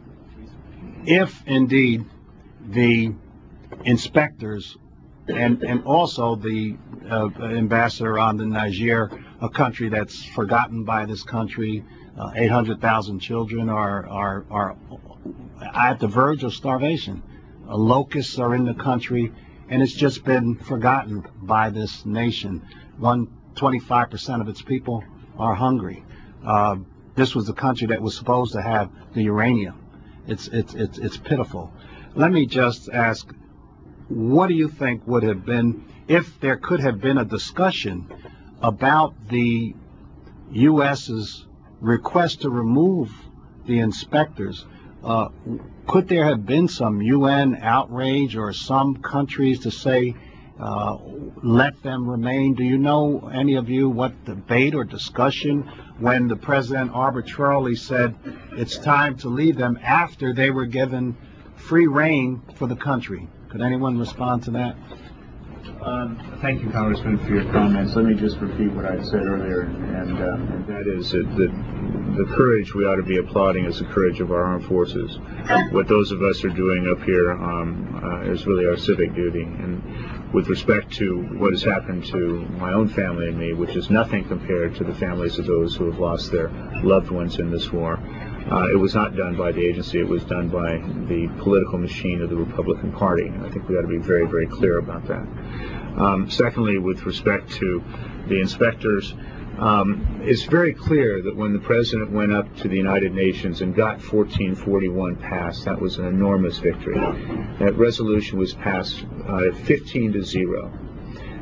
if indeed the inspectors and and also the uh, ambassador on the Niger, a country that's forgotten by this country, uh, eight hundred thousand children are are are at the verge of starvation. Uh, locusts are in the country, and it's just been forgotten by this nation. One twenty-five percent of its people are hungry. Uh, this was the country that was supposed to have the uranium. It's it's it's it's pitiful. Let me just ask, what do you think would have been if there could have been a discussion about the U S's request to remove the inspectors? Uh, could there have been some U N outrage or some countries to say, uh, let them remain? Do you know, any of you, what debate or discussion when the president arbitrarily said it's time to leave them after they were given free rein for the country? Could anyone respond to that? Um, thank you, Congressman, for your comments. Let me just repeat what I said earlier, and, um, and that is that the, the courage we ought to be applauding is the courage of our armed forces. What those of us are doing up here um, uh, is really our civic duty. And with respect to what has happened to my own family and me, which is nothing compared to the families of those who have lost their loved ones in this war, Uh, it was not done by the agency. It was done by the political machine of the Republican Party. And I think we ought to be very, very clear about that. Um, secondly, with respect to the inspectors, um, it's very clear that when the president went up to the United Nations and got fourteen forty-one passed, that was an enormous victory. That resolution was passed uh, fifteen to zero.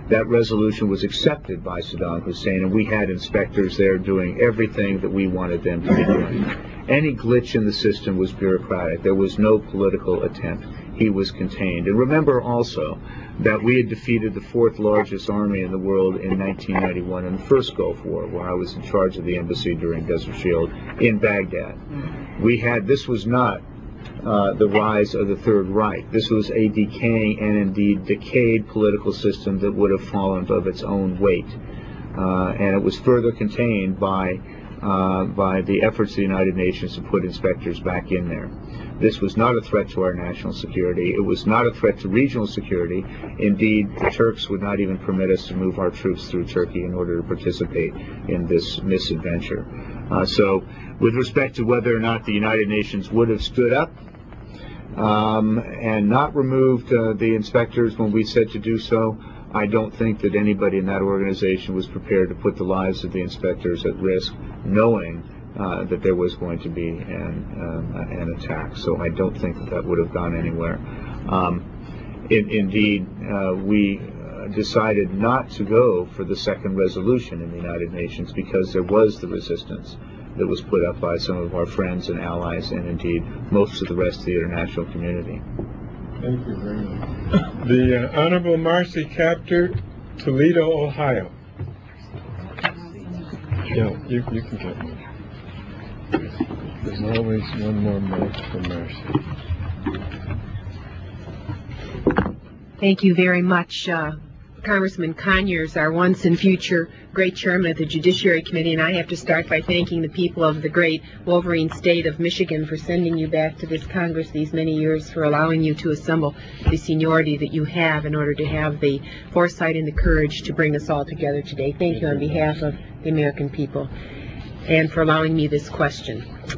That resolution was accepted by Saddam Hussein, and we had inspectors there doing everything that we wanted them to be doing. Any glitch in the system was bureaucratic. There was no political attempt. He was contained. And remember also that we had defeated the fourth largest army in the world in nineteen ninety-one in the first Gulf War, where I was in charge of the embassy during Desert Shield in Baghdad. We had, this was not uh, the rise of the Third Reich. This was a decaying and indeed decayed political system that would have fallen of its own weight. Uh, and it was further contained by Uh, by the efforts of the United Nations to put inspectors back in there. This was not a threat to our national security. It was not a threat to regional security. Indeed, the Turks would not even permit us to move our troops through Turkey in order to participate in this misadventure. Uh, so, with respect to whether or not the United Nations would have stood up um, and not removed uh, the inspectors when we said to do so, I don't think that anybody in that organization was prepared to put the lives of the inspectors at risk, knowing uh, that there was going to be an, um, an attack. So I don't think that that would have gone anywhere. Um, in, indeed, uh, we uh, decided not to go for the second resolution in the United Nations because there was the resistance that was put up by some of our friends and allies, and indeed most of the rest of the international community. Thank you very much. The uh, Honorable Marcy Kaptur, Toledo, Ohio. Yeah, you, you can get one. There's always one more mic for Marcy. Thank you very much, uh, Congressman Conyers, our once and future great chairman of the Judiciary Committee, and I have to start by thanking the people of the great Wolverine state of Michigan for sending you back to this Congress these many years, for allowing you to assemble the seniority that you have in order to have the foresight and the courage to bring us all together today. Thank you on behalf of the American people, and for allowing me this question.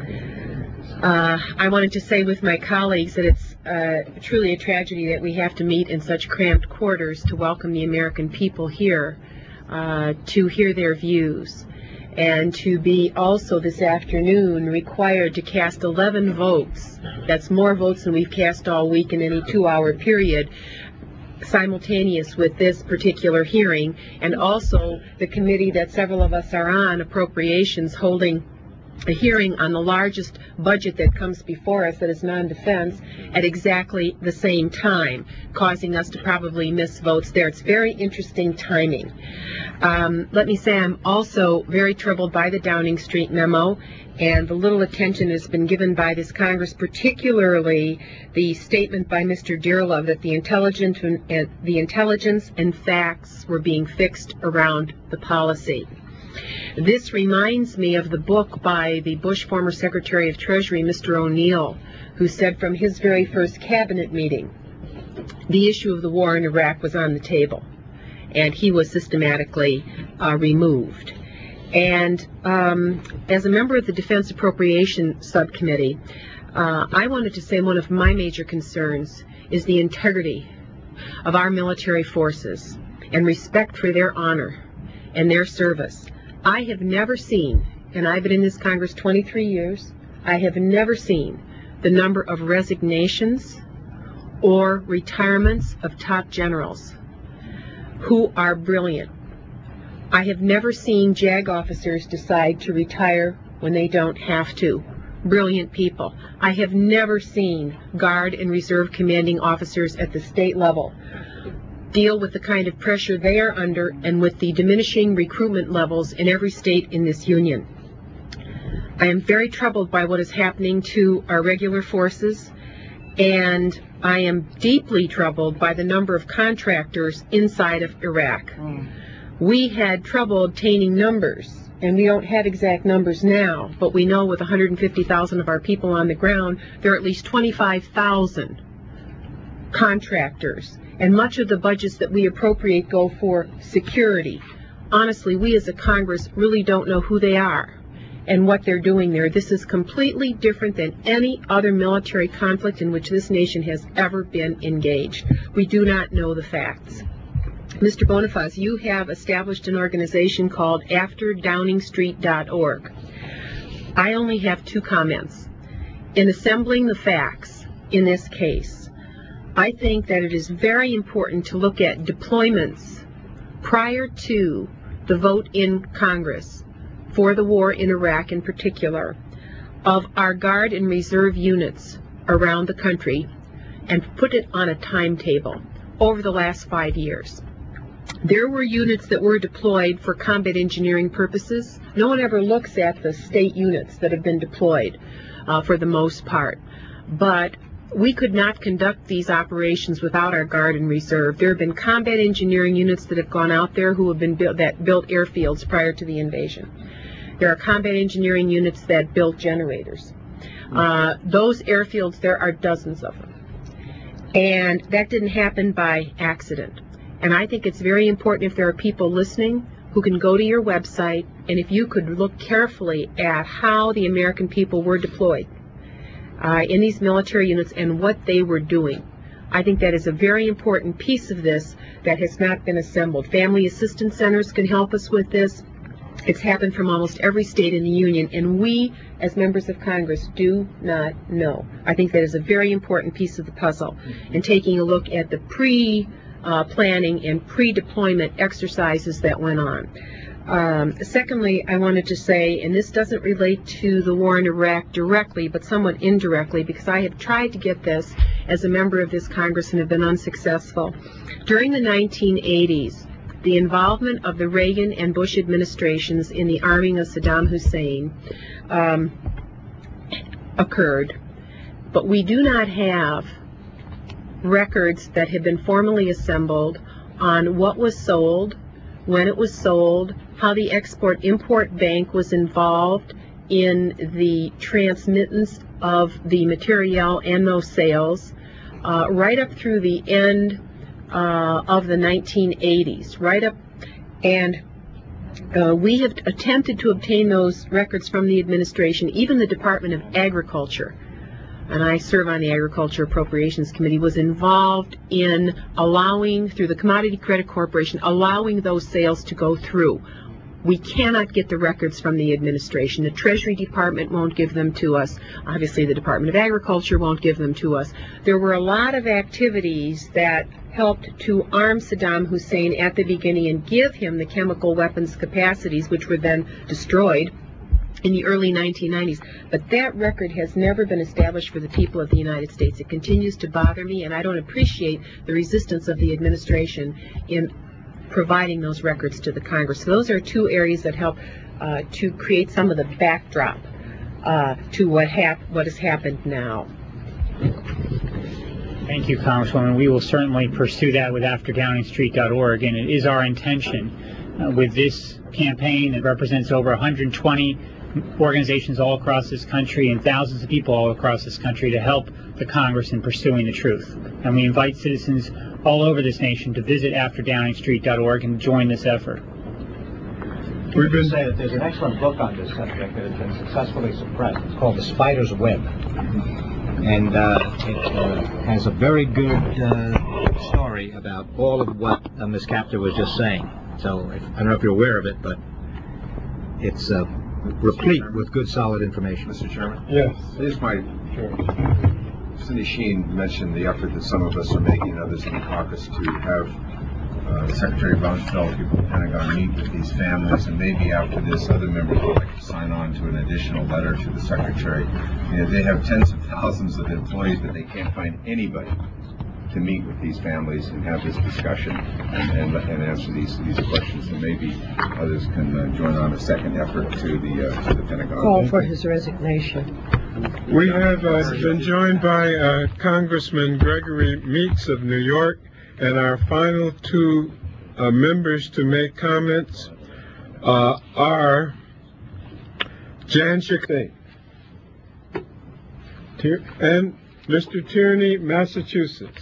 Uh, I wanted to say with my colleagues that it's uh, truly a tragedy that we have to meet in such cramped quarters to welcome the American people here, uh, to hear their views, and to be also this afternoon required to cast eleven votes. That's more votes than we've cast all week in any two-hour period, simultaneous with this particular hearing, and also the committee that several of us are on, Appropriations, holding a hearing on the largest budget that comes before us that is non-defense at exactly the same time, causing us to probably miss votes there. It's very interesting timing. Um, let me say I'm also very troubled by the Downing Street memo and the little attention has been given by this Congress, particularly the statement by Mister Dearlove that the intelligence and, uh, the intelligence and facts were being fixed around the policy. This reminds me of the book by the Bush former Secretary of Treasury, Mister O'Neill, who said from his very first cabinet meeting, the issue of the war in Iraq was on the table, and he was systematically uh, removed. And um, as a member of the Defense Appropriation Subcommittee, uh, I wanted to say one of my major concerns is the integrity of our military forces and respect for their honor and their service. I have never seen, and I've been in this Congress twenty-three years, I have never seen the number of resignations or retirements of top generals who are brilliant. I have never seen JAG officers decide to retire when they don't have to. Brilliant people. I have never seen Guard and Reserve commanding officers at the state level deal with the kind of pressure they are under and with the diminishing recruitment levels in every state in this union. I am very troubled by what is happening to our regular forces, and I am deeply troubled by the number of contractors inside of Iraq. Mm. We had trouble obtaining numbers, and we don't have exact numbers now, but we know with one hundred fifty thousand of our people on the ground, there are at least twenty-five thousand contractors. And much of the budgets that we appropriate go for security. Honestly, we as a Congress really don't know who they are and what they're doing there. This is completely different than any other military conflict in which this nation has ever been engaged. We do not know the facts. Mister Boniface, you have established an organization called after downing street dot org. I only have two comments. In assembling the facts in this case, I think that it is very important to look at deployments prior to the vote in Congress for the war in Iraq in particular, of our Guard and Reserve units around the country and put it on a timetable over the last five years. There were units that were deployed for combat engineering purposes. No one ever looks at the state units that have been deployed uh, for the most part. But we could not conduct these operations without our Guard and Reserve. There have been combat engineering units that have gone out there who have been built, that built airfields prior to the invasion. There are combat engineering units that built generators. Uh, those airfields, there are dozens of them. And that didn't happen by accident. And I think it's very important, if there are people listening who can go to your website, and if you could look carefully at how the American people were deployed uh, in these military units and what they were doing. I think that is a very important piece of this that has not been assembled. Family assistance centers can help us with this. It's happened from almost every state in the Union, and we, as members of Congress, do not know. I think that is a very important piece of the puzzle. And taking a look at the pre-planning and pre-deployment exercises that went on. Um, secondly, I wanted to say, and this doesn't relate to the war in Iraq directly, but somewhat indirectly, because I have tried to get this as a member of this Congress and have been unsuccessful. During the nineteen eighties, the involvement of the Reagan and Bush administrations in the arming of Saddam Hussein um, occurred, but we do not have records that have been formally assembled on what was sold, when it was sold, how the Export-Import Bank was involved in the transmittance of the materiel and those sales, uh, right up through the end uh, of the nineteen eighties, right up, and uh, we have attempted to obtain those records from the administration. Even the Department of Agriculture, and I serve on the Agriculture Appropriations Committee, was involved in allowing, through the Commodity Credit Corporation, allowing those sales to go through. We cannot get the records from the administration. The Treasury Department won't give them to us. Obviously, the Department of Agriculture won't give them to us. There were a lot of activities that helped to arm Saddam Hussein at the beginning and give him the chemical weapons capacities, which were then destroyed in the early nineteen nineties. But that record has never been established for the people of the United States. It continues to bother me, and I don't appreciate the resistance of the administration in providing those records to the Congress. So those are two areas that help uh, to create some of the backdrop uh, to what hap what has happened now. Thank you, Congresswoman. We will certainly pursue that with after downing street dot org, and it is our intention uh, with this campaign that represents over one hundred twenty organizations all across this country and thousands of people all across this country to help the Congress in pursuing the truth. And we invite citizens all over this nation to visit after downing street dot org and join this effort. We've been say that there's an excellent book on this subject that has been successfully suppressed. It's called The Spider's Web. And uh, it uh, has a very good uh, story about all of what uh, Miz Kaptur was just saying. So I don't know if you're aware of it, but it's uh, replete with good, solid information. Mister Chairman? Yes. This might. Cindy Sheen mentioned the effort that some of us are making, and others in the caucus, to have uh, Secretary Rumsfeld, people at the Pentagon, meet with these families, and maybe after this, other members would like to sign on to an additional letter to the Secretary. You know, they have tens of thousands of employees, but they can't find anybody to meet with these families and have this discussion and, and, and answer these these questions. And maybe others can uh, join on a second effort to the uh, to the Pentagon. Call for his resignation. We have uh, been joined by uh, Congressman Gregory Meeks of New York, and our final two uh, members to make comments uh, are Jan Shakespeare and Mister Tierney, Massachusetts.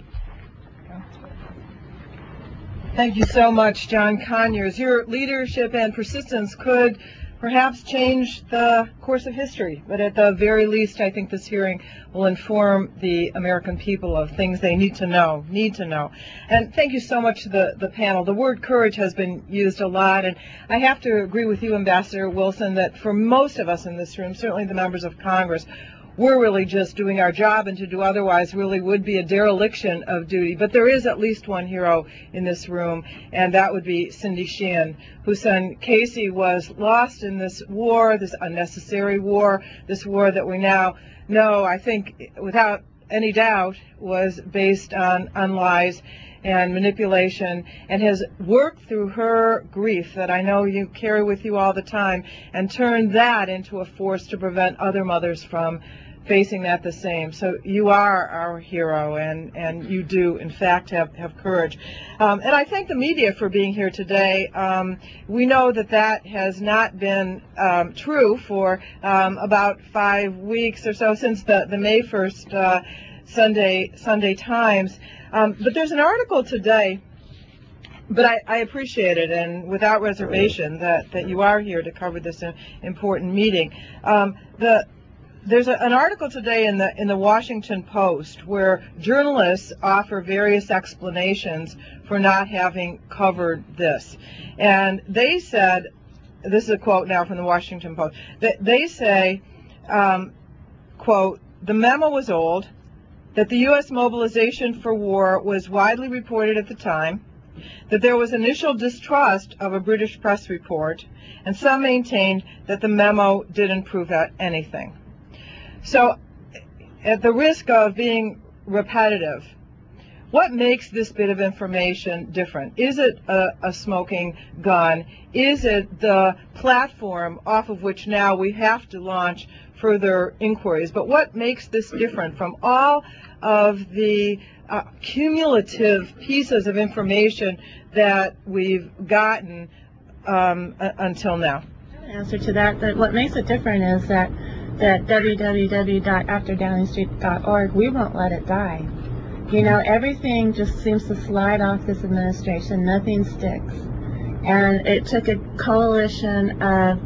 Thank you so much, John Conyers. Your leadership and persistence could perhaps change the course of history, but at the very least, I think this hearing will inform the American people of things they need to know, need to know. And thank you so much to the, the panel. The word courage has been used a lot, and I have to agree with you, Ambassador Wilson, that for most of us in this room, certainly the members of Congress, we're really just doing our job, and to do otherwise really would be a dereliction of duty. But there is at least one hero in this room, and that would be Cindy Sheehan, whose son Casey was lost in this war, this unnecessary war, this war that we now know, I think, without any doubt, was based on, on lies and manipulation, and has worked through her grief that I know you carry with you all the time, and turned that into a force to prevent other mothers from facing that the same. So you are our hero, and, and you do, in fact, have, have courage. Um, and I thank the media for being here today. Um, we know that that has not been um, true for um, about five weeks or so, since the, the May first uh, Sunday, Sunday Times. Um, but there's an article today, but I, I appreciate it, and without reservation, that, that you are here to cover this uh, important meeting. Um, the There's a, an article today in the in the Washington Post where journalists offer various explanations for not having covered this. And they said, this is a quote now from the Washington Post, that they say, um, quote, "The memo was old, that the U S mobilization for war was widely reported at the time, that there was initial distrust of a British press report, and some maintained that the memo didn't prove anything." So, at the risk of being repetitive, what makes this bit of information different? Is it a, a smoking gun? Is it the platform off of which now we have to launch further inquiries? But what makes this different from all of the uh, cumulative pieces of information that we've gotten um, until now? The answer to that, that what makes it different is that that w w w dot after downing street dot org, we won't let it die. You know, everything just seems to slide off this administration. Nothing sticks. And it took a coalition of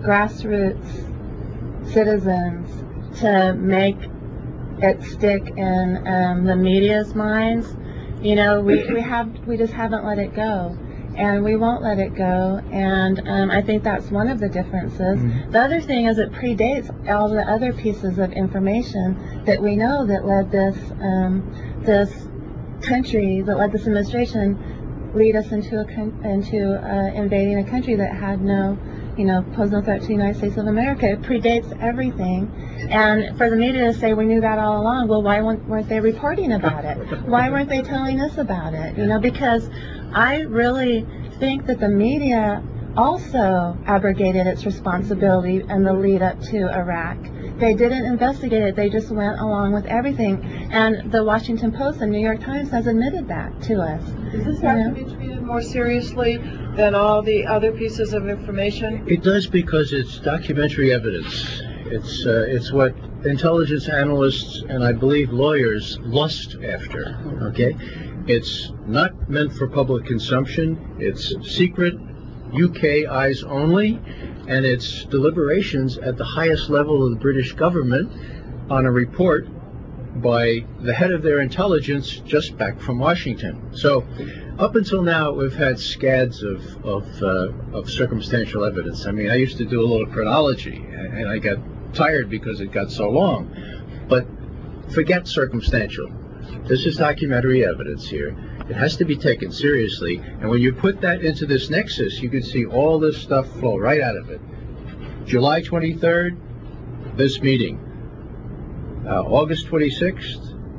grassroots citizens to make it stick in um, the media's minds. You know, we, we have we just haven't let it go. And we won't let it go, and um, I think that's one of the differences. Mm-hmm. The other thing is it predates all the other pieces of information that we know that led this um, this country, that led this administration, lead us into a con- into uh, invading a country that had no, you know, posed no threat to the United States of America. It predates everything, and for the media to say we knew that all along, well, why weren't, weren't they reporting about it? Why weren't they telling us about it? You know, because I really think that the media also abrogated its responsibility in the lead up to Iraq. They didn't investigate it. They just went along with everything. And the Washington Post and New York Times has admitted that to us. Does this have to be treated more seriously than all the other pieces of information? It does, because it's documentary evidence. It's uh, it's what intelligence analysts and I believe lawyers lust after. Okay, it's not meant for public consumption. It's secret, U K eyes only, and it's deliberations at the highest level of the British government on a report by the head of their intelligence just back from Washington. So up until now, we've had scads of of, uh, of circumstantial evidence. I mean, I used to do a little chronology, and I got tired because it got so long. But forget circumstantial. This is documentary evidence here. It has to be taken seriously, and when you put that into this nexus, you can see all this stuff flow right out of it. July twenty-third, this meeting. Uh, August twenty-sixth,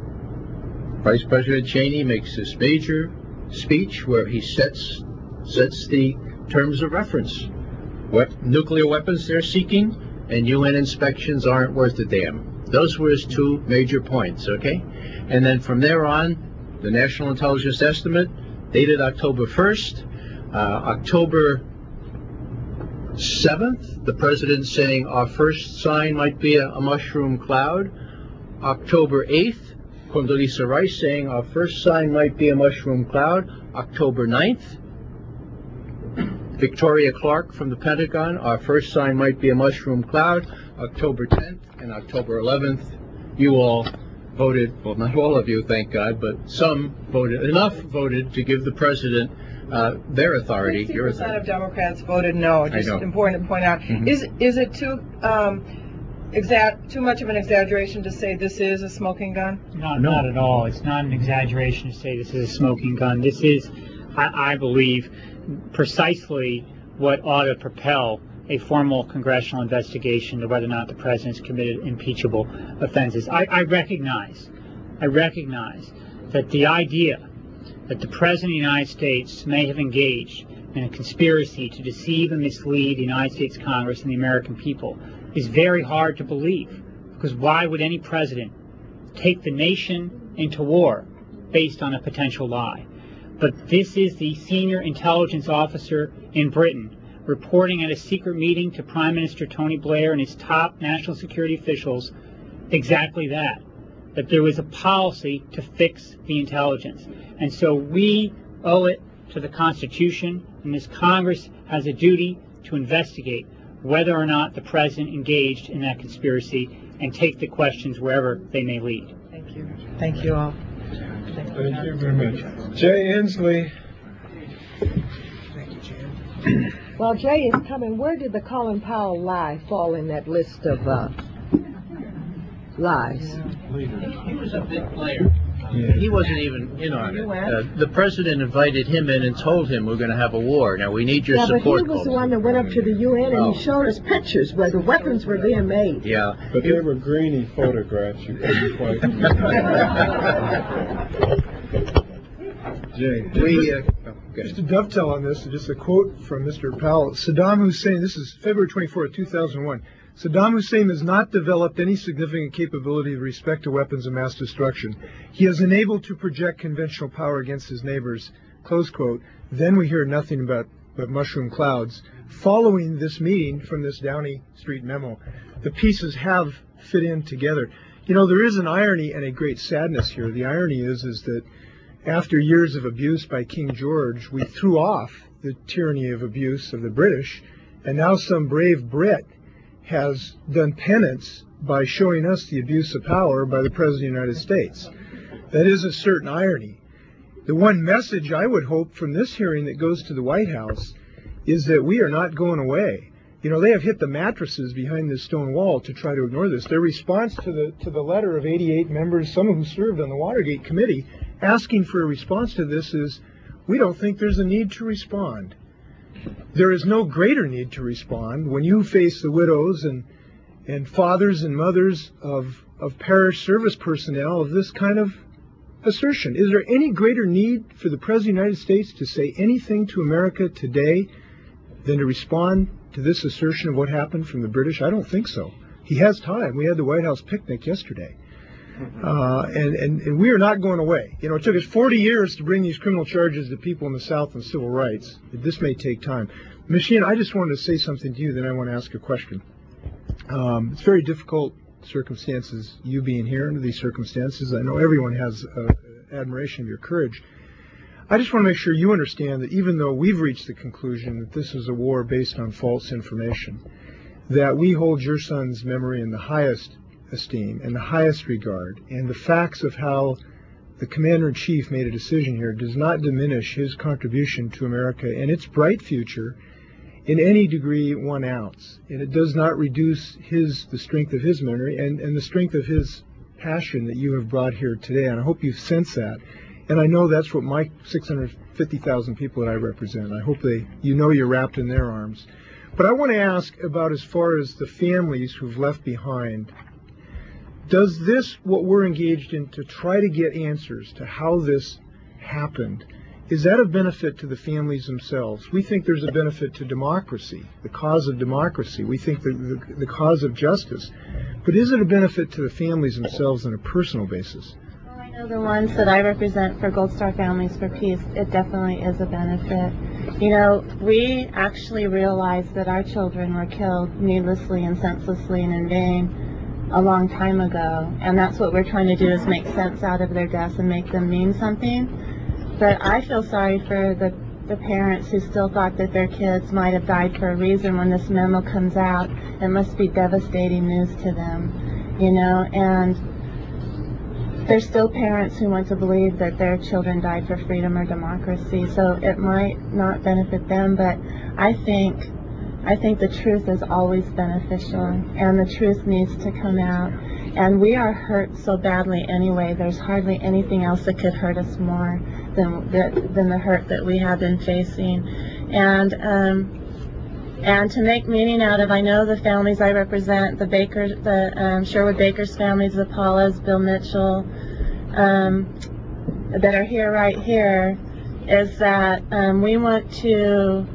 Vice President Cheney makes this major speech where he sets sets the terms of reference. What nuclear weapons they're seeking, and U N inspections aren't worth a damn. Those were his two major points, okay? And then from there on, the National Intelligence Estimate, dated October first, uh, October seventh, the President saying our first sign might be a, a mushroom cloud. October eighth, Condoleezza Rice saying our first sign might be a mushroom cloud. October ninth, Victoria Clark from the Pentagon, our first sign might be a mushroom cloud. October tenth and October eleventh, you all voted, well, not all of you, thank God, but some voted, enough voted to give the President uh, their authority, your authority. sixty percent of Democrats voted no. Just important to point out. Mm-hmm. Is is it too um, exa- too much of an exaggeration to say this is a smoking gun? Not, not at all. It's not an exaggeration to say this is a smoking gun. This is, I, I believe, precisely what ought to propel a formal congressional investigation to whether or not the president's committed impeachable offenses. I, I recognize, I recognize that the idea that the President of the United States may have engaged in a conspiracy to deceive and mislead the United States Congress and the American people is very hard to believe, because why would any president take the nation into war based on a potential lie? But this is the senior intelligence officer in Britain reporting at a secret meeting to Prime Minister Tony Blair and his top national security officials exactly that, that there was a policy to fix the intelligence. And so we owe it to the Constitution, and this Congress has a duty to investigate whether or not the President engaged in that conspiracy and take the questions wherever they may lead. Thank you. Thank you all. Thank you very much. Jay Inslee. While Jay is coming, where did the Colin Powell lie fall in that list of uh, lies? He was a big player. He wasn't even in on it. Uh, the president invited him in and told him we're going to have a war. Now, we need your yeah, support. Yeah, but he was the one that went up to the U N and oh. he showed us pictures where the weapons were being made. Yeah. But they were grainy photographs. You couldn't quite... Jay, we, uh, just to dovetail on this, just a quote from Mister Powell. Saddam Hussein, this is February twenty-fourth, two thousand one. Saddam Hussein has not developed any significant capability with respect to weapons of mass destruction. He is unable to project conventional power against his neighbors, close quote. Then we hear nothing about but mushroom clouds. Following this meeting from this Downing Street memo, the pieces have fit in together. You know, there is an irony and a great sadness here. The irony is, is that after years of abuse by King George, we threw off the tyranny of abuse of the British, and now some brave Brit has done penance by showing us the abuse of power by the President of the United States. That is a certain irony. The one message I would hope from this hearing that goes to the White House is that we are not going away. You know, they have hit the mattresses behind this stone wall to try to ignore this. Their response to the to the letter of eighty-eight members, some of whom served on the Watergate Committee, asking for a response to this is, we don't think there's a need to respond. There is no greater need to respond when you face the widows and and fathers and mothers of of parish service personnel of this kind of assertion. Is there any greater need for the President of the United States to say anything to America today than to respond to this assertion of what happened from the British? I don't think so. He has time. We had the White House picnic yesterday. Uh, and, and, and we are not going away. You know, it took us forty years to bring these criminal charges to people in the South on civil rights. This may take time. Machine, I just wanted to say something to you, then I want to ask a question. Um, it's very difficult circumstances, you being here under these circumstances. I know everyone has uh, admiration of your courage. I just want to make sure you understand that even though we've reached the conclusion that this is a war based on false information, that we hold your son's memory in the highest esteem and the highest regard, and the facts of how the Commander-in-Chief made a decision here does not diminish his contribution to America and its bright future in any degree one ounce. And it does not reduce his the strength of his memory and, and the strength of his passion that you have brought here today. And I hope you sense that. And I know that's what my six hundred fifty thousand people that I represent, I hope they, you know, you're wrapped in their arms. But I want to ask about as far as the families who've left behind. Does this, what we're engaged in to try to get answers to how this happened, is that a benefit to the families themselves? We think there's a benefit to democracy, the cause of democracy. We think the, the, the cause of justice. But is it a benefit to the families themselves on a personal basis? Well, I know the ones that I represent for Gold Star Families for Peace, it definitely is a benefit. You know, we actually realized that our children were killed needlessly and senselessly and in vain a long time ago, and that's what we're trying to do, is make sense out of their deaths and make them mean something. But I feel sorry for the, the parents who still thought that their kids might have died for a reason. When this memo comes out, it must be devastating news to them, you know, and there's still parents who want to believe that their children died for freedom or democracy, so it might not benefit them. But I think I think the truth is always beneficial, and the truth needs to come out. And we are hurt so badly anyway. There's hardly anything else that could hurt us more than the, than the hurt that we have been facing. And um, and to make meaning out of, I know the families I represent, the Baker, the um, Sherwood Bakers families, the Paulas, Bill Mitchell, um, that are here right here, is that um, we want to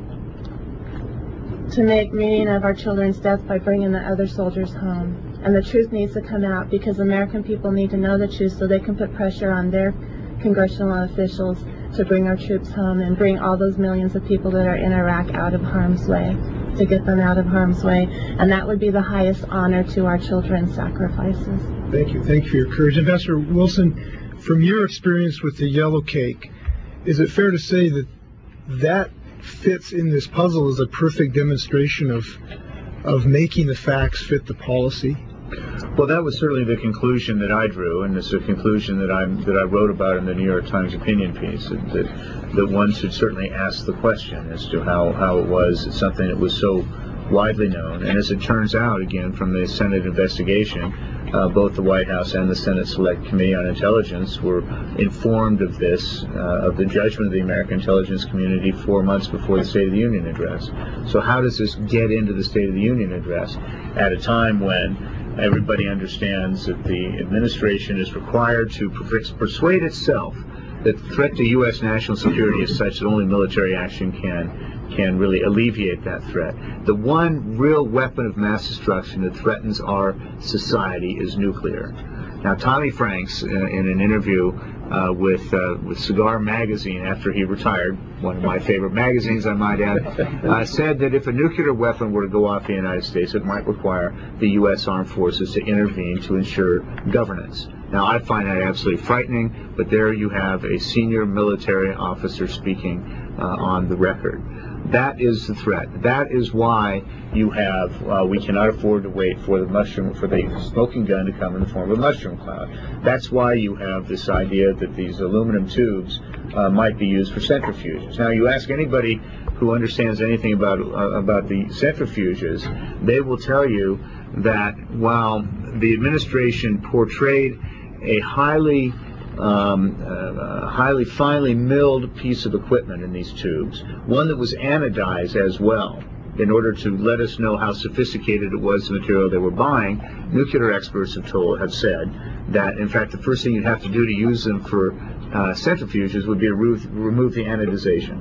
to make meaning of our children's death by bringing the other soldiers home. And the truth needs to come out, because American people need to know the truth so they can put pressure on their congressional officials to bring our troops home and bring all those millions of people that are in Iraq out of harm's way, to get them out of harm's way. And that would be the highest honor to our children's sacrifices. Thank you. Thank you for your courage. Ambassador Wilson, from your experience with the yellow cake, is it fair to say that that fits in this puzzle as a perfect demonstration of of making the facts fit the policy? Well, that was certainly the conclusion that I drew, and it's a conclusion that I that I wrote about in the New York Times opinion piece, that, that, that one should certainly ask the question as to how, how it was. It's something that was so widely known, and as it turns out, again, from the Senate investigation, uh, both the White House and the Senate Select Committee on Intelligence were informed of this, uh, of the judgment of the American intelligence community four months before the State of the Union address. So how does this get into the State of the Union address at a time when everybody understands that the administration is required to persuade itself that the threat to U S national security is such that only military action can can really alleviate that threat? The one real weapon of mass destruction that threatens our society is nuclear. Now, Tommy Franks, uh, in an interview uh, with uh, with Cigar Magazine after he retired, one of my favorite magazines, I might add, uh, said that if a nuclear weapon were to go off the United States, it might require the U S Armed Forces to intervene to ensure governance. Now, I find that absolutely frightening, but there you have a senior military officer speaking uh, on the record. That is the threat. That is why you have, uh, we cannot afford to wait for the mushroom, for the smoking gun to come in the form of a mushroom cloud. That's why you have this idea that these aluminum tubes uh, might be used for centrifuges. Now, you ask anybody who understands anything about, uh, about the centrifuges, they will tell you that while the administration portrayed a highly Um, uh, highly finely milled piece of equipment in these tubes, one that was anodized as well, in order to let us know how sophisticated it was, the material they were buying. Nuclear experts have told, have said that, in fact, the first thing you'd have to do to use them for uh, centrifuges would be to remove, remove the anodization.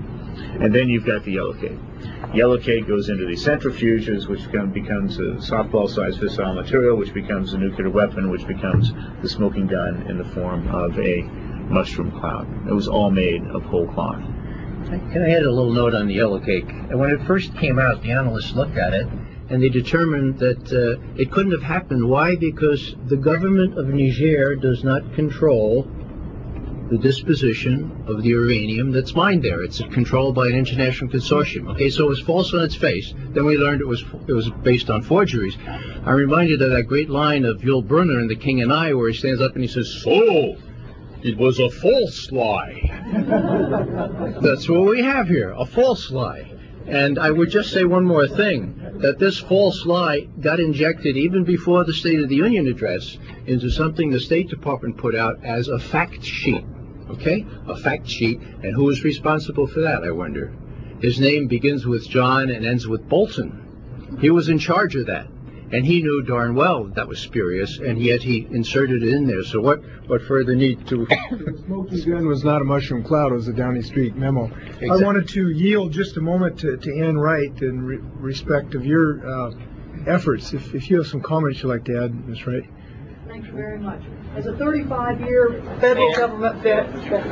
And then you've got the yellow cake. Yellow cake goes into the centrifuges, which become, becomes a softball-sized fissile material, which becomes a nuclear weapon, which becomes the smoking gun in the form of a mushroom cloud. It was all made of whole cloth. Can I add a little note on the yellow cake? And when it first came out, the analysts looked at it, and they determined that uh, it couldn't have happened. Why? Because the government of Niger does not control the disposition of the uranium that's mined there. It's controlled by an international consortium. Okay, so it was false on its face. Then we learned it was it was based on forgeries. I'm reminded of that great line of Yul Brynner in The King and I, where he stands up and he says, "So, it was a false lie." That's what we have here, a false lie. And I would just say one more thing, that this false lie got injected even before the State of the Union address into something the State Department put out as a fact sheet. Okay? A fact sheet. And who is responsible for that, I wonder? His name begins with John and ends with Bolton. He was in charge of that. And he knew darn well that was spurious, and yet he inserted it in there. So what, what further need to... The smoking gun was not a mushroom cloud, it was a Downing Street memo. Exactly. I wanted to yield just a moment to, to Ann Wright in re respect of your uh, efforts. If, if you have some comments you'd like to add, Miz Wright. Thank you very much. As a thirty-five year federal government vet,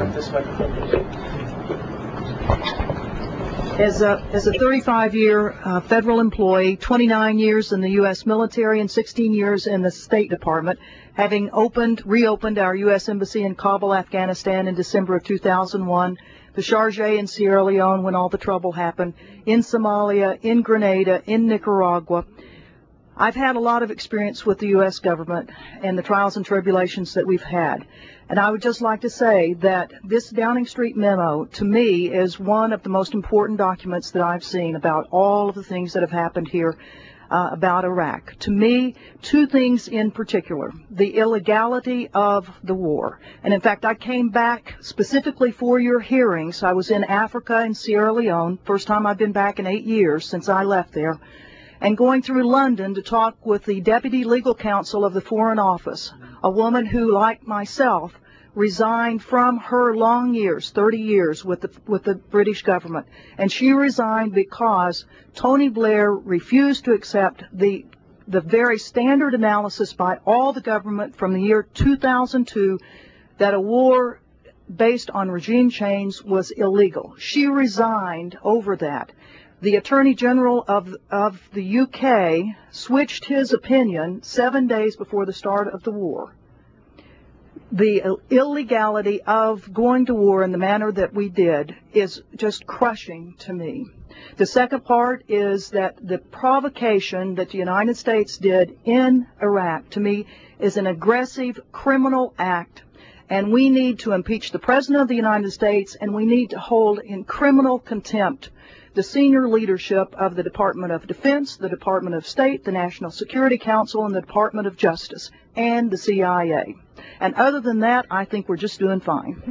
As a, as a thirty-five year uh, federal employee, twenty-nine years in the U S military and sixteen years in the State Department, having opened, reopened our U S Embassy in Kabul, Afghanistan in December of two thousand one, the Sharjah in Sierra Leone when all the trouble happened, in Somalia, in Grenada, in Nicaragua, I've had a lot of experience with the U S government and the trials and tribulations that we've had. And I would just like to say that this Downing Street memo, to me, is one of the most important documents that I've seen about all of the things that have happened here uh, about Iraq. To me, two things in particular: the illegality of the war. And in fact, I came back specifically for your hearings. I was in Africa and Sierra Leone, first time I've been back in eight years since I left there, and going through London to talk with the Deputy Legal Counsel of the Foreign Office, a woman who, like myself, resigned from her long years, thirty years with the with the British government. And she resigned because Tony Blair refused to accept the the very standard analysis by all the government from the year two thousand two that a war based on regime change was illegal. She resigned over that. The Attorney General of, of the U K switched his opinion seven days before the start of the war. The illegality of going to war in the manner that we did is just crushing to me. The second part is that the provocation that the United States did in Iraq, to me, is an aggressive criminal act. And we need to impeach the President of the United States, and we need to hold in criminal contempt the senior leadership of the Department of Defense, the Department of State, the National Security Council, and the Department of Justice, and the C I A. And other than that, I think we're just doing fine.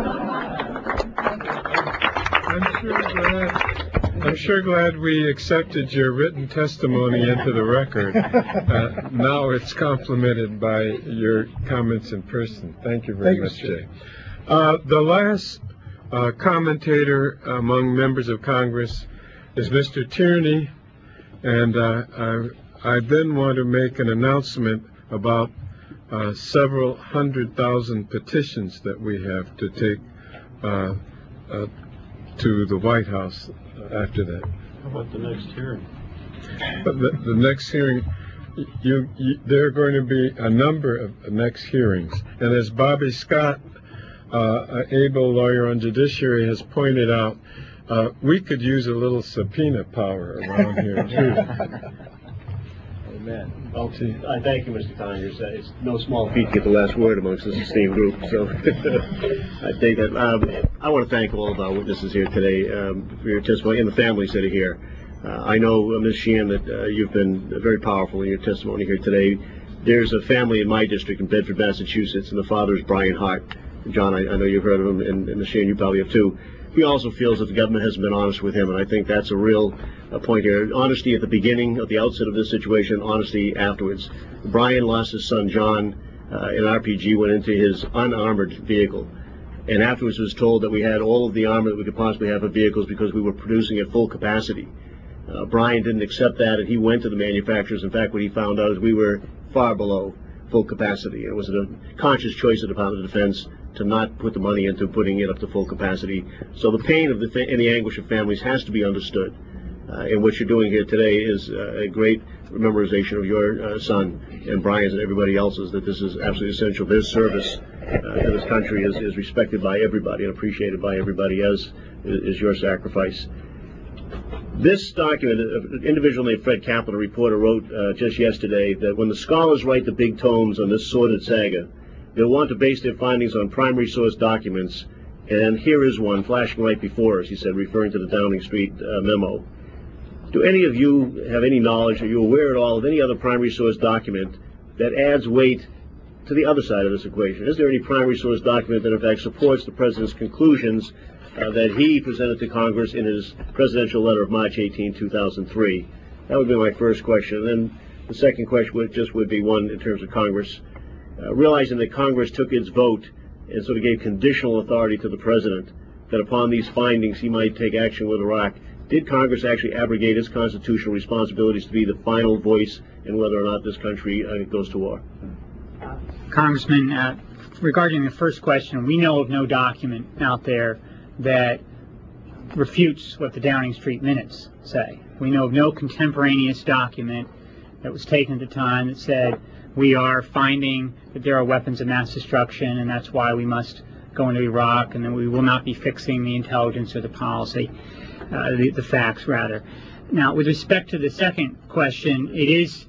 I'm sure glad, I'm sure glad we accepted your written testimony into the record. Uh, now it's complemented by your comments in person. Thank you very Thank you, much, Jay. Uh, the last uh, commentator among members of Congress is Mister Tierney, and uh, I, I then want to make an announcement about uh, several hundred thousand petitions that we have to take uh, uh, to the White House after that. How about the next hearing? But the, the next hearing, you, you, there are going to be a number of next hearings. And as Bobby Scott, uh, an able lawyer on judiciary, has pointed out, uh, we could use a little subpoena power around here, too. Amen. Well, I thank you, Mister Conyers. Uh, it's no small feat to get the last word amongst this esteemed group. So I think that um, I want to thank all of our witnesses here today um, for your testimony and the families that are here. Uh, I know, uh, Miz Sheehan, that uh, you've been very powerful in your testimony here today. There's a family in my district in Bedford, Massachusetts, and the father is Brian Hart. John, I, I know you've heard of him, and, and Miz Sheehan, you probably have too. He also feels that the government hasn't been honest with him, and I think that's a real uh, point here. Honesty at the beginning, at the outset of this situation, honesty afterwards. Brian lost his son, John, uh, an R P G went into his unarmored vehicle, and afterwards was told that we had all of the armor that we could possibly have for vehicles because we were producing at full capacity. Uh, Brian didn't accept that, and he went to the manufacturers. In fact, what he found out is we were far below full capacity. It was a conscious choice of the Department of Defense to not put the money into putting it up to full capacity. So the pain of the fa and the anguish of families has to be understood. Uh, and what you're doing here today is uh, a great memorization of your uh, son and Brian's and everybody else's, that this is absolutely essential. Their service uh, to this country is, is respected by everybody and appreciated by everybody, as is your sacrifice. This document, an individual named Fred Kaplan, a reporter, wrote uh, just yesterday that when the scholars write the big tomes on this sordid saga, they'll want to base their findings on primary source documents, and here is one flashing right before us, he said, referring to the Downing Street uh, memo. Do any of you have any knowledge, are you aware at all of any other primary source document that adds weight to the other side of this equation? Is there any primary source document that in fact supports the President's conclusions uh, that he presented to Congress in his presidential letter of March eighteenth, two thousand three? That would be my first question. And then the second question would just would be one in terms of Congress. Uh, realizing that Congress took its vote and sort of gave conditional authority to the President that upon these findings he might take action with Iraq, did Congress actually abrogate its constitutional responsibilities to be the final voice in whether or not this country uh, goes to war? Congressman, uh, regarding the first question, we know of no document out there that refutes what the Downing Street minutes say. We know of no contemporaneous document that was taken at the time that said we are finding that there are weapons of mass destruction and that's why we must go into Iraq, and then we will not be fixing the intelligence or the policy, uh, the, the facts rather. Now, with respect to the second question, it is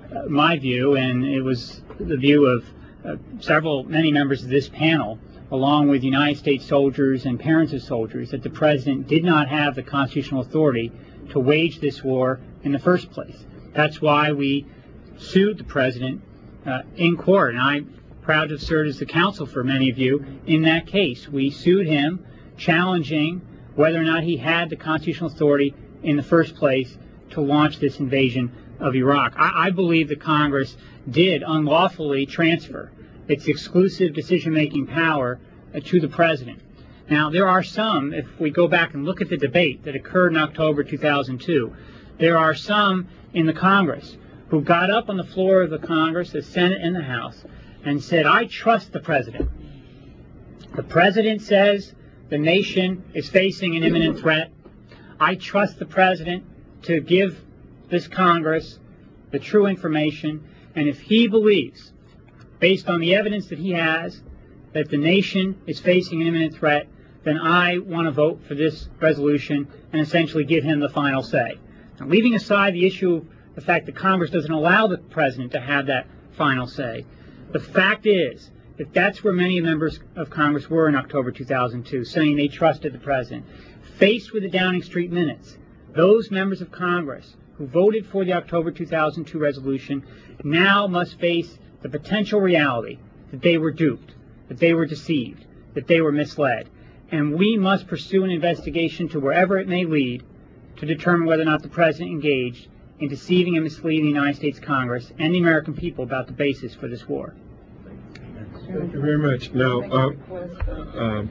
uh, my view, and it was the view of uh, several, many members of this panel, along with United States soldiers and parents of soldiers, that the president did not have the constitutional authority to wage this war in the first place. That's why we sued the president uh, in court, and I'm proud to have served as the counsel for many of you in that case. We sued him, challenging whether or not he had the constitutional authority in the first place to launch this invasion of Iraq. I, I believe that Congress did unlawfully transfer its exclusive decision-making power uh, to the president. Now, there are some, if we go back and look at the debate that occurred in October two thousand two, there are some in the Congress who got up on the floor of the Congress, the Senate and the House, and said, I trust the president. The president says the nation is facing an imminent threat. I trust the president to give this Congress the true information, and if he believes, based on the evidence that he has, that the nation is facing an imminent threat, then I want to vote for this resolution and essentially give him the final say. Now, leaving aside the issue of the fact that Congress doesn't allow the president to have that final say, the fact is that that's where many members of Congress were in October two thousand two, saying they trusted the president. Faced with the Downing Street minutes, those members of Congress who voted for the October two thousand two resolution now must face the potential reality that they were duped, that they were deceived, that they were misled. And we must pursue an investigation to wherever it may lead to determine whether or not the president engaged in deceiving and misleading the United States Congress and the American people about the basis for this war. Thank you very much. Now, uh, uh,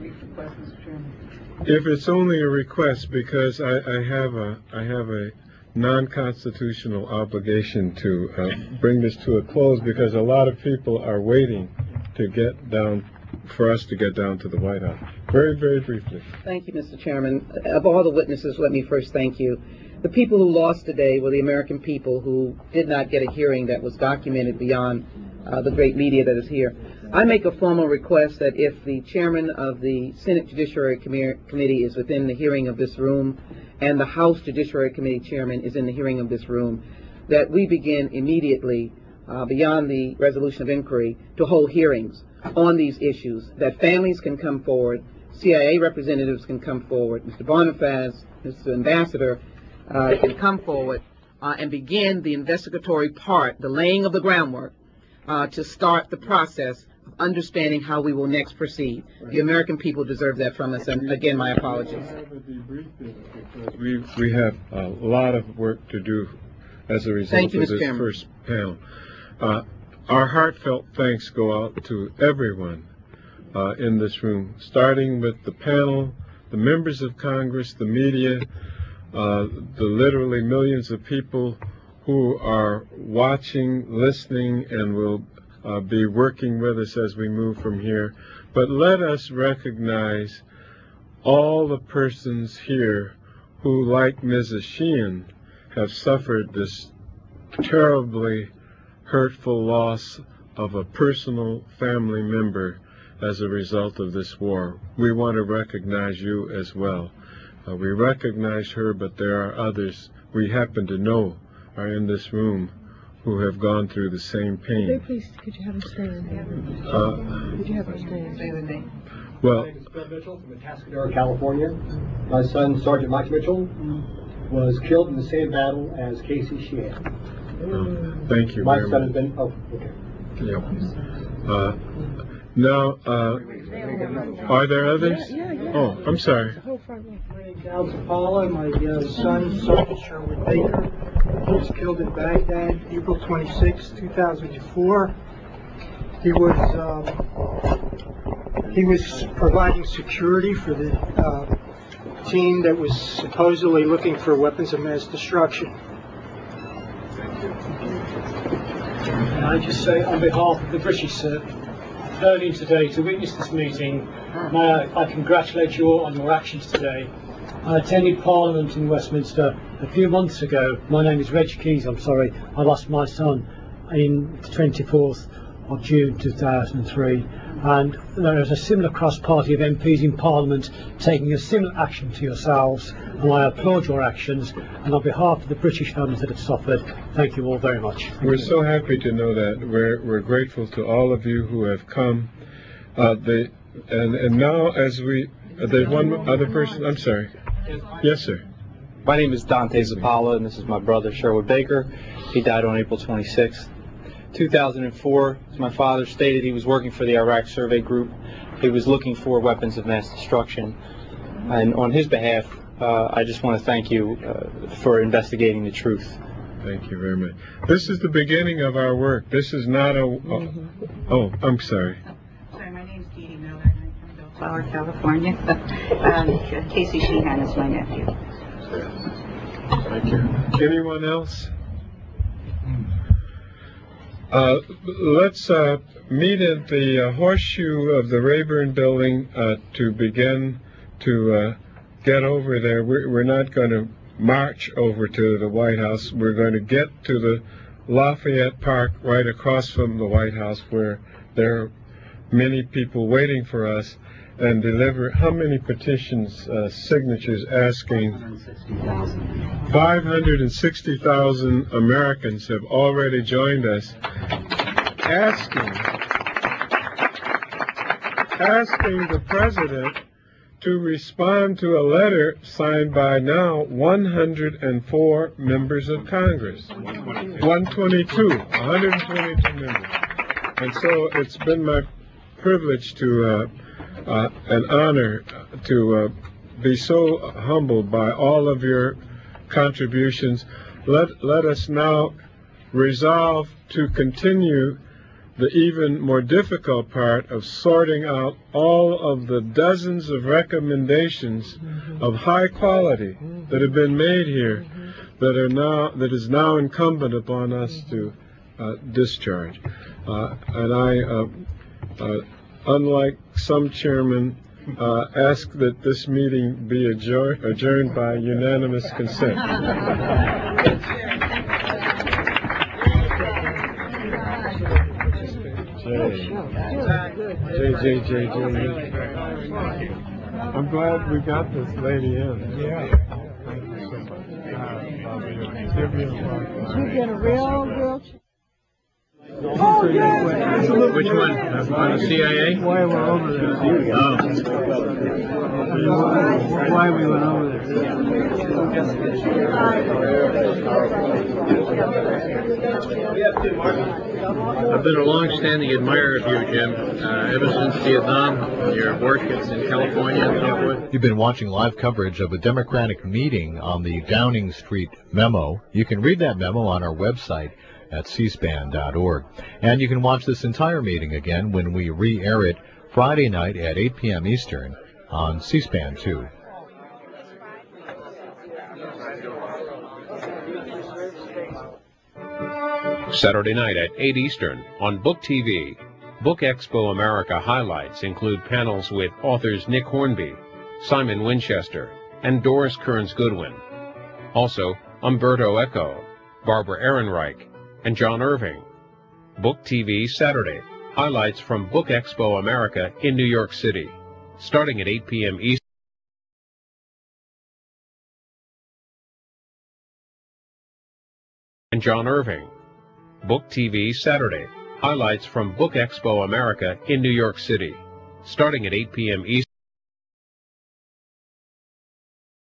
if it's only a request, because I, I have a I have a non-constitutional obligation to uh, bring this to a close, because a lot of people are waiting to get down, for us to get down to the White House. Very, very briefly. Thank you, Mister Chairman. Of all the witnesses, let me first thank you. The people who lost today were the American people who did not get a hearing that was documented beyond uh, the great media that is here. I make a formal request that if the chairman of the Senate Judiciary Com- Committee is within the hearing of this room, and the House Judiciary Committee chairman is in the hearing of this room, that we begin immediately, uh, beyond the resolution of inquiry, to hold hearings on these issues, that families can come forward, C I A representatives can come forward, Mister Boniface, Mister Ambassador uh, can come forward uh, and begin the investigatory part, the laying of the groundwork, uh, to start the process of understanding how we will next proceed. Right. The American people deserve that from us, and again, my apologies. We, we have a lot of work to do as a result Thank you, of Mister this Chairman. first panel. Uh, our heartfelt thanks go out to everyone uh, in this room, starting with the panel, the members of Congress, the media, uh, the literally millions of people who are watching, listening, and will uh, be working with us as we move from here. But let us recognize all the persons here who, like Missus Sheehan, have suffered this terribly hurtful loss of a personal family member as a result of this war. We want to recognize you as well. Uh, we recognize her, but there are others we happen to know are in this room who have gone through the same pain. Please, could you have him stand? Uh, Could you have him stand? Say the name. Well, My name is Fred Mitchell from Atascadero, California. My son, Sergeant Mike Mitchell, was killed in the same battle as Casey Sheehan. uh, thank you My very son has much. been, oh, okay. Yeah. Uh, now, uh, are there others? Yeah, yeah, yeah. Oh, I'm sorry. My name's Al Zapala. My uh, son, Sergeant Sherwood Baker, was killed in Baghdad, April twenty-sixth, two thousand four. He was um, he was providing security for the uh, team that was supposedly looking for weapons of mass destruction. And I just say, on behalf of the British uh, turning today to witness this meeting, may I, I congratulate you all on your actions today. I attended Parliament in Westminster a few months ago. My name is Reg Keys, I'm sorry. I lost my son in the twenty-fourth of June two thousand three, and there is a similar cross-party of M Ps in Parliament taking a similar action to yourselves, and I applaud your actions, and on behalf of the British families that have suffered, thank you all very much. We're so happy to know that. We're, we're grateful to all of you who have come. Uh, the, and, and now as we, uh, there's one other person, I'm sorry. Yes, sir. My name is Dante Zappala, and this is my brother, Sherwood Baker. He died on April twenty-sixth, two thousand four. As my father stated, he was working for the Iraq Survey Group. He was looking for weapons of mass destruction. And on his behalf, uh, I just want to thank you uh, for investigating the truth. Thank you very much. This is the beginning of our work. This is not a... a oh, I'm sorry. Sorry, my name's Dee Dee Miller, and I'm from Bellflower, California. um, Casey Sheehan is my nephew. Thank you. Anyone else? Uh, let's uh, meet at the uh, horseshoe of the Rayburn building uh, to begin to uh, get over there. We're, we're not going to march over to the White House. We're going to get to the Lafayette Park right across from the White House, where there are many people waiting for us, and deliver how many petitions, uh, signatures asking? five hundred sixty thousand Americans have already joined us asking, asking the president to respond to a letter signed by now one hundred four members of Congress. one twenty-two, one hundred twenty-two members. And so it's been my privilege to uh, Uh, an honor to uh, be so humbled by all of your contributions. Let, let us now resolve to continue the even more difficult part of sorting out all of the dozens of recommendations of high quality that have been made here that are now that is now incumbent upon us to uh, discharge. Uh, and I uh, uh, unlike some chairmen, uh, ask that this meeting be adjourned, adjourned by unanimous consent. J, J, J, J, J. I'm glad we got this lady in. Yeah. Thank you so much. Did you get a real, real... Oh, yes. Which one? On the C I A? Why we're over there. Oh. Why we went over there. I've been a long-standing admirer of you, Jim, uh, ever since Vietnam, your work in California and so forth. You've been watching live coverage of a Democratic meeting on the Downing Street memo. You can read that memo on our website at c span dot org. And you can watch this entire meeting again when we re-air it Friday night at eight p m Eastern on C SPAN two. Saturday night at eight Eastern on Book T V. Book Expo America highlights include panels with authors Nick Hornby, Simon Winchester, and Doris Kearns Goodwin. Also, Umberto Eco, Barbara Ehrenreich, and John Irving. Book T V Saturday, highlights from Book Expo America in New York City, starting at eight p m Eastern. And John Irving. Book T V Saturday, highlights from Book Expo America in New York City, starting at eight p m Eastern.